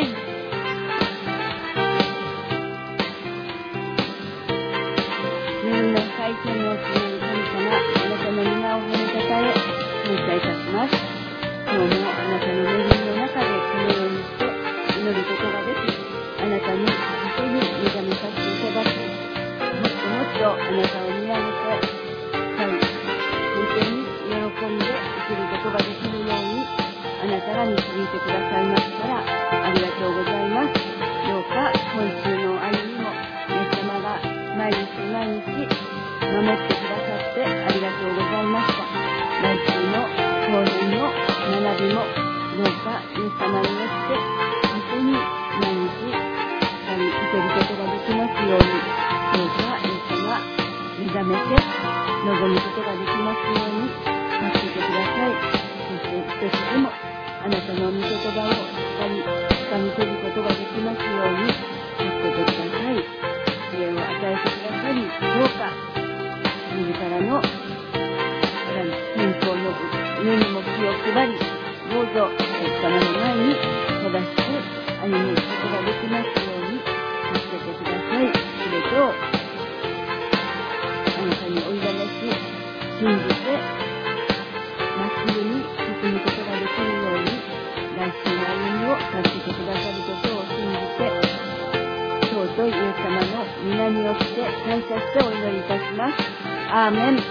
自の最近のお告げの神様、あなたの皆を褒めたたえ感謝いたします。今日もあなたの恵みの中でこのようにして祈ることができ、あなたに本当に目覚めさせていただき、もっともっとあなたを見上げて、はい、本当に喜んで生きることができるようにあなたが導いてくださいましたらありがとうございます。どうか今週の歩みもイエス様が毎日毎日守ってくださってありがとうございました。来週の当然の学びもどうかイエス様によって本当に毎日受けることができますように、どうかイエス様目覚めて望むことができますように助けてください。そして一つでもあなたの御言葉を掴み取ることができますように助けてください。知恵を与えてくださり、どうか自らの健康の上にも気を配り、どうぞイエス様の前に正しく歩むことができますように助けてください。すべてをあなたにお委ねし、信じてまっすぐに進むことができるように、来週の歩みを助けてくださることを信じて、尊いイエス様の皆によって感謝してお祈りいたします。アーメン。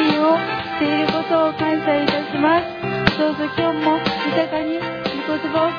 どうぞ今日も豊かに御言葉を口し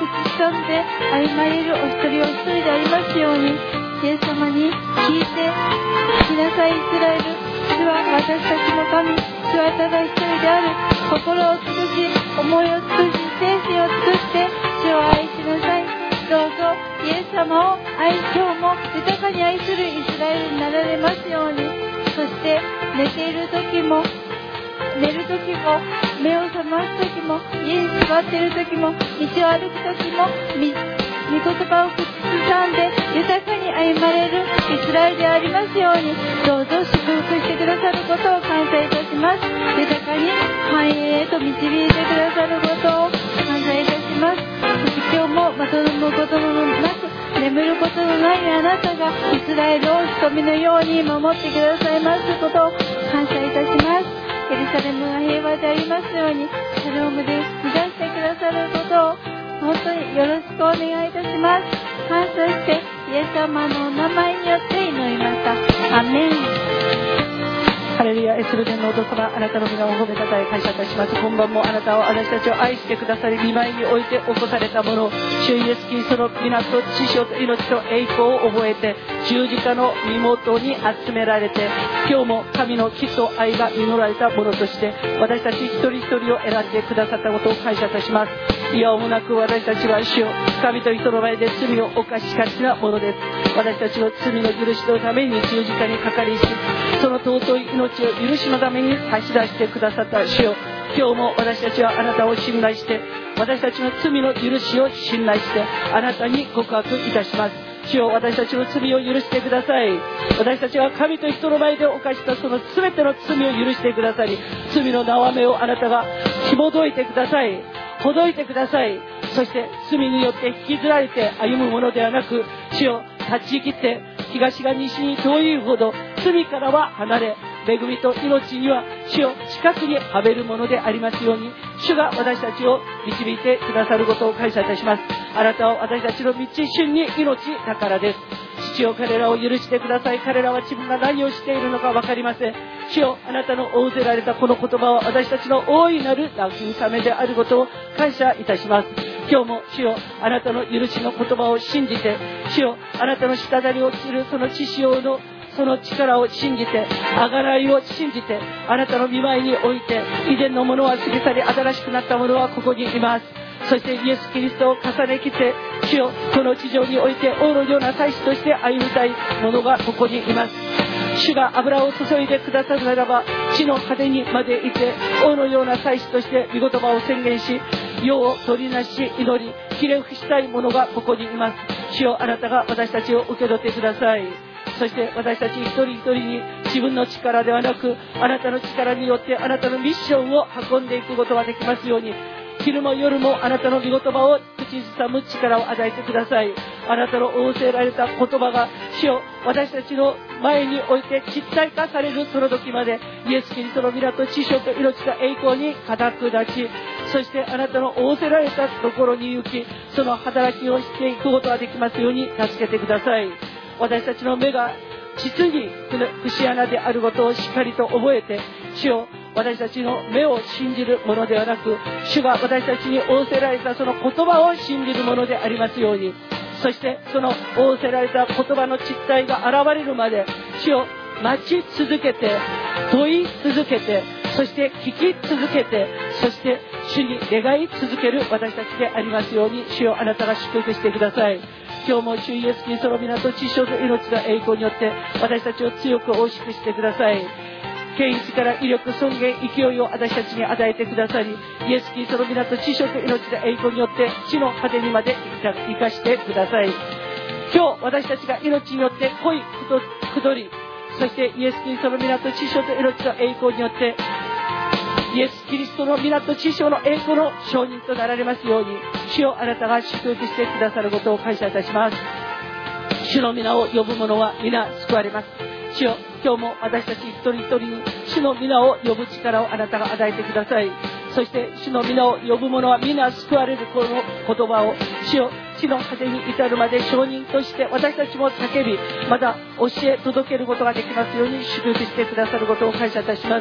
掴んで歩まれるお一人お一人でありますように、イエス様に聞いてしなさいイスラエル、主は私たちの神、主はただ一人である。心を尽くし、思いを尽くし、精神を尽くして主を愛しなさい。どうぞイエス様を愛、今日も豊かに愛するイスラエルになられますように。そして寝ている時も寝る時も目を覚ます時も家に座っている時も道を歩く時も御言葉を口ずさんで豊かに歩まれるイスラエルでありますように、どうぞ祝福してくださることを感謝いたします。豊かに繁栄へと導いてくださることを感謝いたします。そして今日もまとむことのなく眠ることのないあなたがイスラエルを瞳のように守ってくださいますことを感謝いたします。エルサレムが平和でありますように、シャロームで満たしてくださることを本当によろしくお願いいたします。感謝してイエス様のお名前によって祈りました。アメン。 ハレルヤ。エスルデンのお父様、あなたの皆を褒めたたえ感謝いたします。今晩もあなたを、私たちを愛してくださり、御前に置いて起こされたもの、主イエスキリストの皆と知性と命と栄光を覚えて、十字架の身元に集められて、今日も神の木と愛が実られたものとして、私たち一人一人を選んでくださったことを感謝いたします。いやおもなく私たちは主を、神と人の前で罪を犯しがちなものです。私たちの罪の許しのために十字架にかかりし、その尊い命を許しのために差し出してくださった主よ、今日も私たちはあなたを信頼して、私たちの罪の許しを信頼してあなたに告白いたします。主よ、私たちの罪を許してください。私たちは神と人の前で犯したその全ての罪を許してくださり、罪の縄目をあなたが紐解いてください、ほどいてください。そして罪によって引きずられて歩むものではなく、主よ、立ち切って東が西に遠いほど罪からは離れ、恵みと命には主を近くにはべるものでありますように、主が私たちを導いてくださることを感謝いたします。あなたは私たちの道順に命だからです。父よ、彼らを許してください。彼らは自分が何をしているのか分かりません。主よ、あなたの仰せられたこの言葉は私たちの大いなる慰めであることを感謝いたします。今日も主よ、あなたの許しの言葉を信じて、主よ、あなたの滴り落ちるその血潮のその力を信じて、あがないを信じて、あなたの御前に置いて、以前のものは過ぎ去り新しくなったものはここにいます。そしてイエス・キリストを重ねきて、主よ、この地上において王のような祭司として歩みたいものがここにいます。主が油を注いでくださるならば、地の果てにまでいて王のような祭司として御言葉を宣言し、世を取りなし祈りひれ伏したいものがここにいます。主よ、あなたが私たちを受け取ってください。そして私たち一人一人に自分の力ではなく、あなたの力によってあなたのミッションを運んでいくことができますように、昼も夜もあなたの御言葉を口ずさむ力を与えてください。あなたの仰せられた言葉が主よ、私たちの前において実体化されるその時まで、イエス・キリストの皆と知性と命が栄光に固く立ち、そしてあなたの仰せられたところに行き、その働きをしていくことができますように助けてください。私たちの目が実に節穴であることをしっかりと覚えて、主よ、私たちの目を信じるものではなく、主が私たちに仰せられたその言葉を信じるものでありますように、そしてその仰せられた言葉の実態が現れるまで、主を待ち続けて、問い続けて、そして聞き続けて、そして主に願い続ける私たちでありますように、主よ、あなたが祝福してください。今日も主イエス・キリストの皆と知性と命の栄光によって私たちを強く大きくしてください。権威から威力、尊厳、勢いを私たちに与えてくださり、イエス・キリストの皆と知性と命の栄光によって地の果てにまで生かしてください。今日私たちが命によって恋下り、そしてイエス・キリストの皆と知性と命の栄光によってイエス・キリストの皆と知性の栄光の証人となられますように、主よ、あなたが祝福してくださることを感謝いたします。主の皆を呼ぶ者は皆救われます。主よ、今日も私たち一人一人に主の皆を呼ぶ力をあなたが与えてください。そして主の皆を呼ぶ者は皆救われるこの言葉を、主よ、地の果てに至るまで証人として私たちも叫び、また教え届けることができますように祝福してくださることを感謝いたします。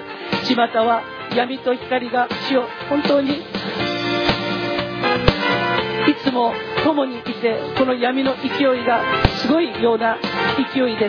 巷は闇と光が主よ、本当にいつも共にいて、この闇の勢いがすごいような勢いです。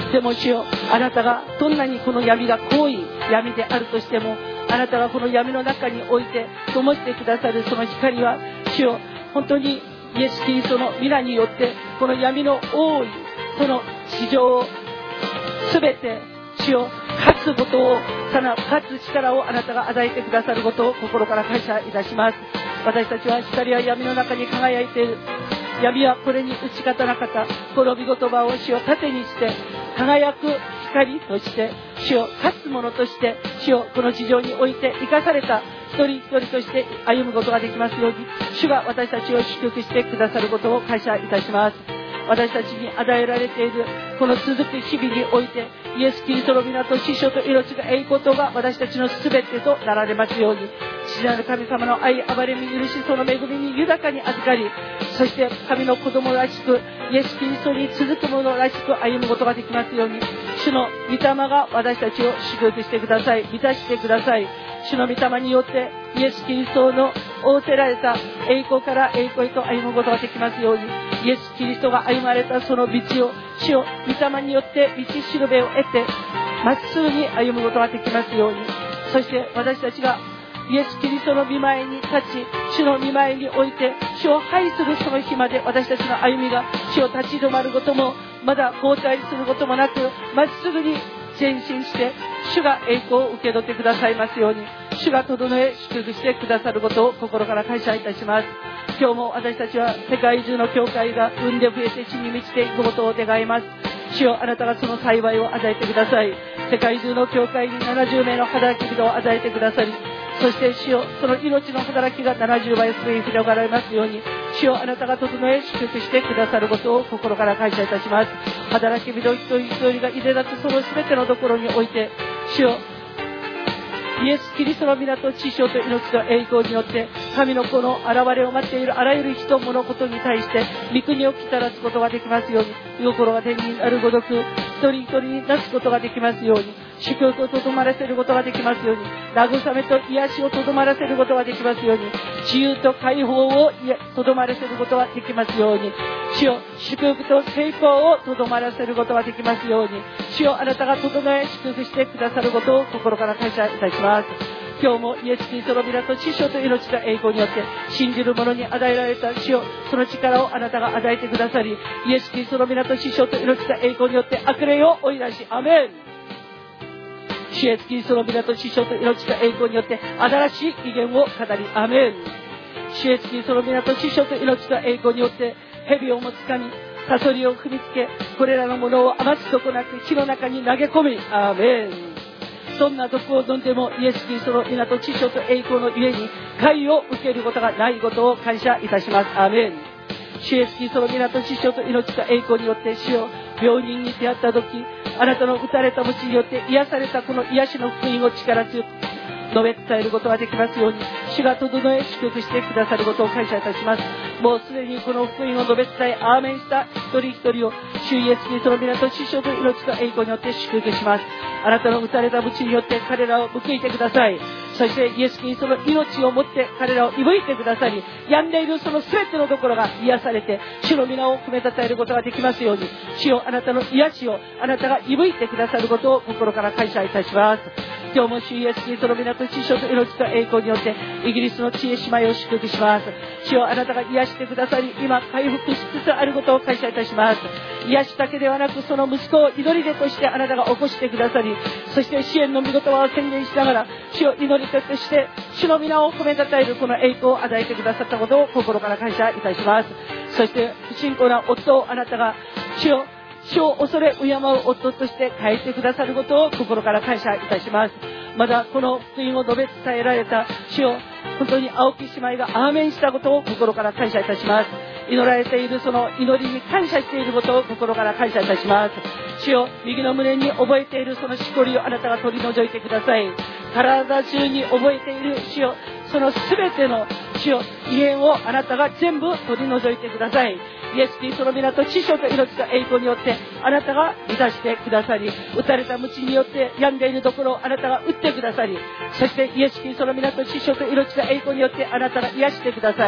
でも主よ、あなたがどんなにこの闇が濃い闇であるとしても、あなたがこの闇の中において灯してくださるその光は、主よ、本当にイエス・キリストの皆によってこの闇の多いこの地上をすべて主を勝つことを、勝つ力をあなたが与えてくださることを心から感謝いたします。私たちは光は闇の中に輝いている。闇はこれに打ち勝たなかった。この御言葉を主を盾にして輝く光として主を勝つ者として主をこの地上において生かされた一人一人として歩むことができますように、主が私たちを祝福してくださることを感謝いたします。私たちに与えられているこの続く日々において、イエス・キリストの皆と死者と命が栄光とが私たちのすべてとなられますように、父なる神様の愛、憐れみ、許し、その恵みに豊かに預かり、そして神の子供らしくイエス・キリストに続く者らしく歩むことができますように、主の御霊が私たちを祝福してください、満たしてください。主の御霊によってイエス・キリストの仰せられた栄光から栄光へと歩むことができますように、イエス・キリストが歩まれたその道を主を御霊によって道しるべを得てまっすぐに歩むことができますように、そして私たちがイエス・キリストの御前に立ち、主の御前において主を拝するその日まで、私たちの歩みが主を立ち止まることもまだ後退することもなく、まっすぐに前進して主が栄光を受け取ってくださいますように、主が整え祝福してくださることを心から感謝いたします。今日も私たちは世界中の教会が産んで増えて地に満ちていくことを願います。主よ、あなたがその幸いを与えてください。世界中の教会にななじゅうめいの働き人を与えてくださり、そして主よ、その命の働きがななじゅうばい増え広がられますように、主よ、あなたが整え祝福してくださることを心から感謝いたします。働き人一人一人が入れ立つその全てのところにおいて、主よ、イエス・キリストの皆と知性と命と栄光によって神の子の現れを待っているあらゆる人物事に対して御国を来たらすことができますように、御心が天にあるごとく一人一人に出すことができますように、祝福をとどまらせることができますように、慰めと癒しをとどまらせることができますように、自由と解放をとどまらせることができますように、主よ、祝福と成功をとどまらせることができますように、主よ、あなたが整え祝福してくださることを心から感謝いたします。今日もイエス・キリストの皆と知性と命と栄光によって信じる者に与えられた主よ、その力をあなたが与えてくださり、イエス・キリストの皆と知性と命と栄光によって悪霊を追い出し、アメン。主イエス・キリストの皆と知性と命と栄光によって新しい威厳を語り、アメン。主イエス・キリストの皆と知性と命と栄光によって蛇をもつかみ、サソリを踏みつけ、これらのものを余すとこなく火の中に投げ込み、アーメン。どんな毒を飲んでもイエス・キリストの皆と知性と栄光のゆえに害を受けることがないことを感謝いたします。アーメン。主イエス・キリストの皆と知性と命と栄光によって主を病人に出会った時、あなたの打たれた鞭によって癒されたこの癒しの福音を力強く述べ伝えることができますように、主が整え祝福してくださることを感謝いたします。もうすでにこの福音を述べ伝えアーメンした一人一人を主イエス・キリストの皆と知性と命と栄光によって祝福します。あなたの打たれた鞭によって彼らを報いてください。そしてイエス・キリストの命をもって彼らを射吹いてくださり、病んでいるその全てのところが癒されて主の皆を褒めたたえることができますように、主よ、あなたの癒しをあなたが射吹いてくださることを心から感謝いたします。今日も主イエス・キリストの皆と知性と命と栄光によってイギリスの知恵姉妹を祝福します。主よ、あなたが癒してくださり、今回復しつつあることを感謝いたします。癒しだけではなく、その息子を祈り手としてあなたが起こしてくださり、そして支援の御言葉を宣言しながら主を祈り手として主の皆を褒めたたえるこの栄光を与えてくださったことを心から感謝いたします。そして不信仰な夫をあなたが主を主を恐れ敬う夫として変えてくださることを心から感謝いたします。まだこの福音を述べ伝えられた主を本当に青木姉妹がアーメンしたことを心から感謝いたします。祈られているその祈りに感謝していることを心から感謝いたします。主を右の胸に覚えているそのしこりをあなたが取り除いてください。体中に覚えている主をその全ての主を異変をあなたが全部取り除いてください。イエス・キリストの皆と知性と命と栄光によってあなたが満たしてくださり、打たれた鞭によって病んでいるところをあなたが打ってくださり、そしてイエス・キリストの皆と知性と命と栄光によってあなたが癒してください。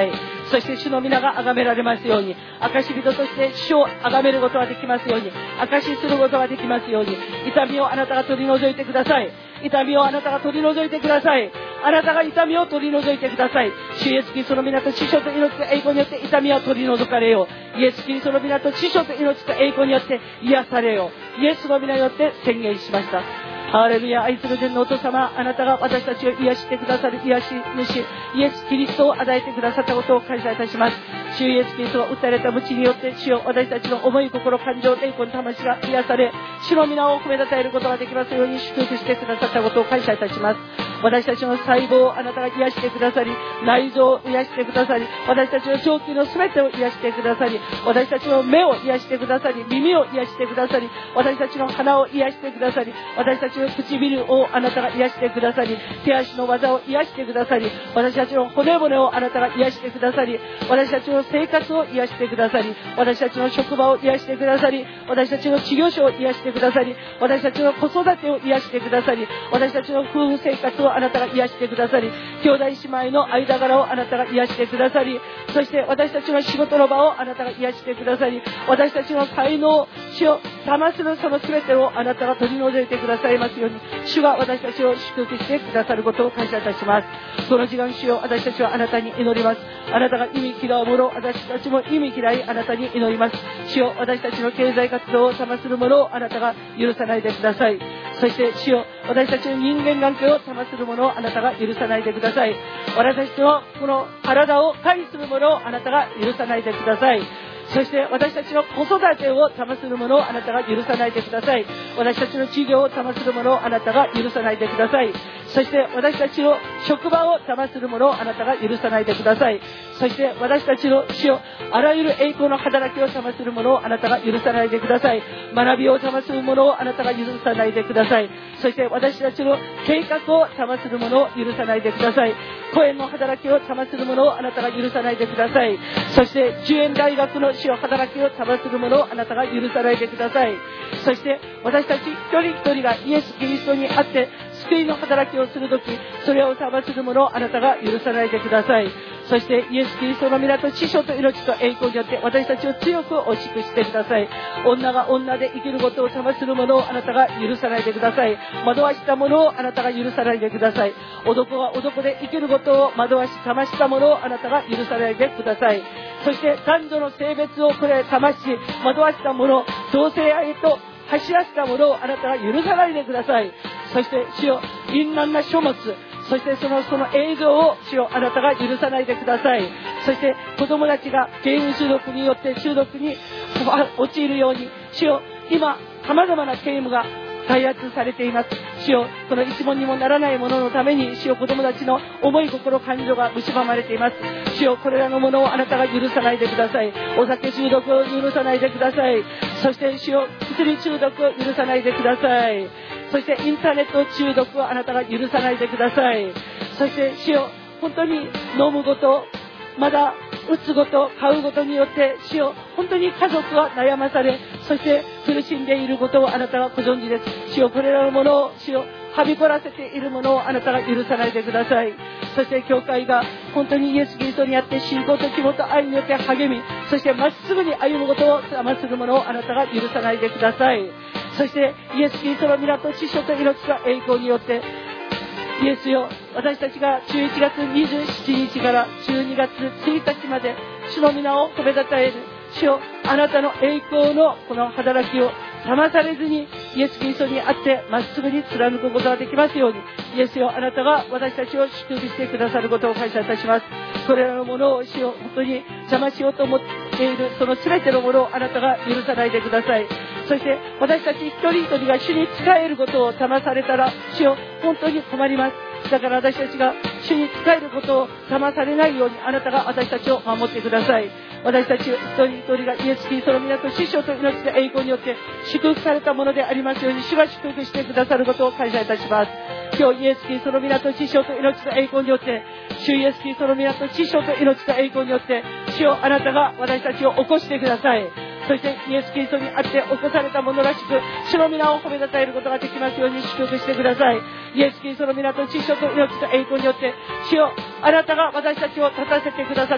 そして主の皆が崇められますように、証人として主を崇めることができますように、証しすることができますように、痛みをあなたが取り除いてください。痛みをあなたが取り除いてください。あなたが痛みを取り除いてください。主イエスキリストの皆と知性と命と栄光によって痛みは取り除かれよう。イエスキリストの皆と知性と命と栄光によって癒されよう。イエスの皆によって宣言しました。ハレルヤ。愛する天のお父様、あなたが私たちを癒してくださる癒し主イエスキリストを与えてくださったことを感謝いたします。主イエスキリストが打たれた鞭によって主よ、私たちの思い心感情霊魂魂が癒され、主の皆を褒めたたえることができますように祝福してくださったことを感謝いたします。私たちの細胞をあなたが癒してくださり、内臓を癒してくださり、私たちの臓器の全てを癒してくださり、私たちの目を癒してくださり、耳を癒してくださり、私たちの鼻を癒してくださり、私たちの唇をあなたが癒してくださり、手足の技を癒してくださり、私たちの骨々をあなたが癒してくださり、私たちの生活を癒してくださり、私たちの職場を癒してくださり、私たちの事業所を癒してくださり、私たちの子育てを癒してくださり、私たちの夫婦生活をあなたが癒してくださり、兄弟姉妹の間柄をあなたが癒してくださり、そして私たちの仕事の場をあなたが癒してくださり、私たちの才能、主を騙するその全てをあなたが取り除いてくださいますように、主が私たちを祝福してくださることを感謝いたします。この時間、主よ、私たちはあなたに祈ります。あなたが意味嫌うもの、私たちも意味嫌いあなたに祈ります。主よ、私たちの経済活動を邪魔するものをあなたが許さないでください。そして主よ、私たちの人間関係を邪魔するものをあなたが許さないでください。私たちのこの体を害するものをあなたが許さないでください。そして私たちの子育てを邪魔するものをあなたが許さないでください。私たちの事業を邪魔するものをあなたが許さないでください。そして私たちの職場を邪魔するものをあなたが許さないでください。そして私たちの主をあらゆる栄光の働きを邪魔するものをあなたが許さないでください。学びを邪魔するものをあなたが許さないでください。そして私たちの計画を邪魔するものを許さないでください。声の働きを邪魔するものをあなたが許さないでください。そしてじゅうえん大学の主を働きを邪魔するものをあなたが許さないでください。そして私たち一人一人がイエス・キリストにあって救いの働きをするとき、それを邪魔するものをあなたが許さないでください。そしてイエス・キリストの皆と知性と命と栄光によって私たちを強くおしくしてください。女が女で生きることを邪魔するものをあなたが許さないでください。惑わしたものをあなたが許さないでください。男が男で生きることを惑わし邪魔したものをあなたが許さないでください。そして男女の性別をこれ邪魔し惑わしたもの、同性愛へと走らせたものをあなたが許さないでください。そして主よ、淫乱な書物、そしてそのその映像を主よ、あなたが許さないでください。そして子供たちがゲーム中毒によって中毒に陥るように、主よ、今様々なゲームが開発されています。主よ、この一問にもならないもののために主よ、子供たちの思い心感情が蝕まれています。主よ、これらのものをあなたが許さないでください。お酒中毒を許さないでください。そして主よ、薬中毒を許さないでください。そしてインターネット中毒をあなたが許さないでください。そして主よ、本当に飲むこと、まだ打つごと、買うごとによって主よ、本当に家族は悩まされ、そして苦しんでいることをあなたはご存知です。主よ、これらのものを主よ、はびこらせているものをあなたが許さないでください。そして教会が本当にイエス・キリストにあって信仰と希望と愛によって励み、そしてまっすぐに歩むことを邪魔するものをあなたが許さないでください。そしてイエス・キリストの皆と知性と命と栄光によってイエスよ、私たちがじゅういちがつにじゅうしちにちからじゅうにがつついたちまで主の皆を褒めたたえる主よ、あなたの栄光のこの働きを騙されずにイエス・キリストにあってまっすぐに貫くことができますように、イエスよ、あなたが私たちを祝福してくださることを感謝いたします。これらのものを主よ、本当に邪魔しようと思っているその全てのものをあなたが許さないでください。そして私たち一人一人が主に仕えることを騙されたら主よ、本当に困ります。だから私たちが主に仕えることを騙されないようにあなたが私たちを守ってください。私たち一人一人がイエス・キリストの皆と知性と命の栄光によって祝福されたものでありますように、主が祝福してくださることを感謝いたします。今日イエス・キリストの皆と知性と命の栄光によって主イエス・キリストの皆と知性と命と栄光によって主をあなたが私たちを起こしてください。そしてイエス・キリストにあって起こされたものらしく主の皆を褒めたたえることができますように祝福してください。イエス・キリストの皆と知性と命と栄光によって主よ、あなたが私たちを立たせてくださ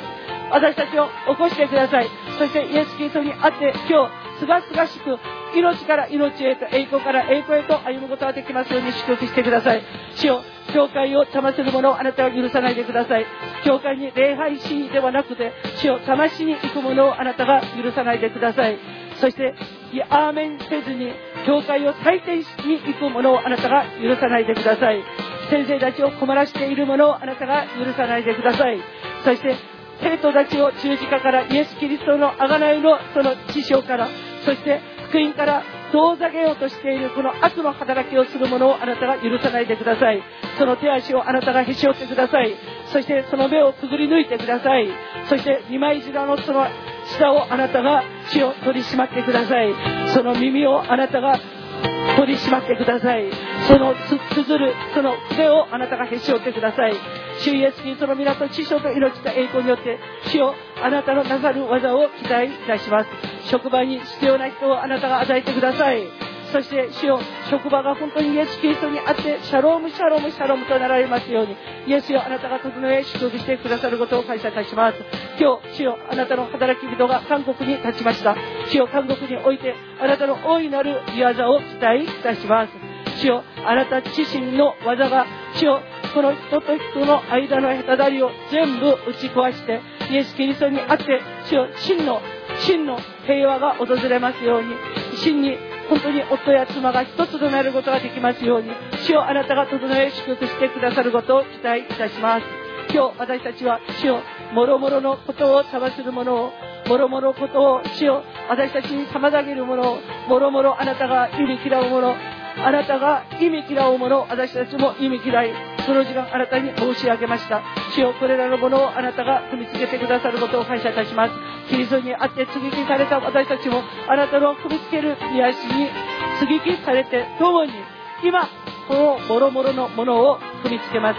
私たちを起こしてください。そしてイエス・キリストにあって今日すがすがしく命から命へと栄光から栄光へと歩むことができますように祝福してください。主よ、教会を邪魔するものをあなたは許さないでください。教会に礼拝しにではなくて、主を邪魔しに行くものをあなたが許さないでください。そしてアーメンせずに教会を採点しに行くものをあなたが許さないでください。先生たちを困らしているものをあなたが許さないでください。そして生徒たちを十字架からイエス・キリストの贖いのその知性から、そして福音から遠ざけようとしているこの悪の働きをするものをあなたが許さないでください。その手足をあなたがへし折ってください。そしてその目をくぐり抜いてください。そして二枚舌のその舌をあなたが血を取り締まってください。その耳をあなたが取り締まってください。そのつづるその腕をあなたがへし折ってください。主イエスキリストの皆と知性と命と栄光によって主よ、あなたのなさる技を期待いたします。職場に必要な人をあなたが与えてください。そして主よ、職場が本当にイエスキリストにあってシャロームシャロームシャロームとなられますように、イエスよ、あなたが整え祝福してくださることを感謝いたします。今日主よ、あなたの働き人が韓国に立ちました。主よ、韓国においてあなたの大いなる御業を期待いたします。主よ、あなた自身の技が主よ、この人と人の間の隔たりを全部打ち壊してイエスキリストにあって主よ、真の真の平和が訪れますように、真に本当に夫や妻が一つとなることができますように、主よ、あなたが整え祝福してくださることを期待いたします。今日私たちは主よ、もろもろのことを裁するものを、もろもろことを主よ、私たちに妨げるものを、もろもろあなたが意味嫌うもの、あなたが意味嫌うものを私たちも意味嫌い、その時間あなたに申し上げました。主よ、これらのものをあなたが踏みつけてくださることを感謝いたします。キリストにあって接ぎ木された私たちもあなたの踏みつける癒しに接ぎ木されて共に今このもろもろのものを踏みつけます。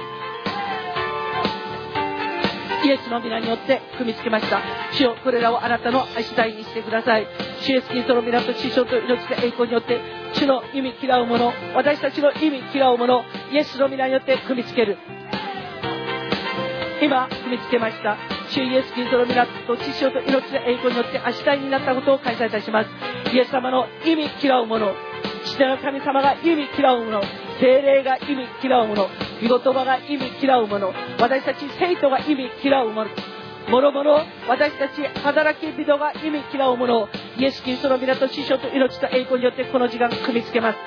イエスの皆によって踏みつけました。主よ、これらをあなたの足台にしてください。主イエスキリストの皆と知性と命と栄光によって主の意味嫌うもの、私たちの意味嫌うもの、イエスの皆によって踏みつける。今踏みつけました。主イエスキリストの皆と知性と命と栄光によって足台になったことを感謝いたします。イエス様の意味嫌うもの、父なる神様が意味嫌うもの、聖霊が意味嫌うもの、御言葉が意味嫌うもの、私たち生徒が意味嫌うもの、もろもろ私たち働き人が意味嫌うものをイエスキリストの皆と知性と命と栄光によってこの時間組みつけます。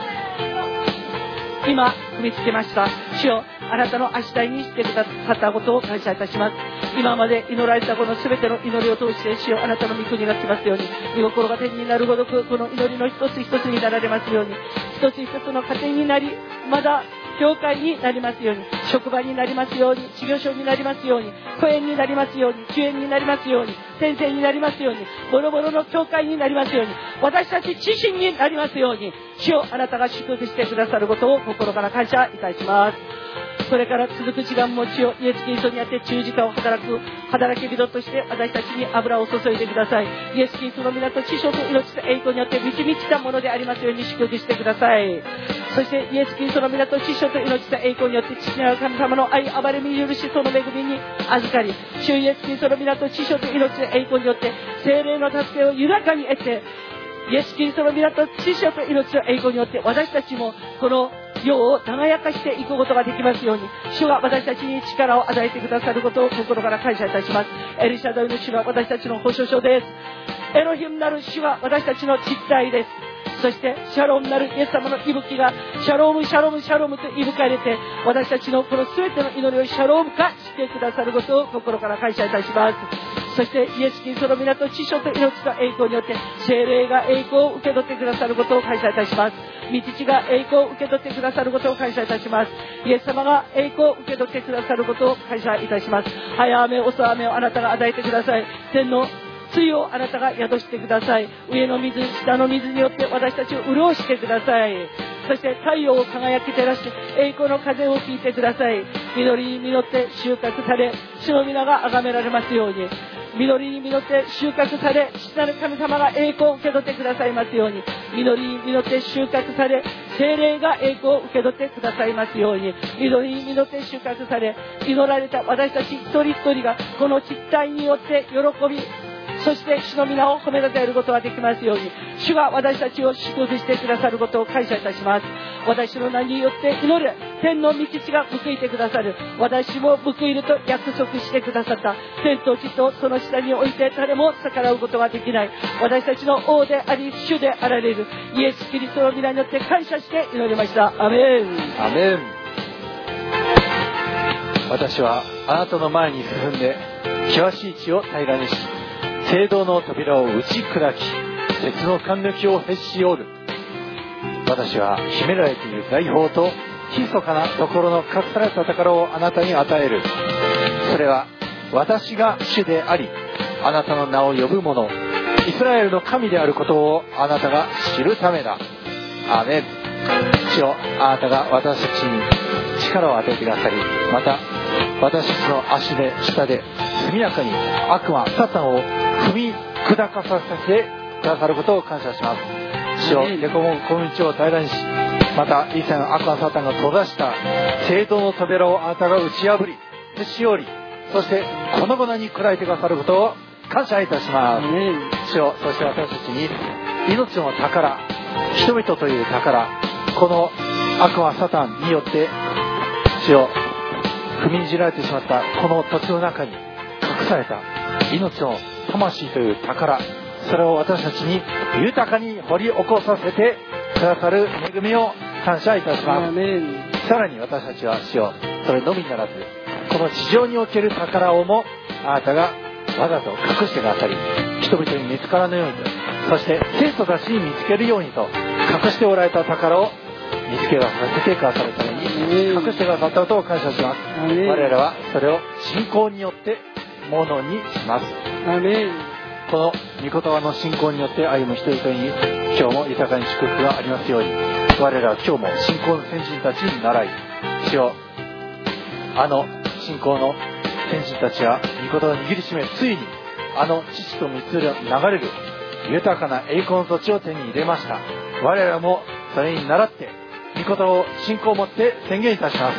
今踏みつけました。主よ、あなたの足台にしてくださったことを感謝いたします。今まで祈られたこの全ての祈りを通して主よ、あなたの御国が来ますように、御心が天になるごとくこの祈りの一つ一つになられますように、一つ一つの家庭になり、まだ教会になりますように、職場になりますように、事業所になりますように、公園になりますように、救援になりますように、先生になりますように、ボロボロの教会になりますように、私たち自身になりますように、主よ、あなたが祝福してくださることを心から感謝いたします。これから続く時間も主よ、イエスキリストにあって十字架を働く働き人として私たちに油を注いでください。イエスキリストの皆と知性と命と栄光によって満ち満ちたものでありますように祝福してください。そしてイエスキリストの皆と知性と命と栄光によって父なる神様の愛、暴れ見許し、その恵みに預かり、主イエスキリストの皆と知性と命と栄光によって聖霊の助けを豊かに得て、イエスキリストの皆と知性と命と栄光によって私たちもこの世を輝かしていくことができますように、主が私たちに力を与えてくださることを心から感謝いたします。エリシャダイの主が私たちの保証書です。エロヒムなる主が私たちの実体です。そしてシャロームなるイエス様の息吹がシャロームシャロームシャロームと息吹かれて、私たちのこの全ての祈りをシャローム化してくださることを心から感謝いたします。そしてイエスキリストの皆と知性と命と栄光によって聖霊が栄光を受け取ってくださることを感謝いたします。御父が栄光を受け取ってくださることを感謝いたします。イエス様が栄光を受け取ってくださることを感謝いたします。早雨遅雨をあなたが与えてください。天の水をあなたが宿してください。上の水、下の水によって私たちを潤してください。そして太陽を輝き照らして栄光の風を吹いてください。緑に実って収穫され、主の皆が崇められますように。緑に実って収穫され、父なる神様が栄光を受け取ってくださいますように。緑に実って収穫され、 聖霊が栄光を受け取ってくださいますように、祈りに祈って収穫され、祈られた私たち一人一人がこの実体によって喜び、そして主の皆を褒めたたえることができますように、主が私たちを祝福してくださることを感謝いたします。私の名によって祈る天の御口が報いてくださる。私も報いると約束してくださった天と地とその下において誰も逆らうことができない、私たちの王であり主であられるイエス・キリストの皆によって感謝して祈りました。アメン。 アメン。私はあなたの前に進んで険しい地を平らにし、聖堂の扉を打ち砕き、鉄の貫抜きをへし折る。私は秘められている財宝と密かなところの隠された宝をあなたに与える。それは私が主であり、あなたの名を呼ぶ者、イスラエルの神であることをあなたが知るためだ。アーメン。主よ、あなたが私たちに力を与えてくださり、また私たちの足で下で速やかに悪魔サタンを踏み砕かさせてくださることを感謝します。主よ、デコモン小道を平らにし、また以前悪魔サタンが閉ざした聖堂の扉をあなたが打ち破り、へし折り、そして粉々に砕いてくださることを感謝いたします。主よ、そして私たちに命の宝、人々という宝、この悪魔サタンによって主よ、踏みにじられてしまったこの土地の中に隠された命の魂という宝、それを私たちに豊かに掘り起こさせてくださる恵みを感謝いたします。さらに私たちは主よ、それのみならずこの地上における宝をもあなたがわざと隠してくださり、人々に見つからぬようにと、そして生徒たちに見つけるようにと隠しておられた宝を見つけさせてくださるために隠してくださったことを感謝します。我らはそれを信仰によってものにします。 アメン。 この御言葉の信仰によって歩む一人一人に今日も豊かに祝福がありますように、我らは今日も信仰の先人たちに習い、主よ、あの信仰の先人たちは御言葉を握りしめ、ついにあの父と水が流れる豊かな栄光の土地を手に入れました。我らもそれに倣って御言葉を信仰を持って宣言いたします。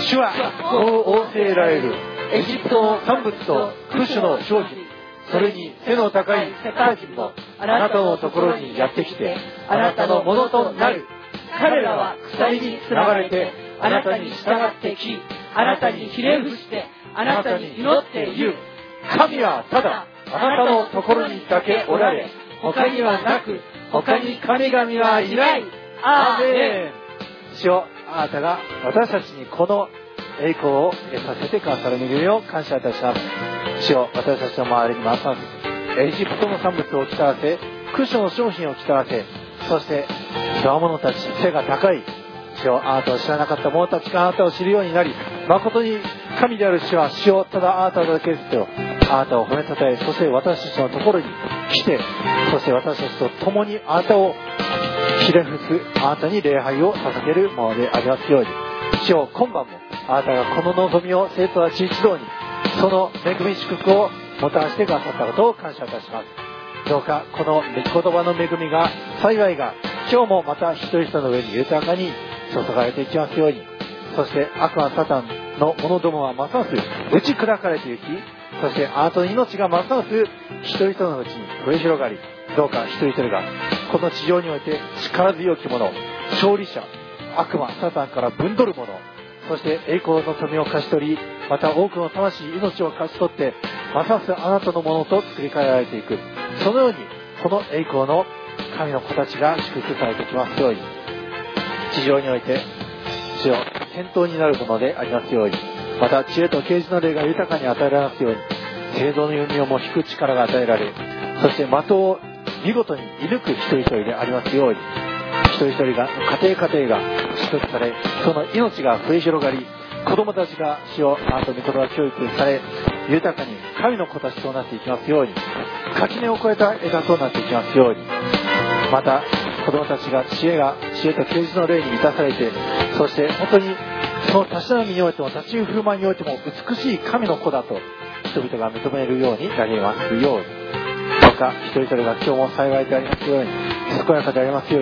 主はこう仰せられるエジプトの産物とクシュの商品、それに背の高い世界人もあなたのところにやってきて、あなたのものとなる。彼らは鎖につながれてあなたに従ってき、あなたにひれ伏してあなたに祈って言う。神はただあなたのところにだけおられ、他にはなく、他に神々はいない。アーメン。主よ、あなたが私たちにこの栄光を得させてくださる恵みを感謝いたします。主よ、私たちの周りにますますエジプトの産物を来たわせ、クシュの商品を来たわせ、そして強者たち、背が高い主よ、あなたを知らなかった者たちがあなたを知るようになり、誠に神である主は主よ、ただあなただけですよ。あなたを褒めたたえ、そして私たちのところに来て、そして私たちと共にあなたをひれ伏す、あなたに礼拝を捧げるものでありますように。主よ、今晩もあなたがこの望みを生徒たち一同に、その恵み祝福をもたらしてくださったことを感謝いたします。どうかこの御言葉の恵みが、幸いが今日もまた一人一人の上に豊かに注がれていきますように。そして悪魔サタンの者どもはますます打ち砕かれていき、そしてあなたの命がますます一人一人のうちに増え広がり、どうか一人一人がこの地上において力強き者、勝利者、悪魔サタンから分取る者、そして栄光の富を勝ち取り、また多くの魂、命を勝ち取って、ますますあなたのものと作り変えられていく。そのようにこの栄光の神の子たちが祝福されてきますように。地上において主よ、先頭になるものでありますように。また知恵と啓示の霊が豊かに与えられますように。聖堂の弓をも引く力が与えられ、そして的を見事に射抜く一人一人でありますように。一人一人が、家庭家庭が祝福され、その命が増え広がり、子供たちが主をあなたの御言葉教育され、豊かに神の子たちとなっていきますように。垣根を越えた枝となっていきますように。また子供たちが知恵が知恵と啓示の霊に満たされて、そして本当にそのたしなみにおいても立ち振る舞いにおいても美しい神の子だと人々が認めるようになりますように。どうか一人一人が今日も幸いでありますように、健やかでありますように、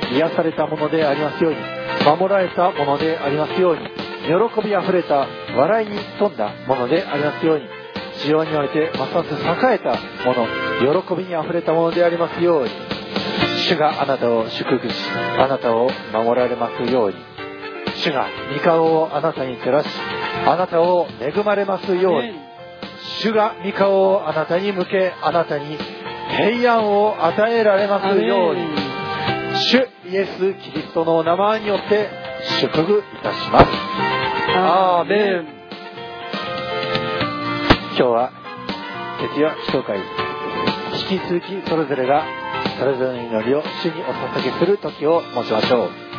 癒されたものでありますように、守られたものでありますように、喜びあふれた笑いに富んだものでありますように、地上においてますます栄えたもの、喜びにあふれたものでありますように、主があなたを祝福し、あなたを守られますように、主が御顔をあなたに照らし、あなたを恵まれますように、主が御顔をあなたに向け、あなたに平安を与えられますように、主イエス・キリストの名前によって祝福いたします。アーメン。今日は徹夜祈祷会、引き続きそれぞれがそれぞれの祈りを主にお捧げする時を持ちましょう。